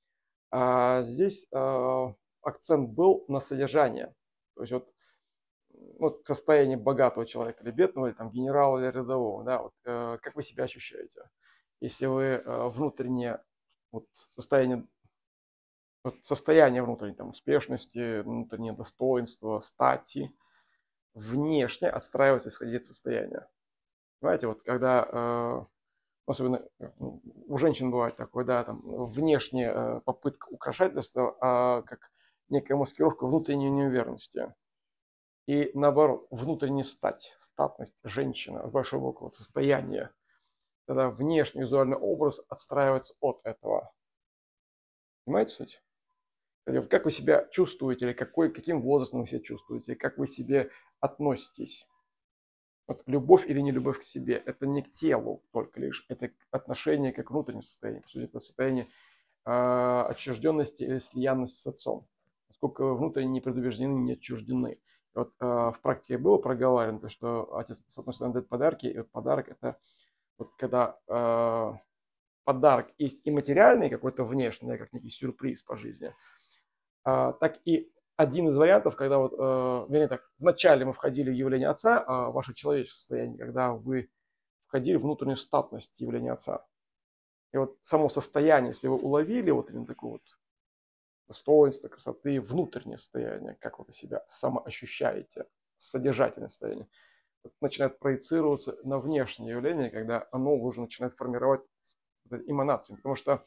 Speaker 1: А здесь э, акцент был на содержание. То есть вот, вот состояние богатого человека или бедного, или там генерала или рядового, да, вот, э, как вы себя ощущаете. Если вы э, внутреннее вот, состояние, вот, состояние внутренней там, успешности, внутреннее достоинство, стати, внешне отстраивается исходя из состояния. Понимаете, вот когда э, особенно у женщин бывает такое, да, там внешняя попытка украшательства, а как некая маскировка внутренней неуверенности. И наоборот, внутренняя стать, статность женщины с большой буквы, состояние. Тогда внешний визуальный образ отстраивается от этого. Понимаете суть? Как вы себя чувствуете, или какой, каким возрастом вы себя чувствуете, как вы к себе относитесь. Вот любовь или не любовь к себе, это не к телу только лишь, это отношение как внутреннее состояние. По сути, это состояние э, отчужденности или слиянности с отцом. Насколько вы внутренне не предубеждены, не отчуждены. Вот э, в практике было проговаривано, то, что отец, с одной стороны, дает подарки, и вот подарок это вот когда э, подарок есть и материальный, какой-то внешний, как некий сюрприз по жизни, э, так и один из вариантов, когда вот, э, вернее так, вначале мы входили в явление отца, а ваше человеческое состояние, когда вы входили в внутреннюю статность явления отца. И вот само состояние, если вы уловили вот именно такое вот достоинство, красоты, внутреннее состояние, как вы себя самоощущаете, содержательное состояние, вот начинает проецироваться на внешнее явление, когда оно уже начинает формировать эманации. Потому что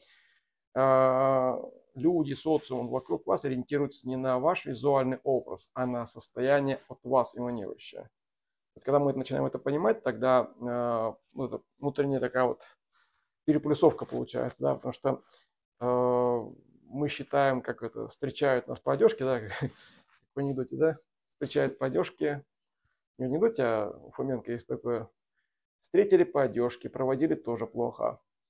Speaker 1: э, люди, социум вокруг вас ориентируются не на ваш визуальный образ, а на состояние от вас эманирующее. Вот когда мы начинаем это понимать, тогда э, ну, это внутренняя такая вот переплюсовка получается, да, потому что э, мы считаем, как это, встречают нас по одежке, да, как в анекдоте, да, встречают по одежке, не в анекдоте, а у Фоменко есть такое, встретили по одежке, проводили тоже плохо.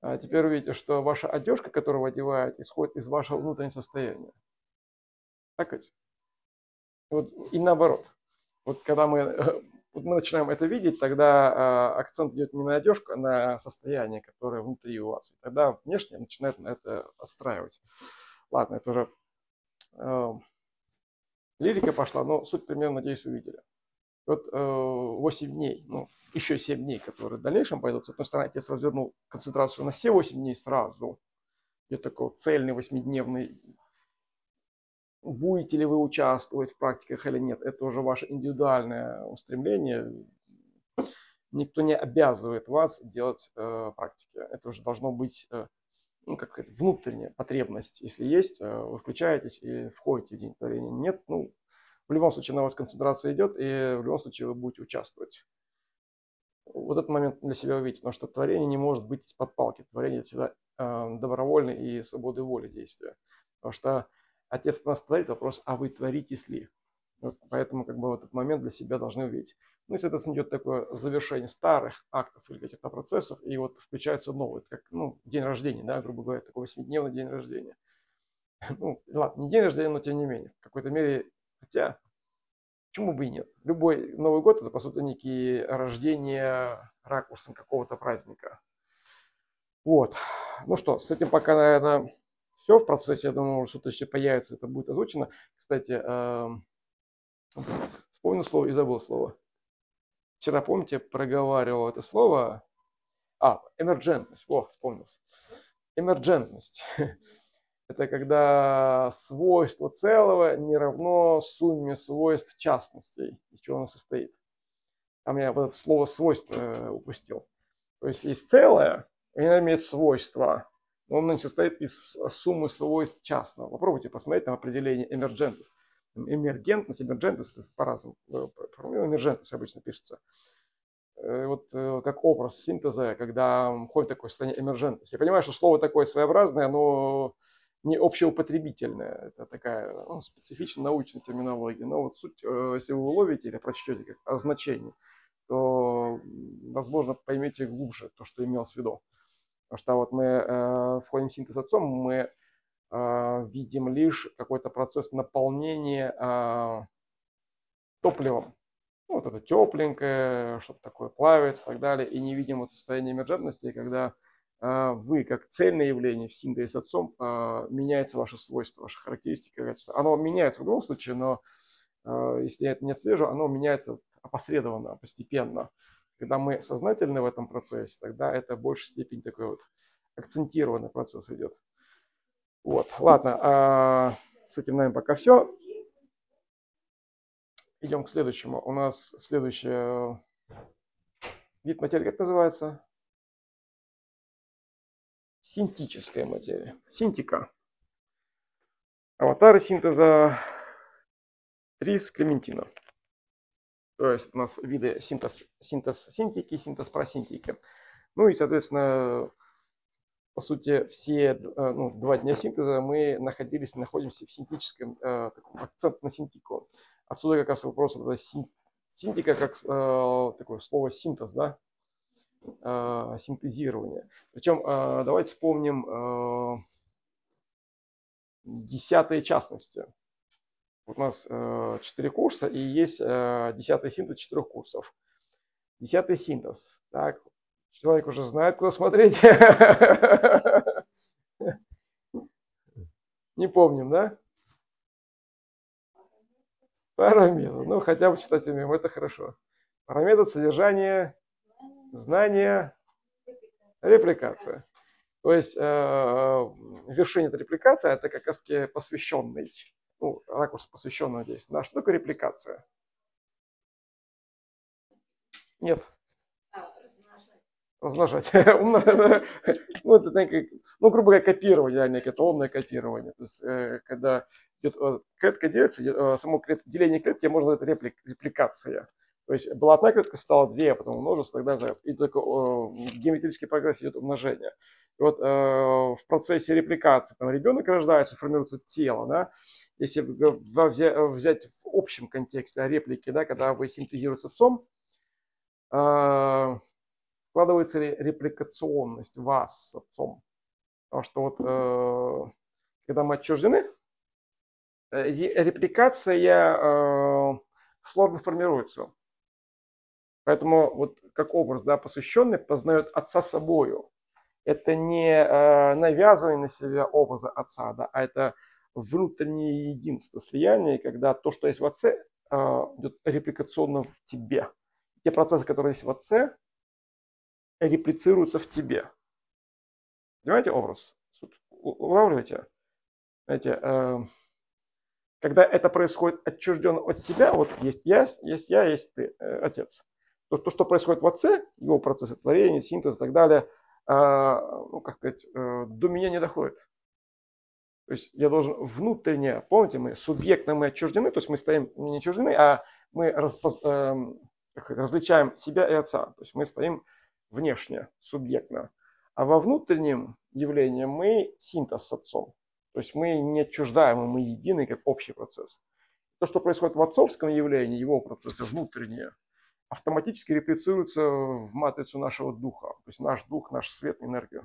Speaker 1: А теперь вы видите, что ваша одежка, которую вы одеваете, исходит из вашего внутреннего состояния. Так ведь? Вот, и наоборот. Вот когда мы, вот мы начинаем это видеть, тогда э, акцент идет не на одежку, а на состояние, которое внутри у вас. И тогда внешне начинает на это отстраивать. Ладно, это уже э, лирика пошла, но суть примерно, надеюсь, увидели. Вот э, восемь дней, ну, еще семь дней, которые в дальнейшем пойдут. С одной стороны, отец развернул концентрацию на все восемь дней сразу. Это такой цельный восьмидневный. Будете ли вы участвовать в практиках или нет, это уже ваше индивидуальное устремление. Никто не обязывает вас делать э, практики. Это уже должно быть, э, ну, как сказать, внутренняя потребность. Если есть, э, вы включаетесь и входите в день творения. Нет, ну, в любом случае на вас концентрация идет, и в любом случае вы будете участвовать. Вот этот момент для себя увидите, потому что творение не может быть из-под палки. Творение всегда э, добровольное и свободы воли действия. Потому что Отец нас творит, вопрос, а вы творитесь ли? Вот поэтому как бы в этот момент для себя должны увидеть. Ну и, соответственно, идет такое завершение старых актов или каких-то процессов, и вот включается новый, как ну, день рождения, да, грубо говоря, такой восьмидневный день рождения. Ну, ладно, не день рождения, но тем не менее. В какой-то мере, хотя, почему бы и нет. Любой Новый год – это, по сути, некие рождения ракурсом какого-то праздника. Вот. Ну что, с этим пока, наверное, все в процессе. Я думаю, что-то еще появится, это будет озвучено. Кстати, вспомнил слово и забыл слово. Вчера, помните, проговаривал это слово. А, эмерджентность. Во, вспомнился. Эмерджентность. Это когда свойство целого не равно сумме свойств частностей, из чего оно состоит. Там я вот это слово свойство упустил. То есть есть целое, и оно имеет свойства. Но оно состоит из суммы свойств частного. Попробуйте посмотреть на определение эмерджентность. Эмергентность, эмерджентность, это по-разному. Эмерджентность обычно пишется. Вот как образ синтеза, когда входит такое состояние эмерджентности. Я понимаю, что слово такое своеобразное, но не общеупотребительное. Это такая ну, специфичная научная терминология. Но вот суть, если вы уловите или прочтете как означение, то, возможно, поймете глубже то, что имелось в виду. Потому что вот мы э, входим в синтез отцом, мы э, видим лишь какой-то процесс наполнения э, топливом. Ну, вот это тепленькое, что-то такое плавится и так далее. И не видим вот состояние эмерджентности, когда э, вы, как цельное явление в синтезе с отцом, э, меняется ваше свойство, ваша характеристика, качество. Оно меняется в любом случае, но э, если я это не отслежу, оно меняется опосредованно, постепенно. Когда мы сознательны в этом процессе, тогда это в большей степени такой вот акцентированный процесс идет. Вот, ладно, а с этим, наверное, пока все. Идем к следующему. У нас следующий вид материи, как называется? Синтическая материя. Синтика. Аватары синтеза Трис Клементино. То есть у нас виды синтез, синтез синтики, синтез просинтики. Ну и, соответственно, по сути, все ну, два дня синтеза мы находились, находимся в синтическом, э, таком акцент на синтику. Отсюда как раз вопрос, это син, синтика как э, такое слово синтез, да, э, синтезирование. Причем э, давайте вспомним э, десятые частности. Вот у нас э, четыре курса и есть э, десятый синтез четырех курсов. Десятый синтез. Так, человек уже знает, куда смотреть. Не помним, да? Параметр. Ну, хотя бы читать умеем, это хорошо. Параметр содержания, знания, репликация. То есть э, вершина этой репликации это как раз посвященный, ну, ракурс посвященного действия. Да, что такое репликация? Нет. Размножать. Ну, это, ну, грубо говоря, копирование, некое умное копирование. То есть, когда идет, клетка делится, само деление клетки можно назвать реплик, репликация. То есть была одна клетка, стала две, а потом множество, тогда и только в геометрический прогресс идет умножение. И вот э, в процессе репликации там, ребенок рождается, формируется тело, да. Если взять в общем контексте реплики, да, когда вы синтезируете с отцом, э, складывается ли репликационность вас с отцом. Потому что вот э, когда мы отчуждены, э, репликация э, сложно формируется. Поэтому вот как образ, да, посвященный познает отца собою. Это не э, навязывание на себя образа отца, да, а это внутреннее единство, слияние, когда то, что есть в отце, э, идет репликационно в тебе. Те процессы, которые есть в отце, реплицируются в тебе. Понимаете образ? Улавливаете? Знаете, э, когда это происходит отчужденно от тебя, вот есть я, есть я, есть ты, э, отец. То, то, что происходит в отце, его процессы творения, синтез и так далее, э, ну, как сказать, э, до меня не доходит. То есть я должен внутренне, помните, мы субъектно мы отчуждены, то есть мы стоим не отчуждены, а мы распоз, э, различаем себя и отца. То есть мы стоим внешне, субъектно. А во внутреннем явлении мы синтез с отцом. То есть мы не отчуждаемы, мы едины как общий процесс. То, что происходит в отцовском явлении, его процессы внутренние, автоматически реплицируются в матрицу нашего духа. То есть наш дух, наш свет, энергию.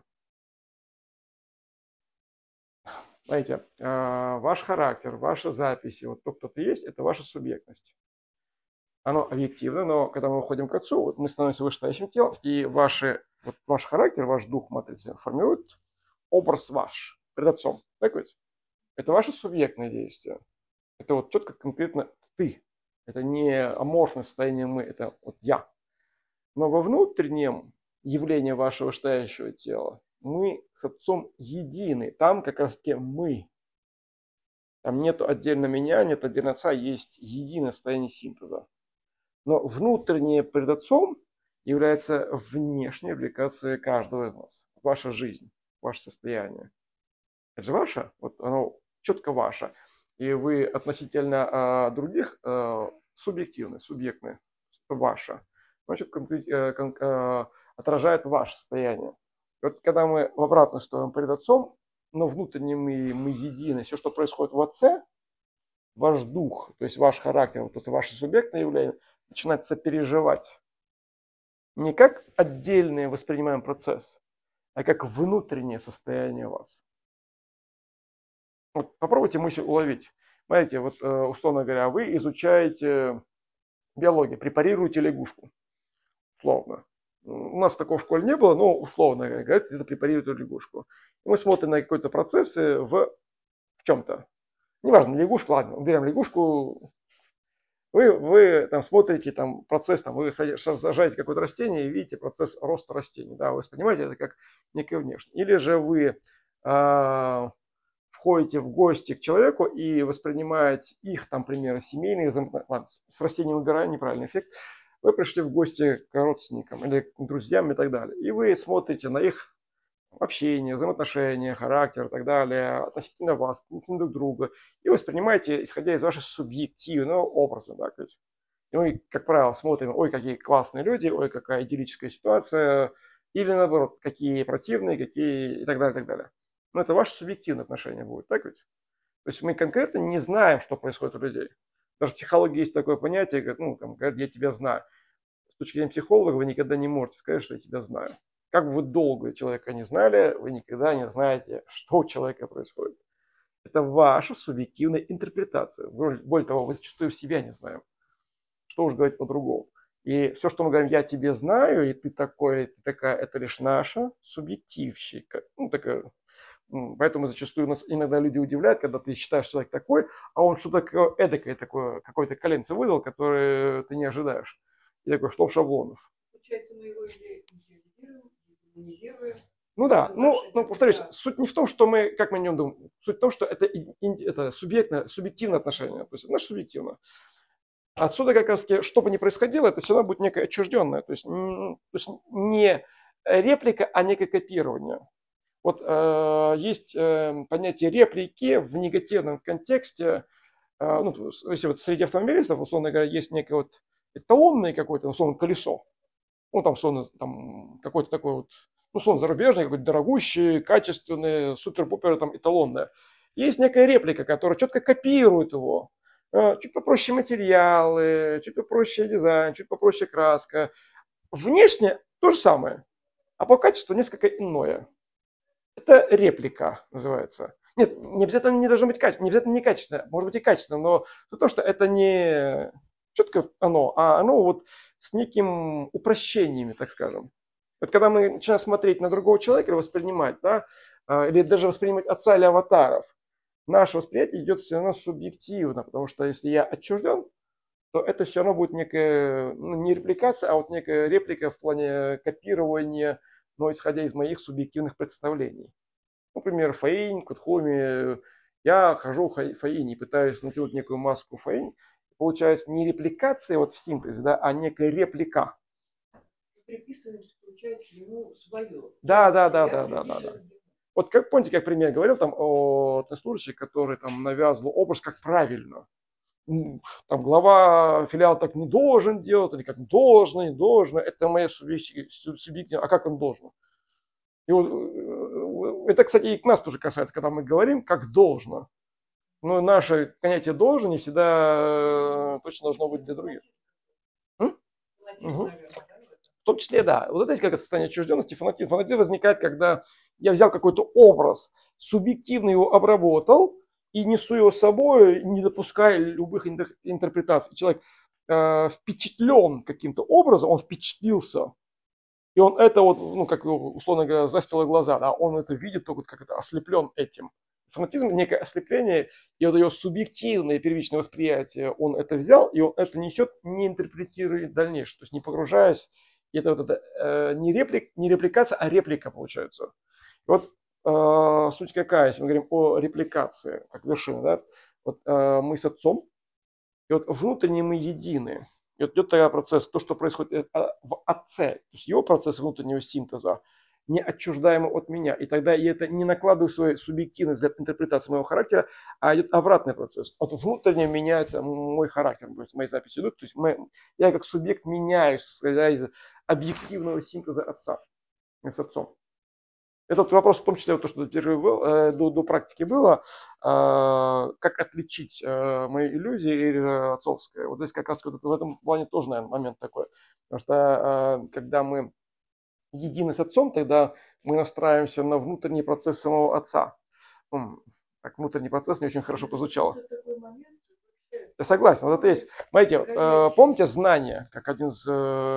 Speaker 1: Знаете, ваш характер, ваши записи, вот то, кто ты есть, это ваша субъектность. Оно объективно, но когда мы выходим к отцу, вот мы становимся вышестоящим телом, и ваши, вот ваш характер, ваш дух матрицы формирует образ ваш пред отцом. Так ведь? Это ваше субъектное действие. Это вот четко конкретно ты. Это не аморфное состояние мы, это вот я. Но во внутреннем явлении вашего вышестоящего тела мы с отцом едины. Там как раз таки мы. Там нет отдельно меня, нет отдельно отца, есть единое состояние синтеза. Но внутреннее пред отцом является внешней аппликацией каждого из нас. Ваша жизнь, ваше состояние. Это же ваше, вот оно четко ваше. И вы относительно а, других а, субъективны, субъектны, ваше. Значит, а, а, отражает ваше состояние. Вот когда мы в обратную сторону перед отцом, но внутренне мы, мы едины. Все, что происходит в отце, ваш дух, то есть ваш характер, вот это ваше субъектное явление, начинает сопереживать. Не как отдельный воспринимаемый процесс, а как внутреннее состояние вас. Вот попробуйте мысль уловить. Смотрите, вот условно говоря, вы изучаете биологию, препарируете лягушку. Условно. У нас такого в школе не было, но условно говоря, это препарируете лягушку. И мы смотрим на какой-то процесс в, в чем-то. Неважно, лягушку, ладно, берем лягушку. Вы, вы там смотрите там, процесс, там, вы сажаете какое-то растение и видите процесс роста растений. Да, вы воспринимаете это как некое внешнее. Или же вы э, входите в гости к человеку и воспринимаете их, там, примеры семейные, ладно, с растением выбираю неправильный эффект. Вы пришли в гости к родственникам или к друзьям и так далее. И вы смотрите на их общение, взаимоотношения, характер и так далее, относительно вас, относительно друг друга. И воспринимаете, исходя из вашего субъективного образа. Да, и мы, как правило, смотрим, ой, какие классные люди, ой, какая идиллическая ситуация, или наоборот, какие противные, какие и так далее, и так далее. Но это ваше субъективное отношение будет, так ведь? То есть мы конкретно не знаем, что происходит у людей. Даже в психологии есть такое понятие, как, ну, там, говорят, я тебя знаю. С точки зрения психолога вы никогда не можете сказать, что я тебя знаю. Как бы вы долго человека не знали, вы никогда не знаете, что у человека происходит. Это ваша субъективная интерпретация. Более того, вы зачастую себя не знаем. Что уж говорить по-другому. И все, что мы говорим, я тебе знаю, и ты такой, и ты такая, это лишь наша субъективщика. Ну, такая. Поэтому зачастую нас иногда люди удивляют, когда ты считаешь, что человек такой, а он что-то такое эдакое, такое, какое-то коленце выдал, которое ты не ожидаешь. И такой, что в шаблонов.
Speaker 2: Получается, мы его идеализируем, демонизируем.
Speaker 1: Ну да, ну, ну повторюсь, суть не в том, что мы, как мы о нем думаем, суть в том, что это, это субъектное, субъективное отношение, то есть это наше субъективное. Отсюда как раз, что бы ни происходило, это все равно будет некое отчужденное, то есть, то есть не реплика, а некое копирование. Вот э, есть э, понятие реплики в негативном контексте, э, ну, если вот среди автомобилистов, условно говоря, есть некое вот эталонное какое-то, условно, колесо, ну, там, условно, там, какой-то такой вот, условно, зарубежный, какой-то дорогущий, качественный, супер-пупер, там, эталонное. Есть некая реплика, которая четко копирует его. Чуть попроще материалы, чуть попроще дизайн, чуть попроще краска. Внешне то же самое. А по качеству несколько иное. Это реплика называется. Нет, не обязательно не должно быть качественно, не обязательно не качественно, может быть и качественно, но то, что это не четко оно, а оно вот с неким упрощениями, так скажем. Вот когда мы начинаем смотреть на другого человека или воспринимать, да, или даже воспринимать отца или аватаров, наше восприятие идет все равно субъективно, потому что если я отчужден, то это все равно будет некая, ну, не репликация, а вот некая реплика в плане копирования, но исходя из моих субъективных представлений. Например, Фаинь, Кутхуми, я хожу в Фаине и пытаюсь натянуть некую маску Фаинь. Получается не репликация вот в синтезе, да, а некая реплика.
Speaker 2: Приписывается, получается, ему свое.
Speaker 1: Да, да, да, да, да, да, да. Вот как помните, как пример говорил там о служащем, который там навязывал образ, как правильно. Там глава филиала так не должен делать, или как должно, не должно. Это моя субъективная. А как он должен? И вот, это, кстати, и к нас тоже касается, когда мы говорим, как должно. Но наше понятие должен не всегда точно должно быть для других. Угу. В том числе, да. Вот это как состояние отчужденности, фанатизм. Фанатизм возникает, когда я взял какой-то образ, субъективно его обработал и несу его с собой, не допуская любых интерпретаций. Человек э, впечатлен каким-то образом, он впечатлился. И он это вот, ну, как условно говоря, застило глаза, да, он это видит, только как это ослеплен этим. Фанатизм – некое ослепление, и вот его субъективное первичное восприятие, он это взял, и он это несет, не интерпретируя дальнейшее, то есть не погружаясь, и это вот это э, не, реплик, не репликация, а реплика получается. И вот э, суть какая, если мы говорим о репликации, как вершина, да, вот э, мы с отцом, и вот внутренне мы едины. И вот идет такой процесс, то, что происходит в отце, то есть его процесс внутреннего синтеза, не отчуждаемо от меня. И тогда я это не накладываю свою субъективность для интерпретации моего характера, а идет обратный процесс. От внутреннего меняется мой характер, то есть мои записи идут. То есть мы, я как субъект меняюсь, исходя из объективного синтеза отца с отцом. Этот вопрос, в том числе, то, что до, до, до практики было, как отличить мои иллюзии и отцовское. Вот здесь как раз в этом плане тоже, наверное, момент такой. Потому что когда мы едины с отцом, тогда мы настраиваемся на внутренний процесс самого отца. Так, внутренний процесс не очень хорошо прозвучало. Я согласен, вот это есть. Смотрите, помните знание, как один из,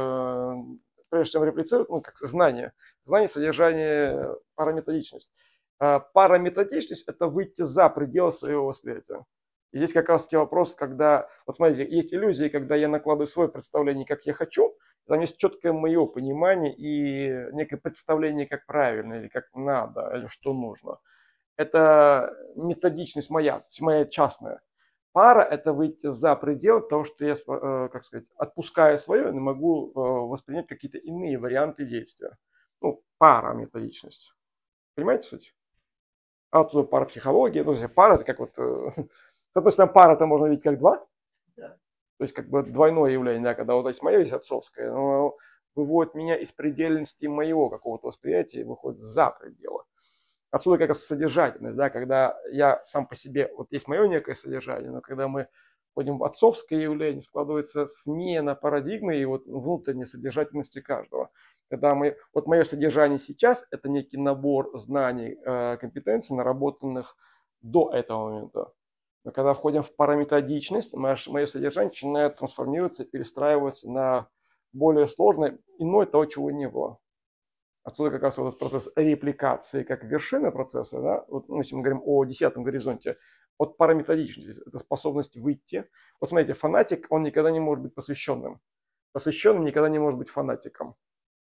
Speaker 1: прежде чем реплицировать, ну, как знание. Знание, содержание, параметодичность. Параметодичность – это выйти за пределы своего восприятия. И здесь как раз таки вопрос, когда, вот смотрите, есть иллюзии, когда я накладываю свое представление, как я хочу, там есть четкое мое понимание и некое представление, как правильно, или как надо, или что нужно. Это методичность моя, моя частная. Пара – это выйти за пределы того, что я, как сказать, отпуская свое, не могу воспринять какие-то иные варианты действия. Ну, параметодичность. Понимаете суть? А тут парапсихология, ну, пара – это как вот… С одной стороны, пара это можно видеть как два. Да. То есть как бы двойное явление, да, когда вот есть мое, есть отцовское, но выводит меня из предельности моего какого-то восприятия и выходит за пределы. Отсюда как раз содержательность, да, когда я сам по себе, вот есть мое некое содержание, но когда мы входим в отцовское явление, складывается смена парадигмы и вот внутренней содержательности каждого. Когда мы, вот мое содержание сейчас, это некий набор знаний, компетенций, наработанных до этого момента. Но когда входим в параметодичность, мое содержание начинает трансформироваться, перестраиваться на более сложное, иное того, чего не было. Отсюда как раз вот этот процесс репликации как вершина процесса, да, вот, ну, если мы говорим о десятом горизонте, от параметодичности, это способность выйти. Вот смотрите, фанатик, он никогда не может быть посвященным. Посвященный никогда не может быть фанатиком.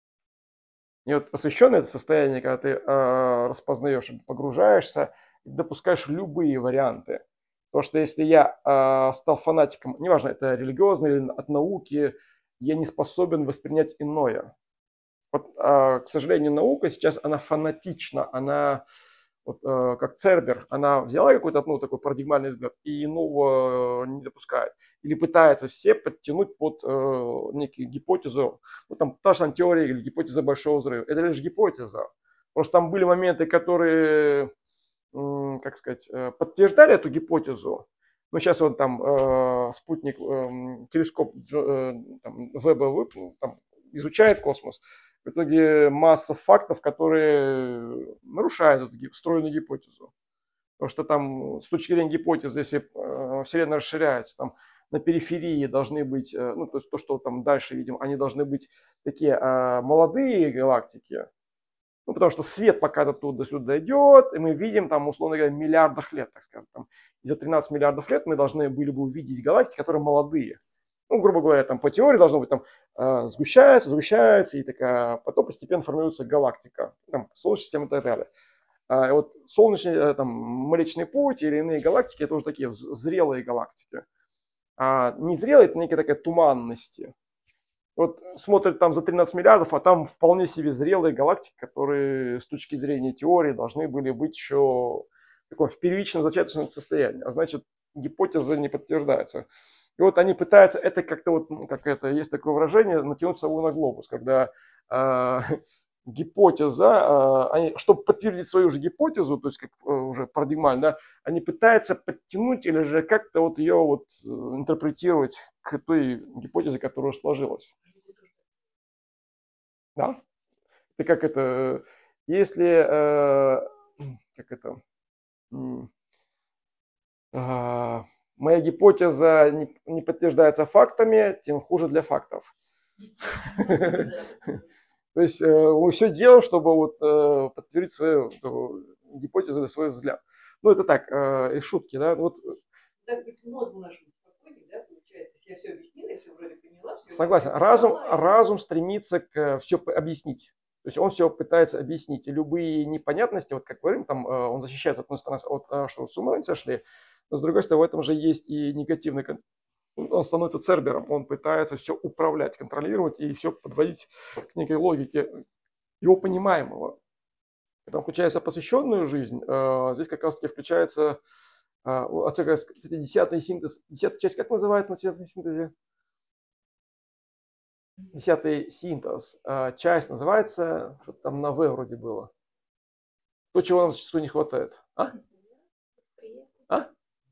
Speaker 1: И вот посвященный это состояние, когда ты э, распознаешь, погружаешься и допускаешь любые варианты. Потому что если я э, стал фанатиком, неважно, это религиозно или от науки, я не способен воспринять иное. Вот, э, к сожалению, наука сейчас, она фанатична, она, вот, э, как Цербер, она взяла какой-то, ну, такой парадигмальный взгляд и иного не допускает. Или пытается все подтянуть под э, некую гипотезу, ну, там та же теория или гипотеза большого взрыва. Это лишь гипотеза. Просто там были моменты, которые, э, как сказать, э, подтверждали эту гипотезу. Ну, сейчас вот там э, спутник, э, телескоп э, там, Веба там, изучает космос. В итоге масса фактов, которые нарушают эту встроенную гипотезу. Потому что там с точки зрения гипотезы, если э, Вселенная расширяется, там на периферии должны быть, э, ну то есть то, что там дальше видим, они должны быть такие э, молодые галактики. Ну потому что свет пока до туда до сюда идет, и мы видим там, условно говоря, миллиардах лет, так скажем. Там, за тринадцать миллиардов лет мы должны были бы увидеть галактики, которые молодые. Ну, грубо говоря, там по теории должно быть там э, сгущается, сгущается, и такая, потом постепенно формируется галактика, там, Солнечная система и так далее. А вот Солнечный, там, Млечный Путь или иные галактики, это уже такие зрелые галактики. А незрелые — это некая такая туманность. Вот смотрят там за тринадцать миллиардов, а там вполне себе зрелые галактики, которые с точки зрения теории должны были быть еще такое в первичном зачаточном состоянии. А значит, гипотеза не подтверждается. И вот они пытаются, это как-то вот, как это, есть такое выражение, натянуть сову на глобус, когда э, гипотеза, э, они, чтобы подтвердить свою же гипотезу, то есть как э, уже парадигмально, да, они пытаются подтянуть или же как-то вот ее вот э, интерпретировать к той гипотезе, которая уже сложилась. Да? Это как это, если, э, как это, э, моя гипотеза не, не подтверждается фактами, тем хуже для фактов. То есть мы все делаем, чтобы вот э, подтвердить свою гипотезу или свой взгляд. Ну это так, э, и шутки, да. Вот.
Speaker 2: Так быть, мозг наш спокойнее, да, получается. Если я все объяснила, я все вроде поняла. Все
Speaker 1: согласен. Разум, разум стремится к все объяснить. То есть он все пытается объяснить. И любые непонятности, вот как говорим, там он защищается от одной стороны от что с ума не сошли, но с другой стороны в этом же есть и негативный, он становится цербером, он пытается все управлять, контролировать и все подводить к некой логике его понимаемого. Когда включается посвященную жизнь, здесь как раз таки включается десятый синтез. Десятая часть как называется на десятом синтезе? Десятый синтез. Часть называется, что-то там на В вроде было. То, чего нам зачастую не хватает. А? А?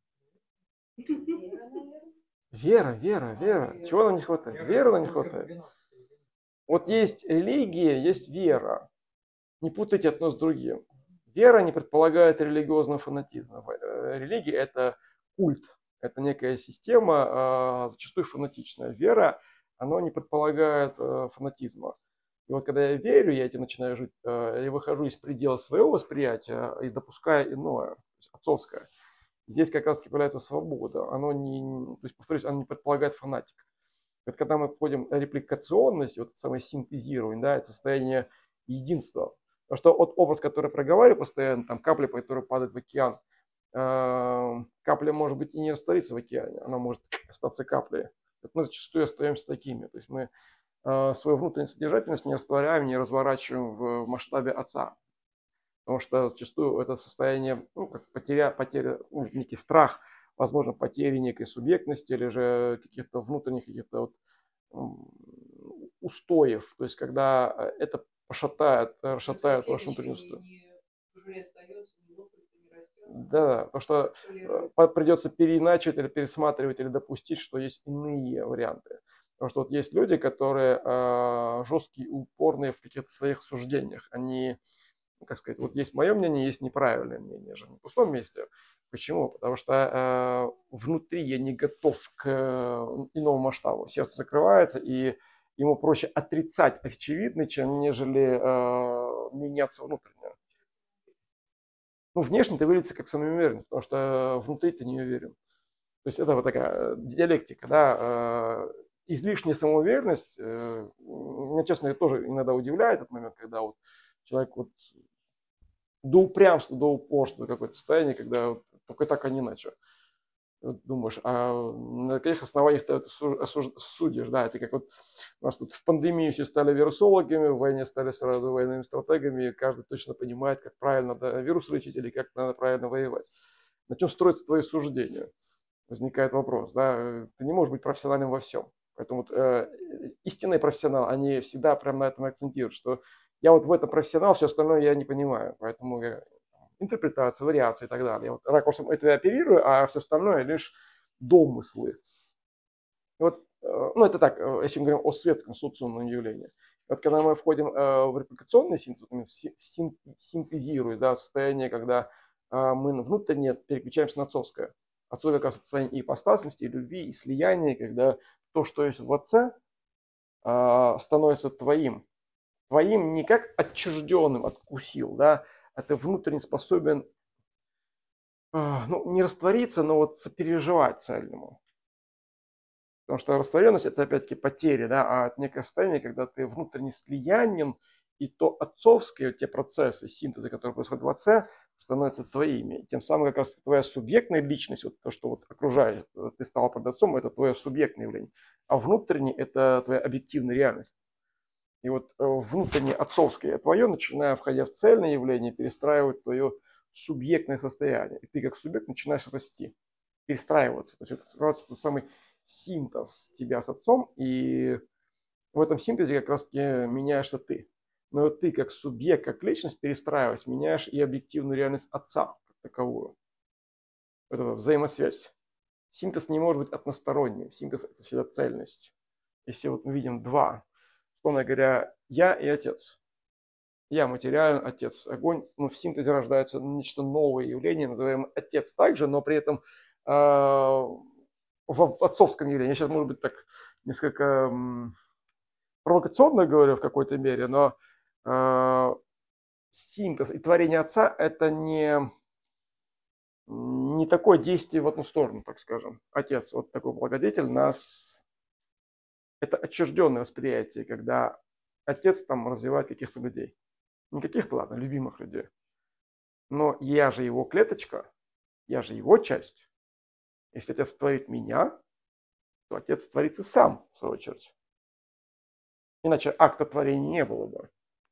Speaker 1: Вера, вера, вера. Чего нам не хватает? Веры нам не хватает. Вот есть религия, есть вера. Не путайте одно с другим. Вера не предполагает религиозного фанатизма. Религия — это культ, это некая система, зачастую фанатичная. Вера, она не предполагает фанатизма. И вот когда я верю, я этим начинаю жить, я выхожу из предела своего восприятия и допускаю иное, то есть отцовское. Здесь как раз появляется свобода. Оно не, то есть, повторюсь, оно не предполагает фанатика. Это когда мы входим в репликационность, вот самое синтезирование, да, это состояние единства. Потому что вот образ, который я проговариваю постоянно, там капля, которая падает в океан, э, капля может быть и не раствориться в океане, она может остаться каплей. Вот мы зачастую остаемся такими. То есть мы э, свою внутреннюю содержательность не растворяем, не разворачиваем в, в масштабе отца. Потому что зачастую это состояние, ну, как потеря, потеря, ну, некий страх, возможно, потери некой субъектности или же каких-то внутренних каких-то вот устоев. То есть когда это пошатает, расшатает ваш внутренний устой. Да, потому что придется переиначивать или пересматривать или допустить, что есть иные варианты. Потому что вот есть люди, которые э, жесткие и упорные в каких-то своих суждениях. Они, как сказать, вот есть мое мнение, есть неправильное мнение же на пустом месте. Почему? Потому что э, внутри я не готов к э, иному масштабу. Сердце закрывается, и ему проще отрицать очевидное, чем нежели э, меняться внутренне. Ну, внешне ты выглядишь как самоуверенный, потому что внутри ты не уверен. То есть это вот такая диалектика, да. Э, излишняя самоуверенность, э, меня, честно, тоже иногда удивляет этот момент, когда вот человек вот до упрямства, до упорства, до какое-то состояние, когда вот только так, а не иначе. Вот думаешь, а на каких основаниях ты это судишь? Да, это как вот у нас тут в пандемии все стали вирусологами, в войне стали сразу военными стратегами, и каждый точно понимает, как правильно да, вирус лечить или как надо правильно воевать. На чем строятся твои суждения? Возникает вопрос, да, ты не можешь быть профессиональным во всем. Поэтому вот, э, истинные профессионалы, они всегда прямо на этом акцентируют, что я вот в этом профессионал, все остальное я не понимаю. Поэтому я, интерпретация, вариации и так далее. Вот ракурсом это я оперирую, а все остальное лишь домыслы. И вот, э, ну это так, если мы говорим о светском конституционном явлении. Вот когда мы входим э, в репликационный синтез, вот син, синтезируя, да, состояние, когда э, мы внутренне переключаемся на отцовское. Отцовое как раз состояние и ипостасности, и любви, и слияния, когда то, что есть в отце, э, становится твоим. Твоим не как отчужденным, откусил, да, а ты внутренне способен, э, ну, не раствориться, но вот сопереживать цельному. Потому что растворенность это опять-таки потери, да, а это некое состояние, когда ты внутренне слиянен, и то отцовские те процессы синтеза, которые происходят в отце, становятся твоими. И тем самым как раз твоя субъектная личность, вот то, что вот окружает, ты стал под отцом, это твое субъектное явление. А внутренне это твоя объективная реальность. И вот внутреннее отцовское твое, начиная входя в цельное явление, перестраивать твое субъектное состояние. И ты как субъект начинаешь расти, перестраиваться. То есть это тот самый синтез тебя с отцом, и в этом синтезе как раз-таки меняешься ты. Но вот ты как субъект, как личность перестраиваясь, меняешь и объективную реальность отца как таковую. Это взаимосвязь. Синтез не может быть односторонним. Синтез это всегда цельность. Если вот мы видим два, условно говоря, я и отец. Я материален, отец огонь. Но в синтезе рождается нечто новое явление, называемое отец также, но при этом э, в отцовском явлении. Я сейчас, может быть, так несколько м, провокационно говорю в какой-то мере, но э, синтез и творение отца это не, не такое действие в одну сторону, так скажем. Отец, вот такой благодетель, нас это отчужденное восприятие, когда отец там развивает каких-то людей. Не каких-то, ладно, любимых людей. Но я же его клеточка, я же его часть. Если отец творит меня, то отец творит и сам, в свою очередь. Иначе акта творения не было бы.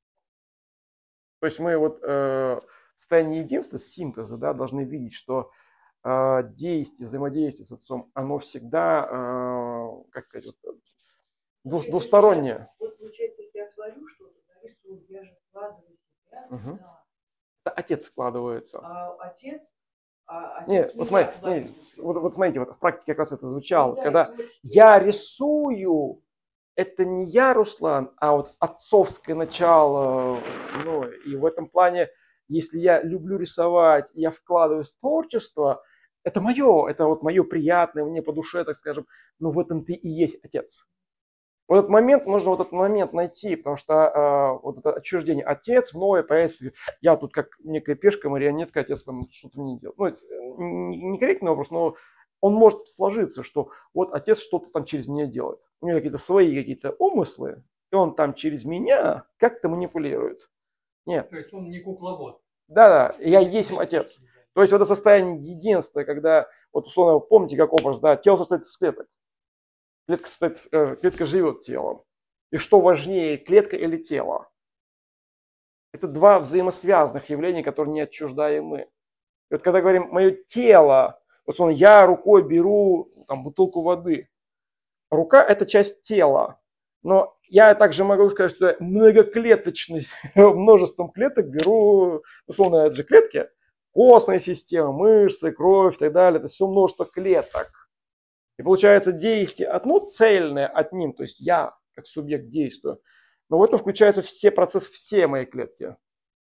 Speaker 1: То есть мы вот э, в состоянии единства, синтеза, да, должны видеть, что э, действие, взаимодействие с отцом, оно всегда, э, как сказать, вот, дву- двустороннее.
Speaker 2: Вот получается, если я творю что-то, нарисую, я же вкладываю себя,
Speaker 1: Угу.
Speaker 2: да.
Speaker 1: Это отец вкладывается.
Speaker 2: А отец, а отец
Speaker 1: Нет, вот смотрите,
Speaker 2: вкладывает.
Speaker 1: нет, вот, вот смотрите, вот в практике как раз это звучало.
Speaker 2: Ну, да,
Speaker 1: когда
Speaker 2: вот,
Speaker 1: я рисую, это не я, Руслан, а вот отцовское начало. Ну, и в этом плане, если я люблю рисовать, я вкладываюсь в творчество, это мое, это вот мое приятное, мне по душе, так скажем, но в этом ты и есть отец. Вот этот момент, нужно вот этот момент найти, потому что э, вот это отчуждение, отец вновь появится, я тут как некая пешка, марионетка, отец там что-то мне делает. Ну, это некорректный образ, но он может сложиться, что вот отец что-то там через меня делает. У него какие-то свои какие-то умыслы, и он там через меня как-то манипулирует. Нет.
Speaker 3: То есть он не кукловод.
Speaker 1: Да-да, я есть отец. То есть вот это состояние единства, когда, вот условно, помните, как образ, да, тело состоит из клеток. Клетка, состоит, клетка живет телом. И что важнее, клетка или тело? Это два взаимосвязанных явления, которые не отчуждаемы. И вот когда говорим мое тело, вот он, я рукой беру там, бутылку воды. Рука это часть тела. Но я также могу сказать, что я многоклеточный, множеством клеток беру, условно, это же клетки, костная система, мышцы, кровь и так далее. Это все множество клеток. И получается действие одно цельное одним, то есть я как субъект действую, но в этом включаются все процессы, все мои клетки.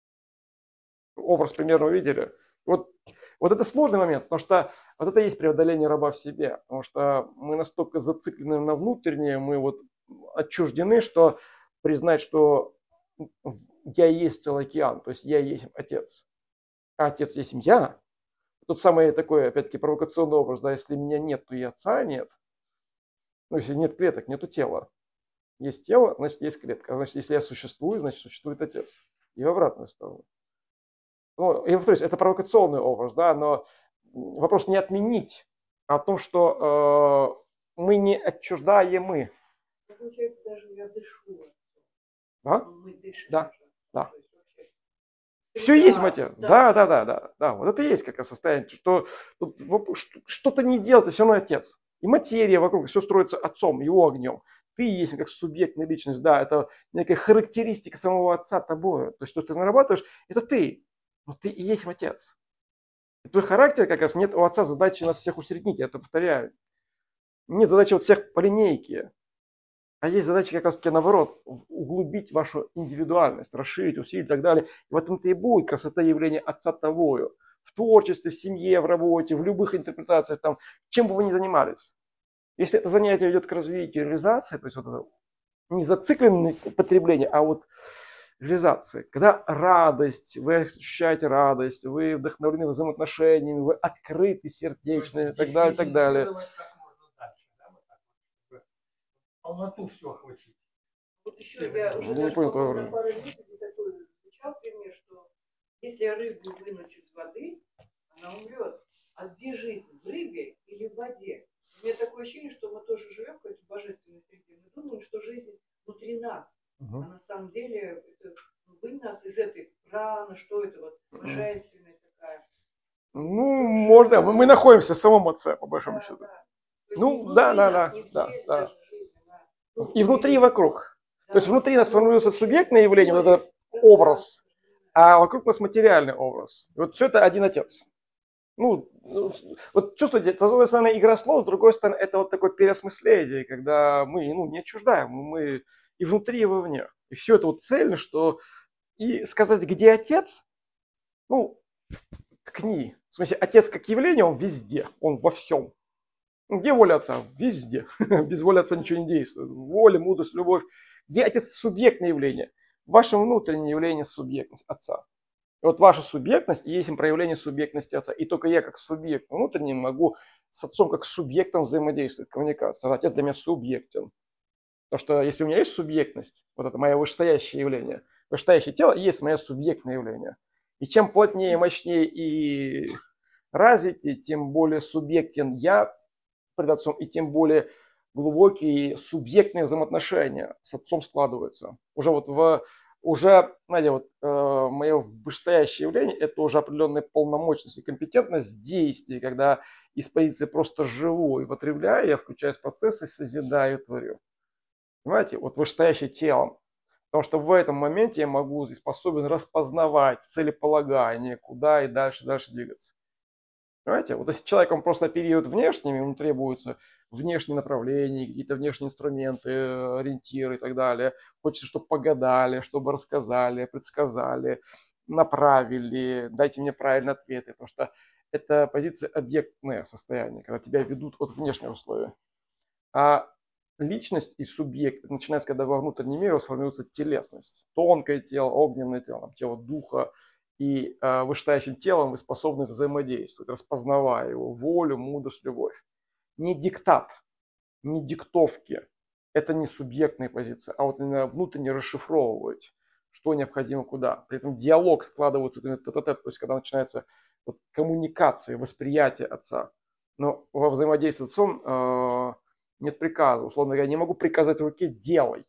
Speaker 1: Образ примерно увидели. Вот, вот это сложный момент, потому что вот это и есть преодоление раба в себе, потому что мы настолько зациклены на внутреннее, мы вот отчуждены, что признать, что я и есть целый океан, то есть я и есть отец, а отец есть я. Тот самый такой, опять-таки, провокационный образ, да, если меня нет, то и отца нет. Ну, если нет клеток, нету тела. Есть тело, значит, есть клетка. Значит, если я существую, значит, существует отец. И в обратную сторону. Ну, я повторюсь, это провокационный образ, да, но вопрос не отменить, а о том, что э, мы не отчуждаемы.
Speaker 2: Получается, даже я дышу.
Speaker 1: Да?
Speaker 2: Мы дышим.
Speaker 1: Да, да.
Speaker 2: Все
Speaker 1: Все есть в отец. Да, да, да, да, да. Вот это и есть как раз состояние, что что-то не делать, это все равно отец. И материя вокруг, все строится отцом, его огнем. Ты есть как субъектная личность, да, это некая характеристика самого отца тобой. То есть, что ты нарабатываешь, это ты. Но ты и есть отец. И твой характер как раз нет у отца задачи нас всех усреднить, я это повторяю. Нет задачи вот всех по линейке. А есть задача как раз таки наоборот, углубить вашу индивидуальность, расширить, усилить и так далее. И в этом-то и будет красота явления Отца Тавою. В творчестве, в семье, в работе, в любых интерпретациях, там, чем бы вы ни занимались. Если это занятие идет к развитию, реализации, то есть вот это не зацикленное потребление, а вот реализация. Когда радость, вы ощущаете радость, вы вдохновлены взаимоотношениями, вы открыты, сердечны и так далее, и так далее.
Speaker 3: Как можно дальше, да, вот так вот, чтобы полноту все охватить.
Speaker 2: Вот еще я уже
Speaker 1: Я не
Speaker 2: даже
Speaker 1: понял
Speaker 2: помню,
Speaker 1: твоего
Speaker 2: на пару лет такой звучал пример, что если рыбу вынуть из воды, она умрет. А где жизнь? В рыбе или в воде? У меня такое ощущение, что мы тоже живем в какой-то божественной среде. Мы думаем, что жизнь внутри нас.
Speaker 1: Угу.
Speaker 2: А на самом деле это вынь нас из этой праны, что это вот божественная такая.
Speaker 1: Ну, можно. Мы, мы находимся в самом Отце, по большому
Speaker 2: Да,
Speaker 1: счету.
Speaker 2: да.
Speaker 1: Ну, да, да, да, да, да. И внутри, и вокруг. То есть внутри нас формируется субъектное явление, вот этот образ, а вокруг нас материальный образ. И вот все это один Отец. Ну, вот чувствуете, это, с одной стороны, игра слов, с другой стороны, это вот такое переосмысление, когда мы, ну, не отчуждаем, мы и внутри, и вовне. И все это вот цельно, что и сказать, где Отец, ну, ткни. В смысле, Отец как явление, он везде, он во всем. Где воля Отца? Везде. Без воли Отца ничего не действует. Воля, мудрость, любовь. Где Отец субъектное явление? Ваше внутреннее явление субъектность Отца. И вот ваша субъектность и есть проявление субъектности Отца. И только я как субъект внутренний могу с Отцом как субъектом взаимодействовать, коммуникация. Отец для меня субъектен. Потому что если у меня есть субъектность, вот это мое вышестоящее явление, вышестоящее тело и есть мое субъектное явление. И чем плотнее, мощнее и развитее, тем более субъектен я пред Отцом, и тем более глубокие субъектные взаимоотношения с Отцом складываются. Уже вот в уже, знаете, вот э, мое вышестоящее явление это уже определенная полномочность и компетентность действий, когда из позиции просто живу и потребляю, я включаюсь в процессы, созидаю, творю. Понимаете, вот вышестоящее телом. Потому что в этом моменте я могу и способен распознавать целеполагание, куда и дальше, дальше двигаться. Понимаете, вот если человек он просто оперирует внешними, ему требуются внешние направления, какие-то внешние инструменты, ориентиры и так далее. Хочется, чтобы погадали, чтобы рассказали, предсказали, направили, дайте мне правильные ответы. Потому что это позиция объектное состояние, когда тебя ведут от внешних условий. А личность и субъект начинается, когда во внутреннем мире сформируется телесность. Тонкое тело, огненное тело, тело духа. И э, вышестоящим телом вы способны взаимодействовать, распознавая его волю, мудрость, любовь. Не диктат, не диктовки. Это не субъектная позиция, а вот именно внутренне расшифровывать, что необходимо куда. При этом диалог складывается, то есть когда начинается вот, коммуникация, восприятие Отца. Но во взаимодействии с Отцом э, нет приказа. Условно говоря, я не могу приказать руке «делай».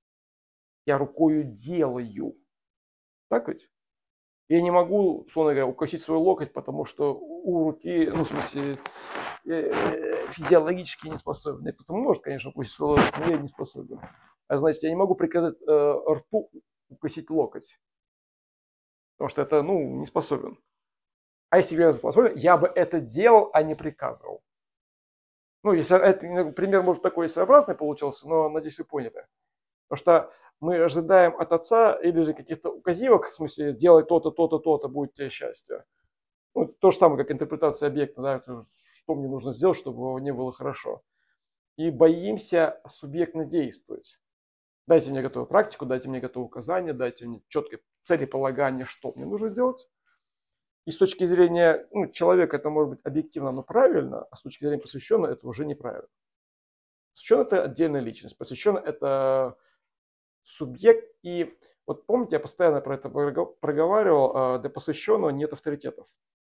Speaker 1: Я рукою делаю. Так ведь? Я не могу, условно говоря, укусить свой локоть, потому что у руки, ну, в смысле, физиологически не способен. Я кто-то может, конечно, укусить свой локоть, но я не способен. А значит, я не могу приказать э, рту укусить локоть. Потому что это, ну, не способен. А если бы я способен, я бы это делал, а не приказывал. Ну, если это, пример, может, такой своеобразный получился, но, надеюсь, вы поняли. Потому что мы ожидаем от Отца или же каких-то указивок, в смысле, делай то-то, то-то, то-то, будет тебе счастье. Ну, то же самое, как интерпретация объекта, да, что мне нужно сделать, чтобы мне было хорошо. И боимся субъектно действовать. Дайте мне готовую практику, дайте мне готовые указания, дайте мне четкое целеполагание, что мне нужно сделать. И с точки зрения ну, человека это может быть объективно, но правильно, а с точки зрения посвященного это уже неправильно. Посвященный это отдельная личность, посвященный это субъект. И вот помните, я постоянно про это проговаривал, для посвященного нет авторитетов.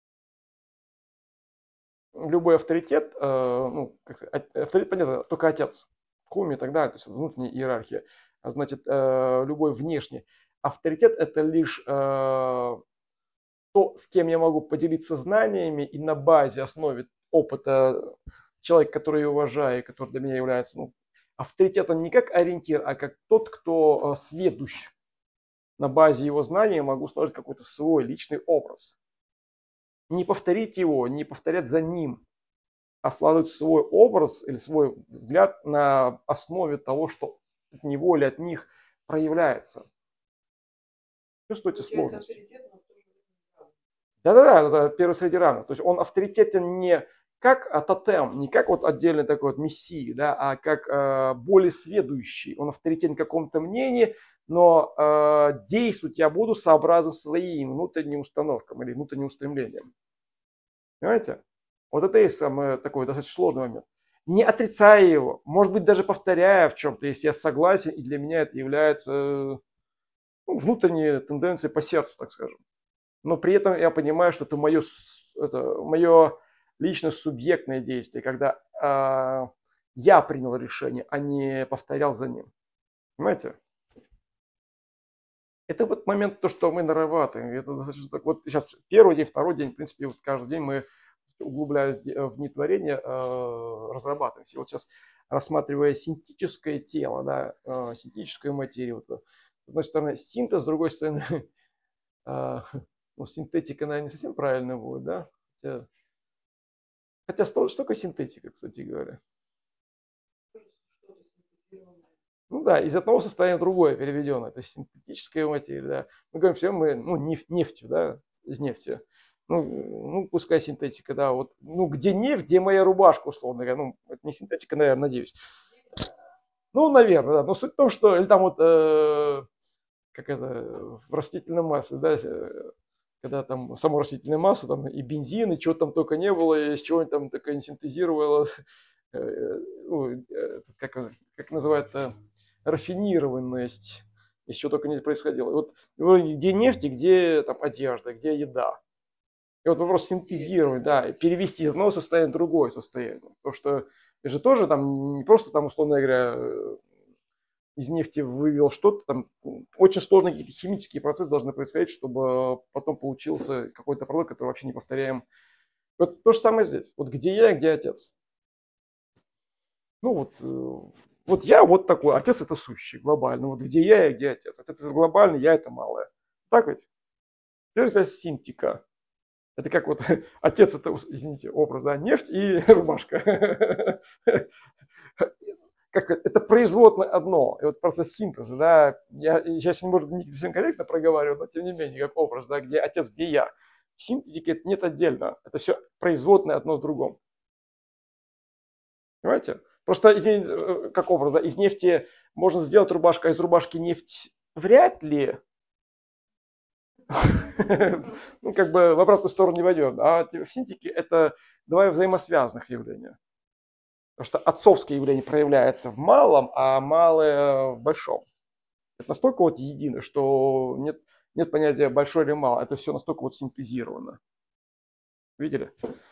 Speaker 1: Любой авторитет, ну, как сказать, авторитет, понятно, только Отец, Хуми и так далее, то есть внутренняя иерархия. А значит, любой внешний авторитет это лишь то, с кем я могу поделиться знаниями и на базе, основе опыта человека, который я уважаю, который для меня является ну, авторитетом не как ориентир, а как тот, кто сведущ. На базе его знаний я могу сложить какой-то свой личный образ. Не повторить его, не повторять за ним, а складывать свой образ или свой взгляд на основе того, что от него или от них проявляется. Чувствуете
Speaker 2: Получается
Speaker 1: сложность?
Speaker 2: авторитет, но в то же время неправда.
Speaker 1: Да-да-да, это первый среди равных. То есть он авторитетен не как а, тотем, не как вот отдельный такой вот мессия, да, а как э, более сведущий. Он авторитетен в каком-то мнении, но э, действовать я буду сообразно своим внутренним установкам или внутренним устремлениям. Понимаете? Вот это и есть самый такой достаточно сложный момент. Не отрицая его, может быть, даже повторяя в чем-то, если я согласен, и для меня это является э, ну, внутренней тенденцией по сердцу, так скажем. Но при этом я понимаю, что это мое, это мое лично субъектное действие, когда э, я принял решение, а не повторял за ним. Понимаете? Это вот момент, то, что мы нарабатываем. Это достаточно так. Вот сейчас первый день, второй день, в принципе, вот каждый день мы, углубляясь в нетворение, э, разрабатываемся. И вот сейчас, рассматривая синтетическое тело, да, э, синтетическую материю, вот, с одной стороны синтез, с другой стороны э, ну, синтетика, наверное, не совсем правильно будет, да? Хотя, хотя что, что такое синтетика, кстати говоря?
Speaker 2: Что-то синтезированное.
Speaker 1: Ну да, из одного состояния в другое переведено. То есть синтетическая материя, да. Мы говорим, все мы, ну, нефть, нефтью, да, из нефти. Ну, ну, пускай синтетика, да. Вот, ну, где нефть, где моя рубашка, условно говоря. Ну, это не синтетика, наверное, надеюсь. Ну, наверное, да. Но суть в том, что, или там вот, э, как это, в растительном масле, да, э, когда там само растительное масло, там и бензин, и чего там только не было, и из чего там такое не синтезировалось, э, ну, э, как, как называется, рафинированность, из чего только не происходило. И вот где нефть, и где там одежда, где еда. И вот вопрос синтезировать, да, перевести из одного состояния в другое состояние. Потому что это же тоже там не просто там, условно говоря, из нефти вывел что-то, там очень сложные какие-то химические процессы должны происходить, чтобы потом получился какой-то продукт, который вообще не повторяем. Вот то же самое здесь. Вот где я, где отец. Ну вот, вот я вот такой, отец это сущий, глобальный. Вот где я и где отец. Отец это глобальный, я это малое. Так ведь? Теперь здесь синтика. Это как вот отец это, извините, образ, да, нефть и рубашка. Как это производное одно. И вот процесс синтеза, да, я сейчас, может, не совсем корректно проговариваю, но тем не менее, как образ, да, где отец, где я. Синтетики это нет отдельно. Это все производное одно в другом. Понимаете? Просто из, как образ, да, из нефти можно сделать рубашку, а из рубашки нефть вряд ли. Ну, как бы в обратную сторону не войдет. А в синтетике это два взаимосвязанных явления. Потому что отцовское явление проявляется в малом, а малое в большом. Это настолько вот едино, что нет, нет понятия большой или мало. Это все настолько вот синтезировано. Видели?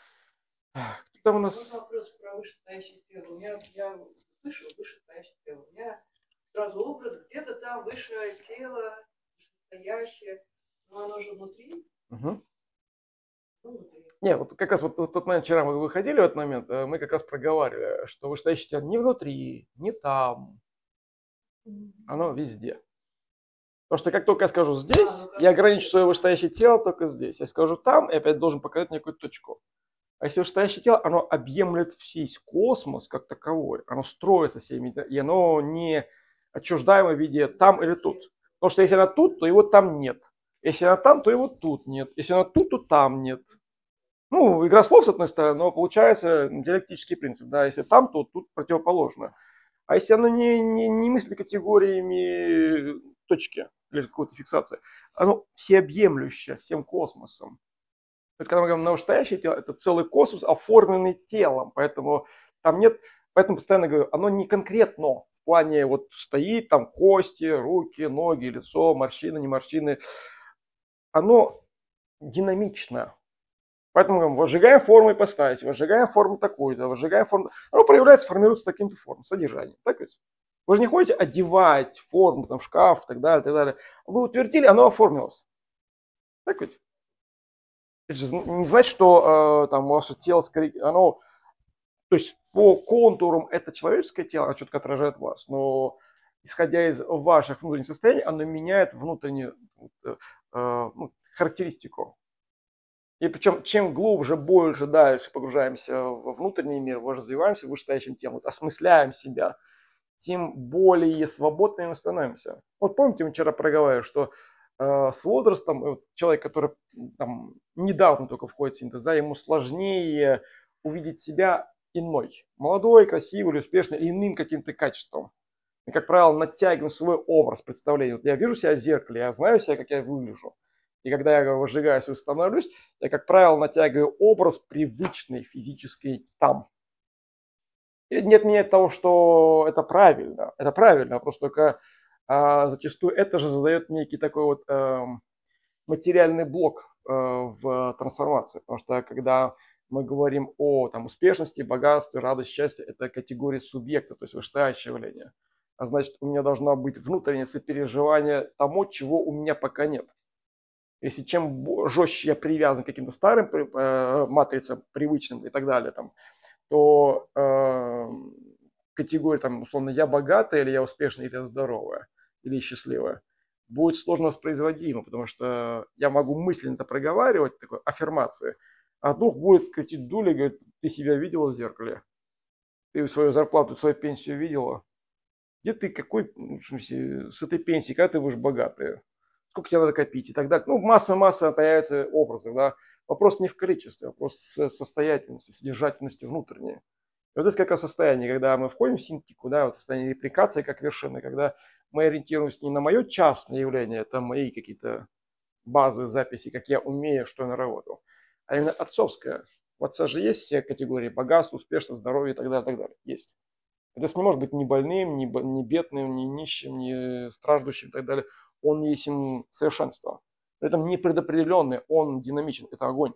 Speaker 1: Кто там у нас?
Speaker 2: Можно вопрос про вышестоящее тело. У меня, я слышал вышестоящее тело. У меня сразу образ где-то там высшее тело, вышестоящее, но оно же внутри.
Speaker 1: Угу.
Speaker 2: Ну, внутри.
Speaker 1: Не, вот как раз вот в тот момент, вчера мы выходили в этот момент, мы как раз проговаривали, что вышестоящее тело не внутри, не там, оно везде. Потому что как только я скажу здесь, а, ну, я ограничу свое вышестоящее тело только здесь. Я скажу там, и опять должен показать некую точку. А если вышестоящее тело, оно объемлет весь космос как таковой. Оно строится всеми, и оно не отчуждаемо в виде там или тут. Потому что если она тут, то его там нет. Если она там, то его тут нет. Если она тут, то там нет. Ну, игра слов с одной стороны, но получается диалектический принцип. Да, если там, то тут противоположно. А если оно не, не, не мыслит категориями точки или какой-то фиксации, оно всеобъемлющее, всем космосом. Это, когда мы говорим на настоящее тело, это целый космос, оформленный телом. Поэтому там нет, поэтому постоянно говорю, оно не конкретно в плане вот стоит там кости, руки, ноги, лицо, морщины, не морщины. Оно динамично. Поэтому мы говорим, возжигаем форму ипостаси, возжигаем форму такую-то, возжигаем форму. Оно проявляется, формируется таким-то формом, содержанием. Так ведь? Вы же не ходите одевать форму, там, шкаф и так далее, и так далее. Вы утвердили, оно оформилось. Так ведь? Это же не значит, что э, там ваше тело, оно, то есть по контурам это человеческое тело, оно четко отражает вас, но исходя из ваших внутренних состояний, оно меняет внутреннюю э, э, ну, характеристику. И причем, чем глубже, больше, дальше погружаемся во внутренний мир, развиваемся в вышестоящем телом, осмысляем себя, тем более свободными мы становимся. Вот помните, мы вчера проговорили, что э, с возрастом вот, человек, который там, недавно только входит в синтез, да, ему сложнее увидеть себя иной. Молодой, красивый или успешный, иным каким-то качеством. И, как правило, натягиваем свой образ представления. Вот я вижу себя в зеркале, я знаю себя, как я выгляжу. И когда я выжигаюсь и становлюсь, я, как правило, натягиваю образ привычный, физический там. И нет мне того, что это правильно. Это правильно, просто только а, зачастую это же задает некий такой вот а, материальный блок а, в трансформации. Потому что когда мы говорим о там, успешности, богатстве, радости, счастье, это категории субъекта, то есть вышестоящее явление. А значит, у меня должно быть внутреннее сопереживание тому, чего у меня пока нет. Если чем жестче я привязан к каким-то старым э, матрицам, привычным и так далее, там, то э, категория, там, условно, я богатая, или я успешная, или я здоровая, или счастливая, будет сложно воспроизводимо, потому что я могу мысленно это проговаривать, такой аффирмации, а дух будет кричать дулей, говорит, ты себя видела в зеркале? Ты свою зарплату, свою пенсию видела? Где ты, какой, в смысле, с этой пенсии, когда ты будешь богатый? Сколько тебе надо копить и так далее. Ну, масса-масса появляется образов, да. Вопрос не в количестве, вопрос в состоятельности, содержательности внутренней. И вот это как раз состояние, когда мы входим в синтику, да, вот состояние репликации как вершины, когда мы ориентируемся не на мое частное явление, это мои какие-то базы, записи, как я умею, что я наработал, а именно отцовское. В отца же есть все категории богатства, успешность, здоровья и так далее, и так далее. Есть. Это не может быть ни больным, ни, ни бедным, ни нищим, ни страждущим и так далее. Он есть им совершенство. При этом не предопределенный, он динамичен, это огонь.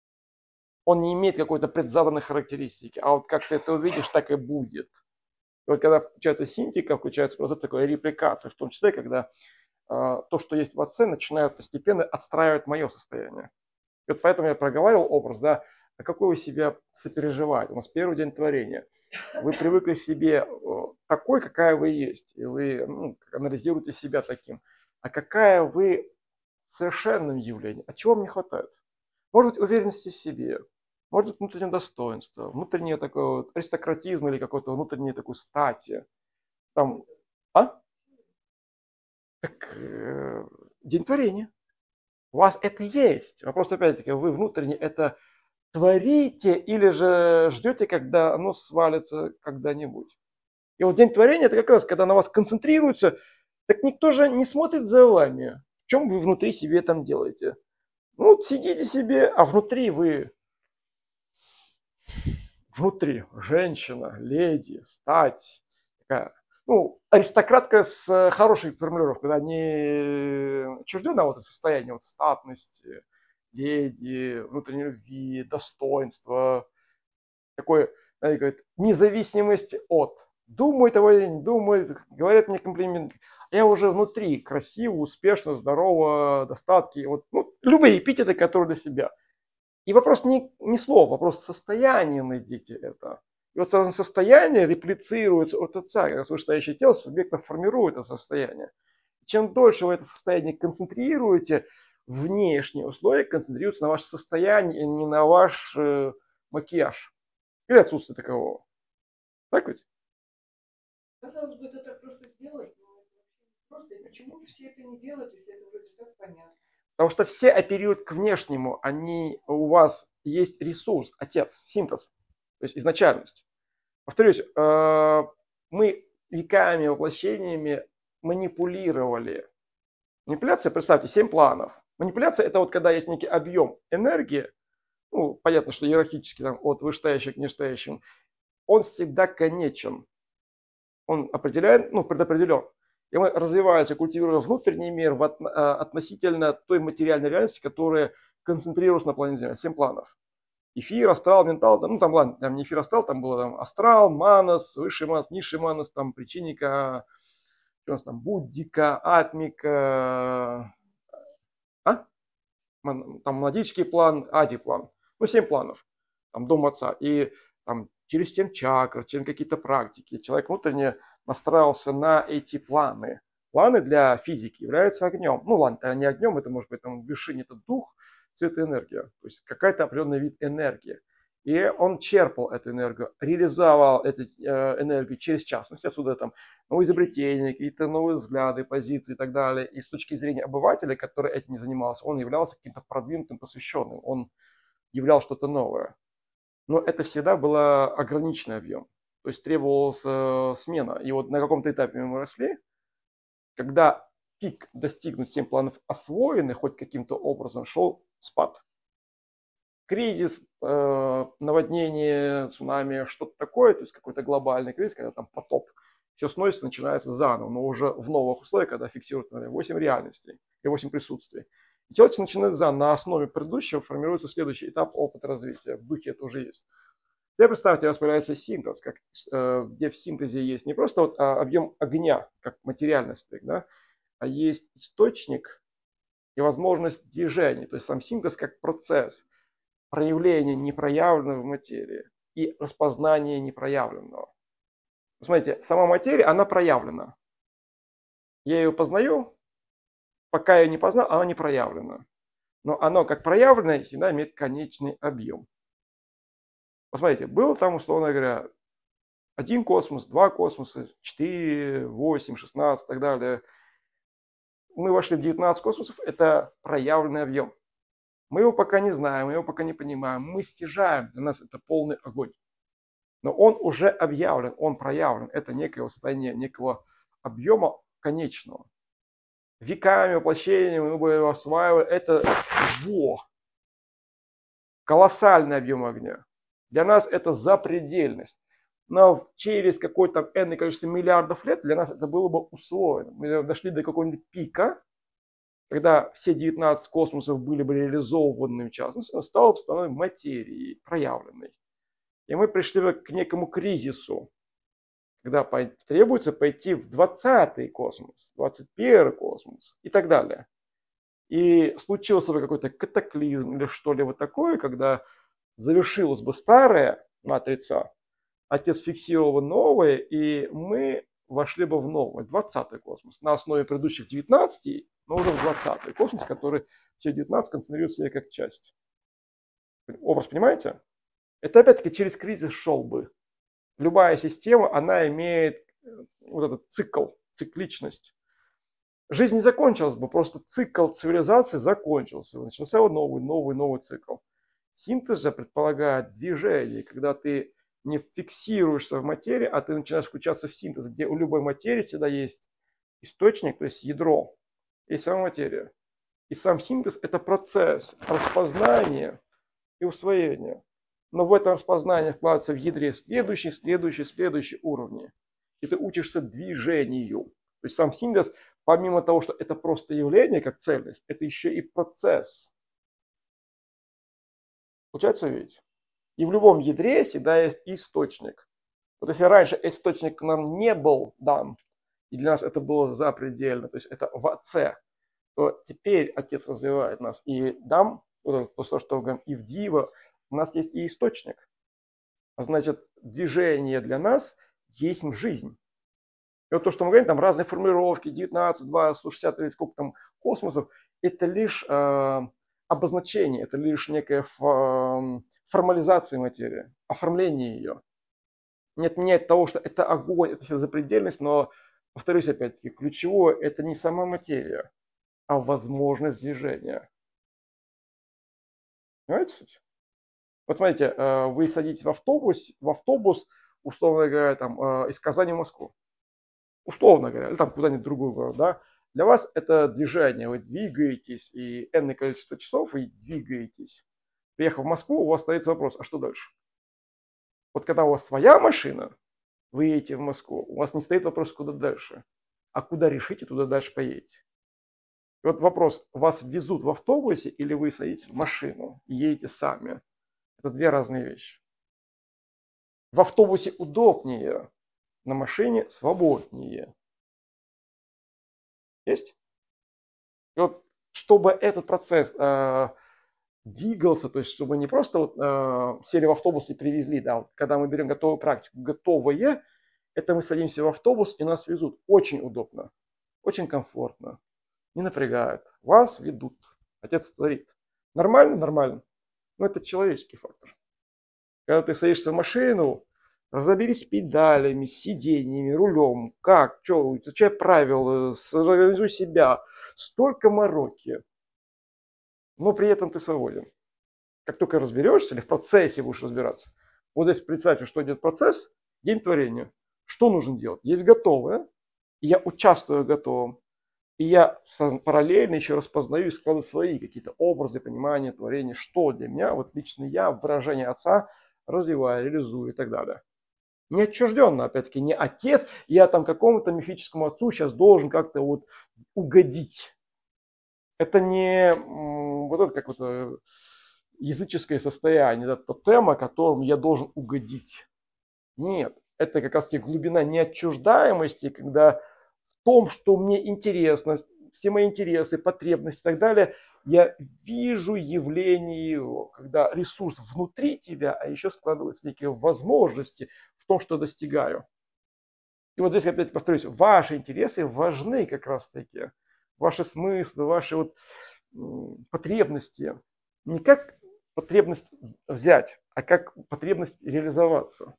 Speaker 1: Он не имеет какой-то предзаданной характеристики, а вот как ты это увидишь, так и будет. И вот когда включается синтика, включается процесс такой репликации, в том числе, когда э, то, что есть в отце, начинает постепенно отстраивать мое состояние. И вот поэтому я проговаривал образ, да, а какой вы себя сопереживаете. У нас первый день творения. Вы привыкли к себе такой, какая вы есть, и вы ну, анализируете себя таким. А какая вы в совершенном явлении? А чего вам не хватает? Может быть, уверенности в себе, может быть, внутреннее достоинство, внутреннее такое вот аристократизм или какой-то внутреннее такой стати. Там, а? Так, э, день творения. У вас это есть. Вопрос опять-таки, вы внутренне это творите или же ждете, когда оно свалится когда-нибудь. И вот день творения это как раз, когда на вас концентрируется, так никто же не смотрит за вами. В чем вы внутри себе там делаете? Ну вот сидите себе, а внутри вы, внутри женщина, леди, стать, такая, ну, аристократка с хорошей формулировкой, когда не отчужденное вот это состояние вот статности, леди, внутренней любви, достоинства, такой, знаете, говорит, независимость от. Думаю того или не думаю, говорят мне комплименты. Я уже внутри красиво, успешно, здорово, достатки. Вот, ну, любые эпитеты, которые для себя. И вопрос не, не слов, вопрос состояния найдите это. И вот состояние реплицируется от отца, как вышестоящее тело субъекта формирует это состояние. Чем дольше вы это состояние концентрируете, внешние условия концентрируются на ваше состояние, не на ваш э, макияж. Или отсутствие такового. Так ведь?
Speaker 2: Казалось бы, это так просто сделать, но это просто. И почему все это не делают, если это вроде так понятно?
Speaker 1: Потому что все оперируют к внешнему, они, у вас есть ресурс, отец, синтез, то есть изначальность. Повторюсь, э, мы веками, воплощениями манипулировали. Манипуляция, представьте, семь планов. Манипуляция это вот когда есть некий объем энергии, ну, понятно, что иерархически там, от вышестоящего к нижестоящему, он всегда конечен. Он определяет, ну, предопределен. И мы развиваемся, культивируем внутренний мир в от, относительно той материальной реальности, которая концентрируется на планете Земля. Семь планов. Эфир, астрал, ментал, ну там ладно, там не эфир, астрал, там было там астрал, манас, высший манас, низший манас, там причинника, что у нас там, буддика, атмика, а? Там младический план, ади-план. Ну, семь планов. Там дом отца. И там через семь чакр, через какие-то практики человек внутренне настраивался на эти планы. Планы для физики являются огнем. Ну ладно, это не огнем, это может быть там в вершине это дух, цвет и энергия. То есть какая-то определенный вид энергии. И он черпал эту энергию, реализовал эту э, энергию через частности, отсюда там новые изобретения, какие-то новые взгляды, позиции и так далее. И с точки зрения обывателя, который этим не занимался, он являлся каким-то продвинутым посвященным, он являл что-то новое. Но это всегда был ограниченный объем, то есть требовалась э, смена. И вот на каком-то этапе мы росли, когда пик достигнут семь планов освоенных хоть каким-то образом, шел спад. Кризис, э, наводнение, цунами, что-то такое, то есть какой-то глобальный кризис, когда там потоп, все сносится, начинается заново, но уже в новых условиях, когда фиксируется восемь реальностей и восемь присутствий. И человек начинает заново, на основе предыдущего формируется следующий этап опыта развития. В духе это уже есть. Теперь представьте, у вас появляется синтез, как, э, где в синтезе есть не просто вот, а, объем огня, как материальный аспект, да, а есть источник и возможность движения. То есть сам синтез как процесс проявления непроявленного в материи и распознания непроявленного. Смотрите, сама материя, она проявлена. Я ее познаю, пока я ее не познал, она не проявлена. Но оно как проявленное всегда имеет конечный объем. Посмотрите, был там, условно говоря, один космос, два космоса, четыре, восемь, шестнадцать и так далее. Мы вошли в девятнадцать космосов, это проявленный объем. Мы его пока не знаем, мы его пока не понимаем, мы стяжаем, для нас это полный огонь. Но он уже объявлен, он проявлен, это некое состояние некого объема конечного. Веками, воплощениями мы бы его осваивали, это во, колоссальный объем огня. Для нас это запредельность. Но через какое-то энное количество миллиардов лет для нас это было бы усвоено. Мы дошли до какого-нибудь пика, когда все девятнадцать космосов были бы реализованы в частности, он стал становиться материей проявленной. И мы пришли к некому кризису, когда требуется пойти в двадцатый космос, двадцать первый космос и так далее. И случился бы какой-то катаклизм или что-либо такое, когда завершилась бы старая матрица, Отец фиксировал бы новое, и мы вошли бы в новый, двадцатый космос. На основе предыдущих девятнадцати, но уже в двадцатый космос, который все девятнадцать концентрирует в себе как часть. Образ понимаете? Это опять-таки через кризис шел бы. Любая система, она имеет вот этот цикл, цикличность. Жизнь не закончилась бы, просто цикл цивилизации закончился. Начался новый, новый, новый цикл. Синтез же предполагает движение, когда ты не фиксируешься в материи, а ты начинаешь включаться в синтез, где у любой материи всегда есть источник, то есть ядро, и сама материя. И сам синтез – это процесс распознания и усвоения. Но в этом распознании вкладывается в ядре следующий, следующий, следующий уровни. И ты учишься движению. То есть сам синтез, помимо того, что это просто явление, как цельность, это еще и процесс. Получается ведь? И в любом ядре всегда есть источник. Вот если раньше источник нам не был дан, и для нас это было запредельно, то есть это в Отце, то теперь Отец развивает нас. И дам, вот то, что мы говорим, и в Дива, у нас есть и источник. А значит, движение для нас есть жизнь. И вот то, что мы говорим, там разные формулировки, девятнадцать, двадцать, сто шестьдесят, тридцать, сколько там космосов, это лишь э, обозначение, это лишь некая э, формализация материи, оформление ее. Не отменяет того, что это огонь, это все запредельность, но, повторюсь опять-таки, ключевое это не сама материя, а возможность движения. Понимаете суть? Вот смотрите, вы садитесь в автобус, в автобус, условно говоря, там, из Казани в Москву. Условно говоря, или там куда-нибудь в другой город, да. Для вас это движение, вы двигаетесь, и энное количество часов, и двигаетесь. Приехав в Москву, у вас стоит вопрос, а что дальше? Вот когда у вас своя машина, вы едете в Москву, у вас не стоит вопрос, куда дальше, а куда решите, туда дальше поедете. И вот вопрос, вас везут в автобусе или вы садитесь в машину и едете сами? Это две разные вещи. В автобусе удобнее, на машине свободнее. Есть? И вот чтобы этот процесс э, двигался, то есть чтобы не просто вот, э, сели в автобус и привезли, да, вот, когда мы берем готовую практику, готовое, это мы садимся в автобус и нас везут. Очень удобно, очень комфортно, не напрягает. Вас ведут, Отец творит. Нормально? Нормально. Но это человеческий фактор. Когда ты садишься в машину, разоберись с педалями, с сиденьями, рулем, как, что, изучай правила, организуй себя. Столько мороки, но при этом ты свободен. Как только разберешься или в процессе будешь разбираться, вот здесь представьте, что идет процесс, день творения. Что нужно делать? Есть готовое, и я участвую в готовом. И я параллельно еще распознаю и складываю свои какие-то образы, понимания, творения, что для меня, вот лично я, выражение Отца развиваю, реализую и так далее. Не отчужденно, опять-таки, не отец, я там какому-то мифическому отцу сейчас должен как-то вот угодить. Это не вот это как вот языческое состояние, это тотема, которому я должен угодить. Нет, это как раз таки глубина неотчуждаемости, когда в том, что мне интересно, все мои интересы, потребности и так далее, я вижу явление его, когда ресурс внутри тебя, а еще складываются некие возможности в том, что достигаю. И вот здесь опять повторюсь, ваши интересы важны как раз таки, ваши смыслы, ваши вот потребности, не как потребность взять, а как потребность реализоваться.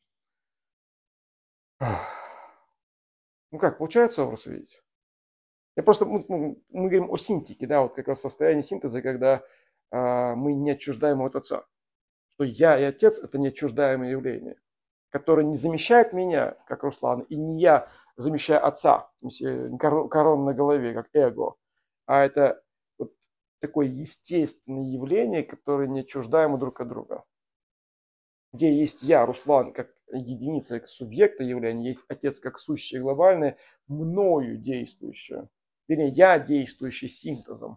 Speaker 1: Ну как, получается образ увидеть? Я просто, мы, мы говорим о синтике, да, вот как раз состояние синтеза, когда а, мы не отчуждаем от Отца. Что я и Отец – это неотчуждаемое явление, которое не замещает меня, как Руслан, и не я замещаю Отца, в смысле, корона на голове, как эго, а это вот такое естественное явление, которое не отчуждаемо друг от друга. Где есть я, Руслан, как единица, как субъекта явления, есть Отец как сущее глобальное, мною действующее. Вернее, я действующий синтезом.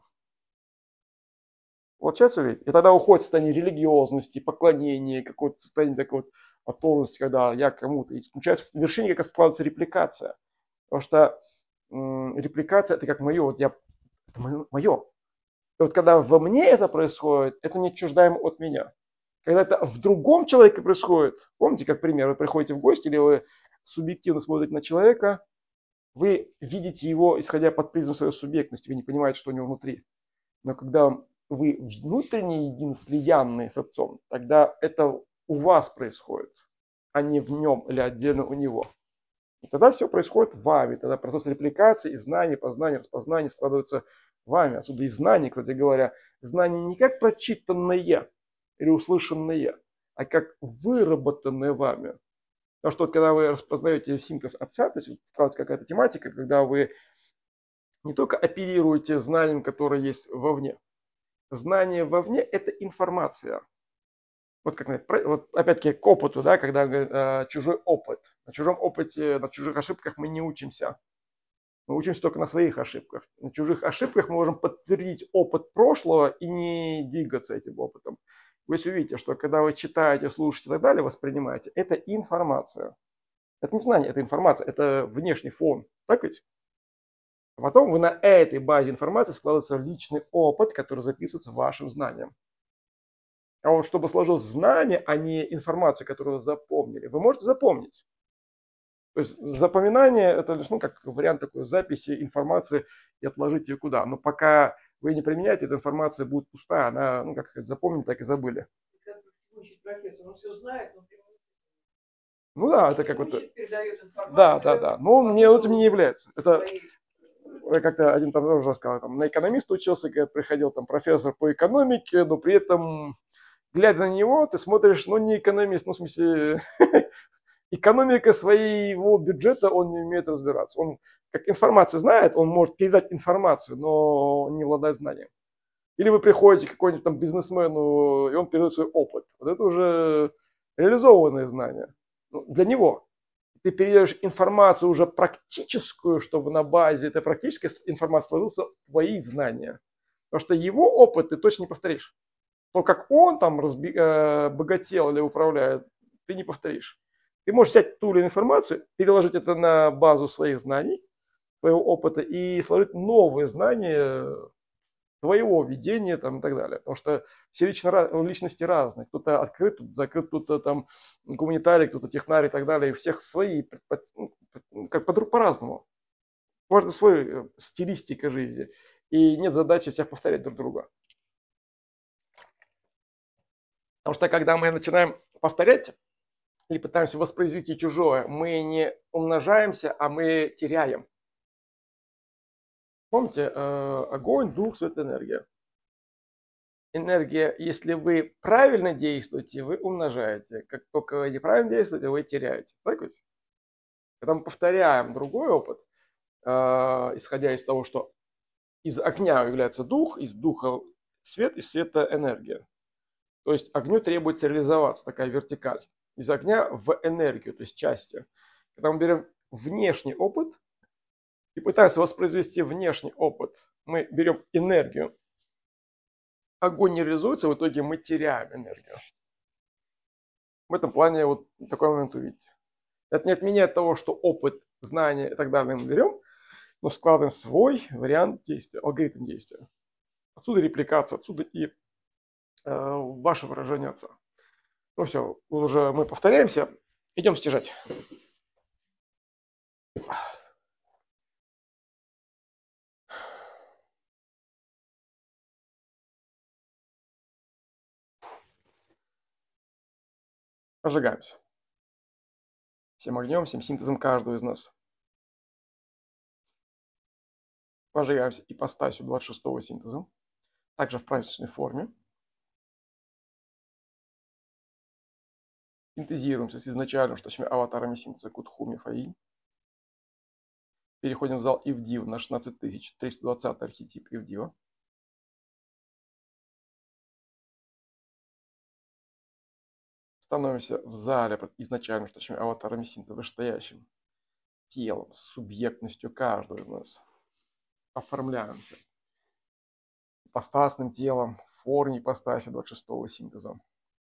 Speaker 1: Вот сейчас ведь, и тогда уходит состояние религиозности, поклонения, какое-то состояние такой вот оторванности, когда я кому-то. И включается в вершине как раз складывается репликация. Потому что м, репликация это как мое, вот я, это мое. мое. И вот когда во мне это происходит, это не отчуждаемо от меня. Когда это в другом человеке происходит, помните, как пример, вы приходите в гости, или вы субъективно смотрите на человека, вы видите его, исходя под призму своей субъектности, вы не понимаете, что у него внутри. Но когда вы внутренне едины, слиянные с Отцом, тогда это у вас происходит, а не в нем или отдельно у него. И тогда все происходит в вами, тогда процесс репликации и знания, познания, распознания складываются в вами. Отсюда и знания, кстати говоря, знания не как прочитанное или услышанное, а как выработанное вами. Потому что вот, когда вы распознаете синтез Отца, то есть вот, какая-то тематика, когда вы не только оперируете знанием, которое есть вовне. Знание вовне – это информация. Вот как вот опять-таки к опыту, да, когда говорят, чужой опыт. На чужом опыте, на чужих ошибках мы не учимся. Мы учимся только на своих ошибках. На чужих ошибках мы можем подтвердить опыт прошлого и не двигаться этим опытом. Вы увидите, что когда вы читаете, слушаете и так далее, воспринимаете, это информация. Это не знание, это информация, это внешний фон. Так ведь? А потом вы на этой базе информации складывается личный опыт, который записывается вашим знанием. А вот чтобы сложилось знание, а не информация, которую вы запомнили, вы можете запомнить. То есть запоминание это лишь ну, как вариант такой записи информации и отложить ее куда. Но пока вы не применяете, эта информация будет пустая, она, ну как сказать, запомнили, так и забыли.
Speaker 2: Как учит профессор, он все знает, но
Speaker 1: ну да, это как вот.
Speaker 2: Да,
Speaker 1: да, да. Но он не, этим не является. Это я как-то один там тоже рассказал, там, на экономиста учился, когда приходил там профессор по экономике, но при этом, глядя на него, ты смотришь, ну не экономист, ну в смысле, экономика своего бюджета он не умеет разбираться. Он как информацию знает, он может передать информацию, но не обладает знанием. Или вы приходите к какой-нибудь там бизнесмену, и он передает свой опыт. Вот это уже реализованные знания. Ну, для него. Ты передаешь информацию уже практическую, чтобы на базе этой практической информации сложился твои знания. Потому что его опыт ты точно не повторишь. То, как он там разби- э, богател или управляет, ты не повторишь. Ты можешь взять ту или иную информацию, переложить это на базу своих знаний, своего опыта и сложить новые знания твоего видения там, и так далее. Потому что все лично, личности разные. Кто-то открыт, кто-то закрыт, кто-то там гуманитарий, кто-то технарий и так далее. И у всех свои, как по-разному. Каждый свой стилистика жизни. И нет задачи всех повторять друг друга. Потому что когда мы начинаем повторять или пытаемся воспроизвести чужое, мы не умножаемся, а мы теряем. Помните, э, огонь, дух, свет, энергия. Энергия, если вы правильно действуете, вы умножаете. Как только вы неправильно действуете, вы теряете. Так ведь? Когда мы повторяем другой опыт, э, исходя из того, что из огня является дух, из духа свет, из света энергия. То есть огню требуется реализоваться, такая вертикаль. Из огня в энергию, то есть части. Когда мы берем внешний опыт и пытаемся воспроизвести внешний опыт, мы берем энергию. Огонь не реализуется, в итоге мы теряем энергию. В этом плане вот такой момент увидите. Это не отменяет того, что опыт, знания и так далее мы берем, но складываем свой вариант действия, алгоритм действия. Отсюда репликация, отсюда и э, ваше выражение отца. Ну все, уже мы повторяемся. Идем стяжать. Разжигаемся. Всем огнем, всем синтезом каждого из нас. Пожигаемся ипостасью двадцать шестого синтеза. Также в праздничной форме. Синтезируемся с изначальным, что точнее аватарами синтеза Кутхуми Фаи. Переходим в зал Ивдив на шестнадцать тысяч триста двадцатый архетип Ивдива. Становимся в зале изначально, что точнее аватарами синтеза, вышестоящим телом, с субъектностью каждого из нас. Оформляемся ипостасным телом в форме ипостаси двадцать шестого синтеза.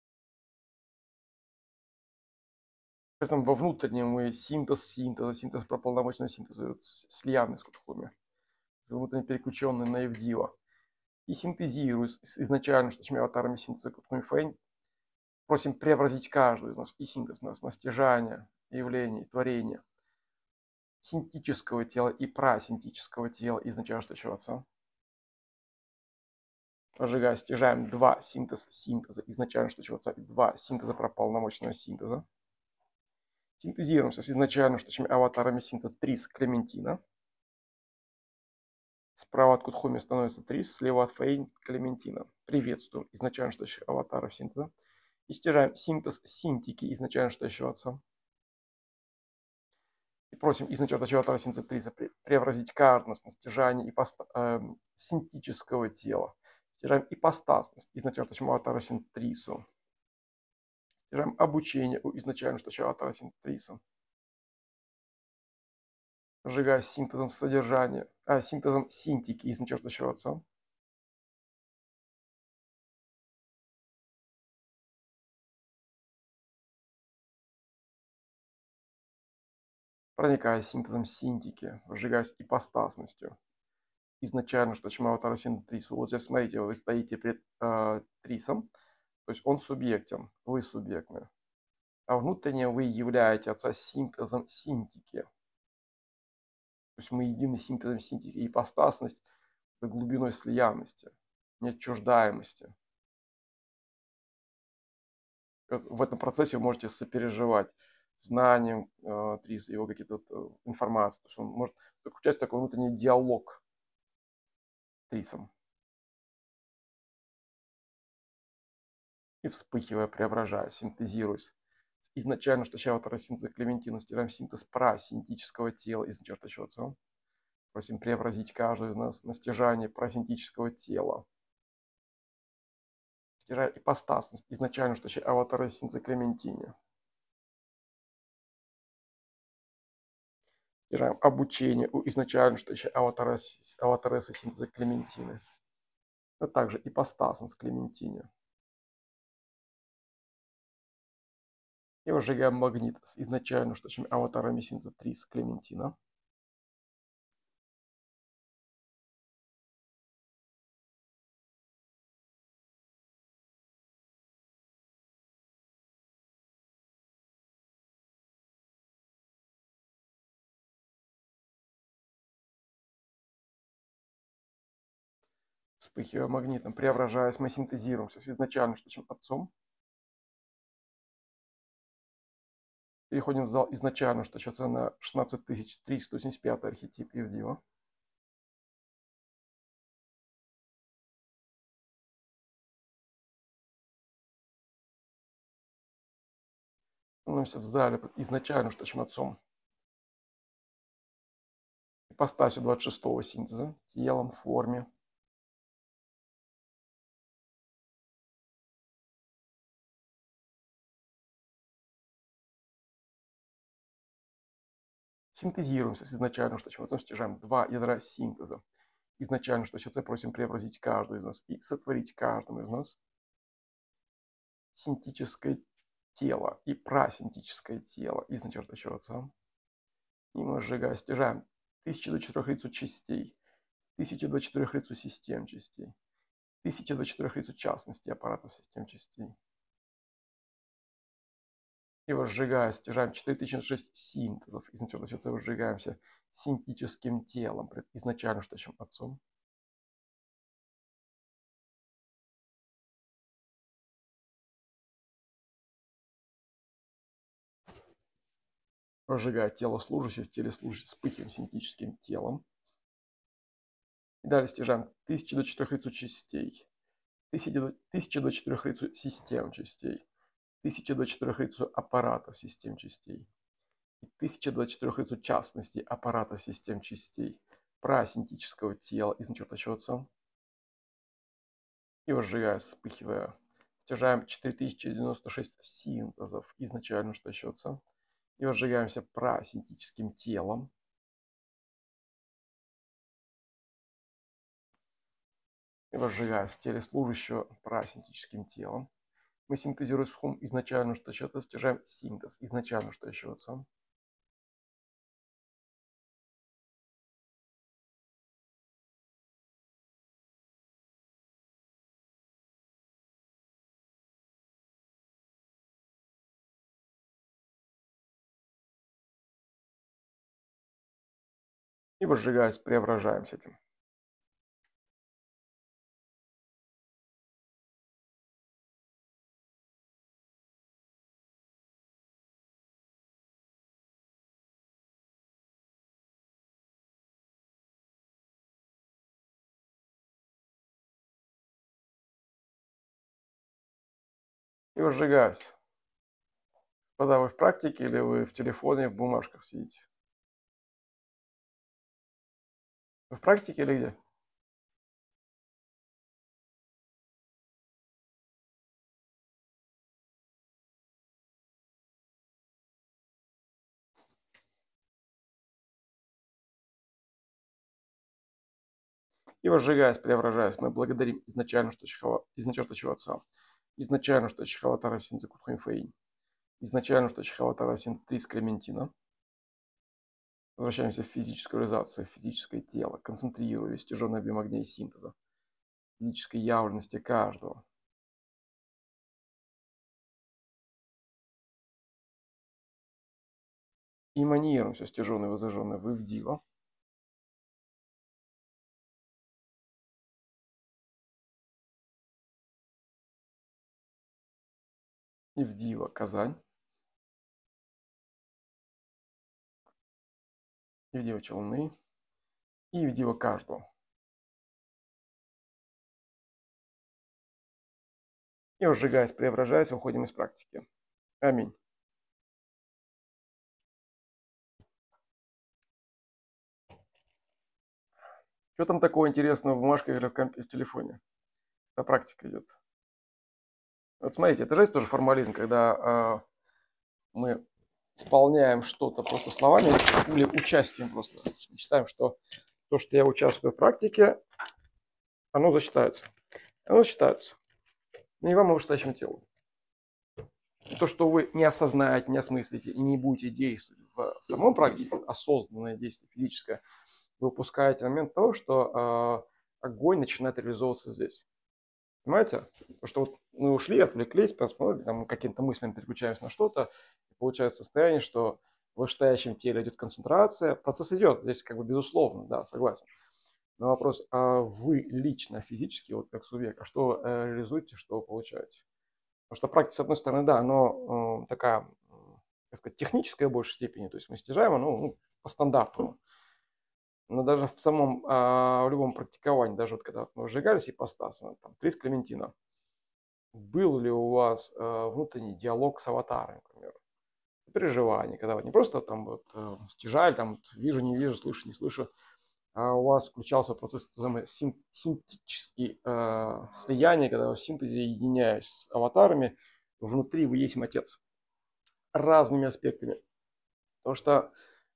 Speaker 1: При этом во внутреннем мы синтез синтеза, синтез прополномоченного синтеза, слиянный с Кутхуми, внутренне переключенный на Евдива. И синтезируясь изначально, что точнее аватарами синтеза Кутхуми Фэй, просим преобразить каждую из нас и синтез нас на стяжание, явление, творение синтетического тела и прасинтетического тела изначально что еще отца. Пожигая, стяжаем два синтеза синтеза изначально что еще отца и два синтеза прополномоченного синтеза. Синтезируемся с изначально что точнее аватарами синтеза Трис Клементина. Справа от Кутхуми становится Трис, слева от Фейн Клементина. Приветствуем изначально что еще аватаров синтеза. И стяжаем синтез синтики изначально что еще отца. И просим изначально аватара синтеза Триса преобразить каждость на стяжание ипоста, э, синтического тела. Стяжаем ипостасность изначально что аватара синтеза Трису. Стяжаем обучение у изначально что аватара синтеза Триса. Сжигая синтезом содержания, а синтезом синтики изначально что отца. Проникая синтезом синтики, сжигаясь ипостасностью. Изначально, что чем аватар синтеза Трису. Вот здесь смотрите, вы стоите перед э, Трисом, то есть он субъектен, вы субъектны. А внутренне вы являете отца синтезом синтики. То есть мы едины синтезом синтики. Ипостасность – это глубиной слиянности, неотчуждаемости. В этом процессе вы можете сопереживать знанием э, Триса, его какие-то вот, информации. Потому что он может включать такой внутренний диалог с Трисом. И вспыхивая, преображая, синтезируясь. Изначально, что сейчас аватара синтеза Клементина, стираем синтез прасинтического тела изначально отчется. Просим преобразить каждый из нас на стяжание прасинтического тела. Стяжая ипостасность изначально, что сейчас аватара синтеза Клементине. Стяжаем обучение у изначально, что сейчас аватара, аватара синтеза Клементины. А также ипостасность Клементине. И выжигаем магнит изначально, что чем аватарами синтеза Трис Клементина. Вспыхивая магнитом, преображаясь, мы синтезируемся с изначально что чем отцом. Переходим в зал изначально, что сейчас на шестнадцать тысяч триста восемьдесят пятый архетип Ивдива. Становимся в зале изначально, что отцом. Ипостасью двадцать шестого синтеза, телом, форме. Синтезируемся с изначально, что отцом, стяжаем два ядра синтеза. Изначально, что сейчас просим преобразить каждого из нас и сотворить каждому из нас синтетическое тело и прасинтетическое тело. Изначально, что отцом. И мы сжигаем, стяжаем тысячу до четырех лицу частей, тысячу до четырех лицу систем частей, тысячу до четырех лицу частностей аппаратов систем частей. И вот сжигая, стяжаем четыре тысячи шесть синтезов. Изначально, что мы сжигаемся синтетическим телом, изначально, что чем отцом. Разжигая тело служащего, в теле служащего вспыхиваем синтетическим телом. И далее стяжаем тысячу до четырех лицу частей, тысячу до четырех лицу систем частей, тысячу до четырех лицу аппаратов систем частей, и тысяча до четырех лицу частностей аппаратов систем частей прасинтетического тела изначально отцом. И разжигая, вспыхивая, стяжаем четыре тысячи девяносто шесть синтезов изначально что отцом. И разжигаемся прасинтетическим телом. И разжигая в теле служащего прасинтетическим телом. Мы синтезируем схум изначально что отцом, стяжаем синтез изначально что отцом. И возжигаясь, преображаемся этим. И возжигаясь. Когда вы в практике или вы в телефоне, в бумажках сидите? Вы в практике или где? И возжигаясь, преображаясь, мы благодарим изначально, что Чхава, изначально, что Отца, изначально, что Чхаватара Синза Кутхуинфейн, изначально, что Чхаватара Син Трис Клементина. Возвращаемся в физическую реализацию, в физическое тело, концентрируясь стяженный объем огней синтеза, физической явленности каждого. И манируем все стяженное и возожженное в Ивдива. Ивдива Казань. Ивдива Челны. И Ивдива каждого. И возжигаясь, преображаясь, выходим из практики. Аминь. Что там такого интересного в бумажке или в, комп... в телефоне? Это практика идет. Вот смотрите, это же тоже формализм, когда э, мы исполняем что-то просто словами или участием просто. Считаем, что то, что я участвую в практике, оно засчитается. Оно засчитается. Не вам, а вышестоящему телу. И то, что вы не осознаете, не осмыслите и не будете действовать в самом практике, осознанное действие физическое, вы упускаете момент того, что э, огонь начинает реализовываться здесь. Понимаете? Потому что вот мы ушли, отвлеклись, посмотрели, там каким-то мыслями переключаемся на что-то, и получается состояние, что в вышестоящем теле идет концентрация, процесс идет, здесь как бы безусловно, да, согласен. Но вопрос, а вы лично, физически, вот как субъект, а что э, реализуете, что вы получаете? Потому что практика, с одной стороны, да, но э, такая так сказать, техническое в большей степени, то есть мы стяжаем оно ну, по стандарту. Но даже в самом, а, в любом практиковании, даже вот когда мы сжигались ипостасно, там, Трис Клементина, был ли у вас а, внутренний диалог с аватаром, например? Переживания, когда вы не просто там вот э, стяжали, там вот, вижу, не вижу, слышу, не слышу, а у вас включался процесс син- синтетический э, слияния, когда вы в синтезе единяясь с аватарами, внутри вы есть отец разными аспектами. Потому что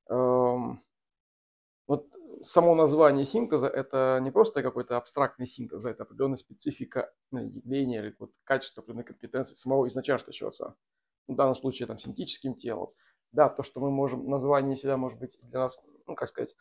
Speaker 1: эм, вот само название синтеза это не просто какой-то абстрактный синтез, это определенная специфика ну, явления или вот, качества определенной компетенции самого изначальствующего отца. В данном случае там синтетическим телом. Да, то, что мы можем, название всегда может быть для нас, ну, как сказать,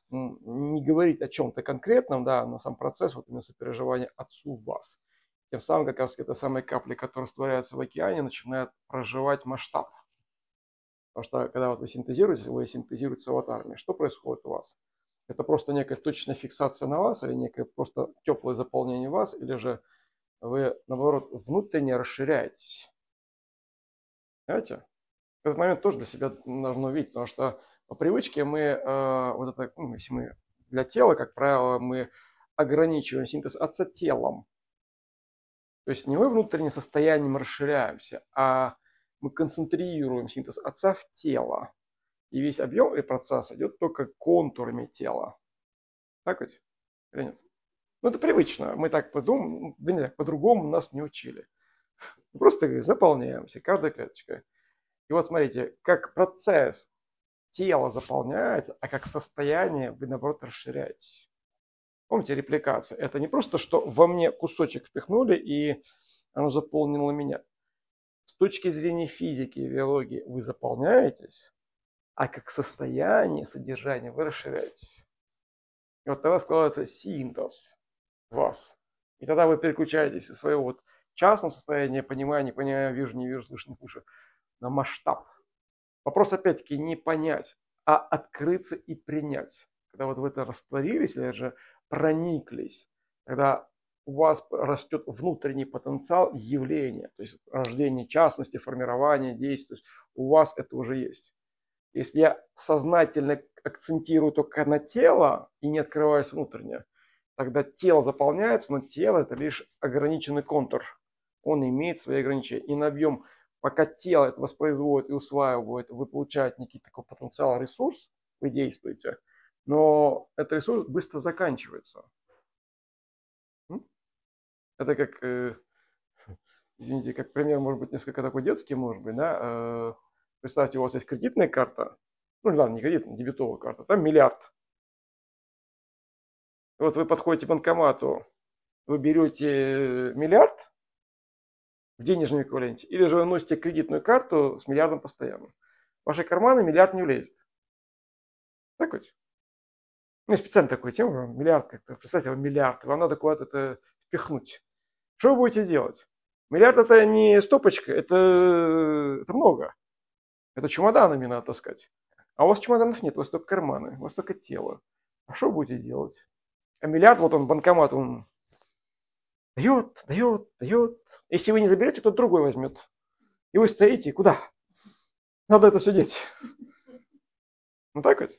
Speaker 1: не говорить о чем-то конкретном, да, но сам процесс, вот именно сопереживания отцу в вас. Тем самым как раз это самые капли, которые растворяются в океане, начинают проживать масштаб. Потому что когда вот вы синтезируете, вы синтезируете с аватарами. Что происходит у вас? Это просто некая точная фиксация на вас, или некое просто теплое заполнение вас, или же вы, наоборот, внутренне расширяетесь. Понимаете? Этот момент тоже для себя нужно увидеть, потому что по привычке мы, э, вот это, ну, если мы для тела, как правило, мы ограничиваем синтез отца телом. То есть не мы внутренним состоянием расширяемся, а мы концентрируем синтез отца в тело. И весь объем и процесс идет только контурами тела. Так ведь? Или нет? Ну это привычно. Мы так подумаем, по-другому нас не учили. Мы просто заполняемся, каждая клеточка. И вот смотрите, как процесс тела заполняется, а как состояние вы, наоборот, расширяетесь. Помните, репликация. Это не просто, что во мне кусочек впихнули, и оно заполнило меня. С точки зрения физики и биологии вы заполняетесь, а как состояние, содержание вы расширяетесь. И вот тогда складывается синтез вас. И тогда вы переключаетесь из своего вот частного состояния, понимания, не понимаю, вижу, не вижу, слышу, не слышу, на масштаб. Вопрос опять-таки не понять, а открыться и принять. Когда вот в это растворились или же прониклись, когда у вас растет внутренний потенциал явления, то есть рождение частности, формирование действий, то есть у вас это уже есть. Если я сознательно акцентирую только на тело и не открываюсь внутренне, тогда тело заполняется, но тело это лишь ограниченный контур. Он имеет свои ограничения. И на объем, пока тело это воспроизводит и усваивает, вы получаете некий такой потенциал, ресурс, вы действуете, но этот ресурс быстро заканчивается. Это как, э, извините, как пример, может быть, несколько такой детский, может быть, да, э, представьте, у вас есть кредитная карта, ну, ладно, не кредитная, дебетовая карта, там миллиард. Вот вы подходите к банкомату, вы берете миллиард в денежном эквиваленте, или же вы носите кредитную карту с миллиардом постоянно. В ваши карманы миллиард не влезет. Так вот. Ну, специально такую тему, миллиард как-то, представьте, вам миллиард, вам надо куда-то это впихнуть. Что вы будете делать? Миллиард это не стопочка, это, это много. Это чемоданами надо таскать. А у вас чемоданов нет, у вас только карманы, у вас только тело. А что вы будете делать? А миллиард, вот он, банкомат, он дает, дает, дает. Если вы не заберете, кто-то другой возьмет. И вы стоите, куда? Надо это все деть. Ну так вот?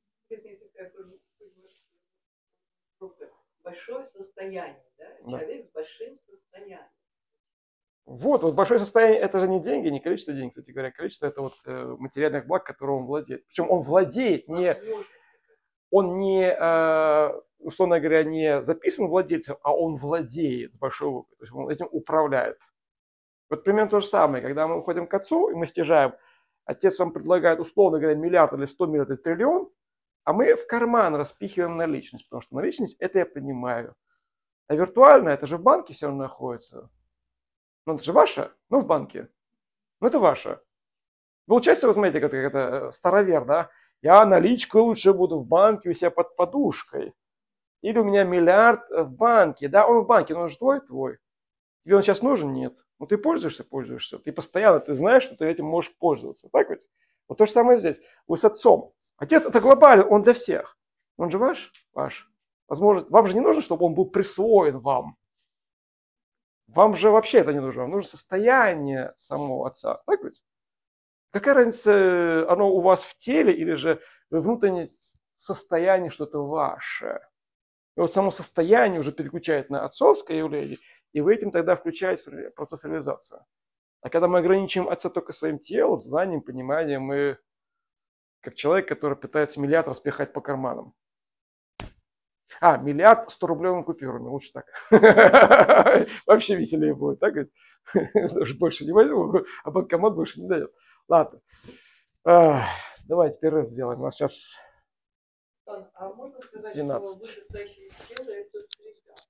Speaker 2: Большое состояние, да?
Speaker 1: Да.
Speaker 2: Человек с большим состоянием.
Speaker 1: Вот, вот большое состояние, это же не деньги, не количество денег, кстати говоря, количество это вот э, материальных благ, которым он владеет. Причем он владеет, не, он не, э, условно говоря, не записан владельцем, а он владеет с большой буквы, то есть он этим управляет. Вот примерно то же самое, когда мы уходим к отцу и мы стяжаем, отец вам предлагает, условно говоря, миллиард или сто миллионов или триллион, а мы в карман распихиваем наличность, потому что наличность это я понимаю. А виртуально это же в банке все равно находится. Ну это же ваше, ну в банке. Ну это ваше. Вы участие, вы смотрите, как это старовер, да? Я наличку лучше буду в банке у себя под подушкой. Или у меня миллиард в банке. Да, он в банке, но он же твой, твой. Тебе он сейчас нужен? Нет. Ну ты пользуешься, пользуешься. Ты постоянно, ты знаешь, что ты этим можешь пользоваться. Так ведь? Вот то же самое здесь. Вы с отцом. Отец это глобально, он для всех. Он же ваш? Ваш. Возможно, вам же не нужно, чтобы он был присвоен вам. Вам же вообще это не нужно. Вам нужно состояние самого отца. Так ведь? Какая разница, оно у вас в теле или же вы внутреннее состояние, что это ваше? И вот само состояние уже переключает на отцовское явление, и в этом тогда включается процесс реализации. А когда мы ограничиваем отца только своим телом, знанием, пониманием, мы как человек, который пытается миллиард распихать по карманам. А, миллиард сто рублевыми купюрами, лучше так. Вообще веселее будет, так? Даже больше не возьму, а банкомат больше не дает. Ладно. Давайте перерыв сделаем. У нас сейчас
Speaker 2: А можно сказать,
Speaker 1: двенадцать.
Speaker 2: что вышестоящие силы это среда?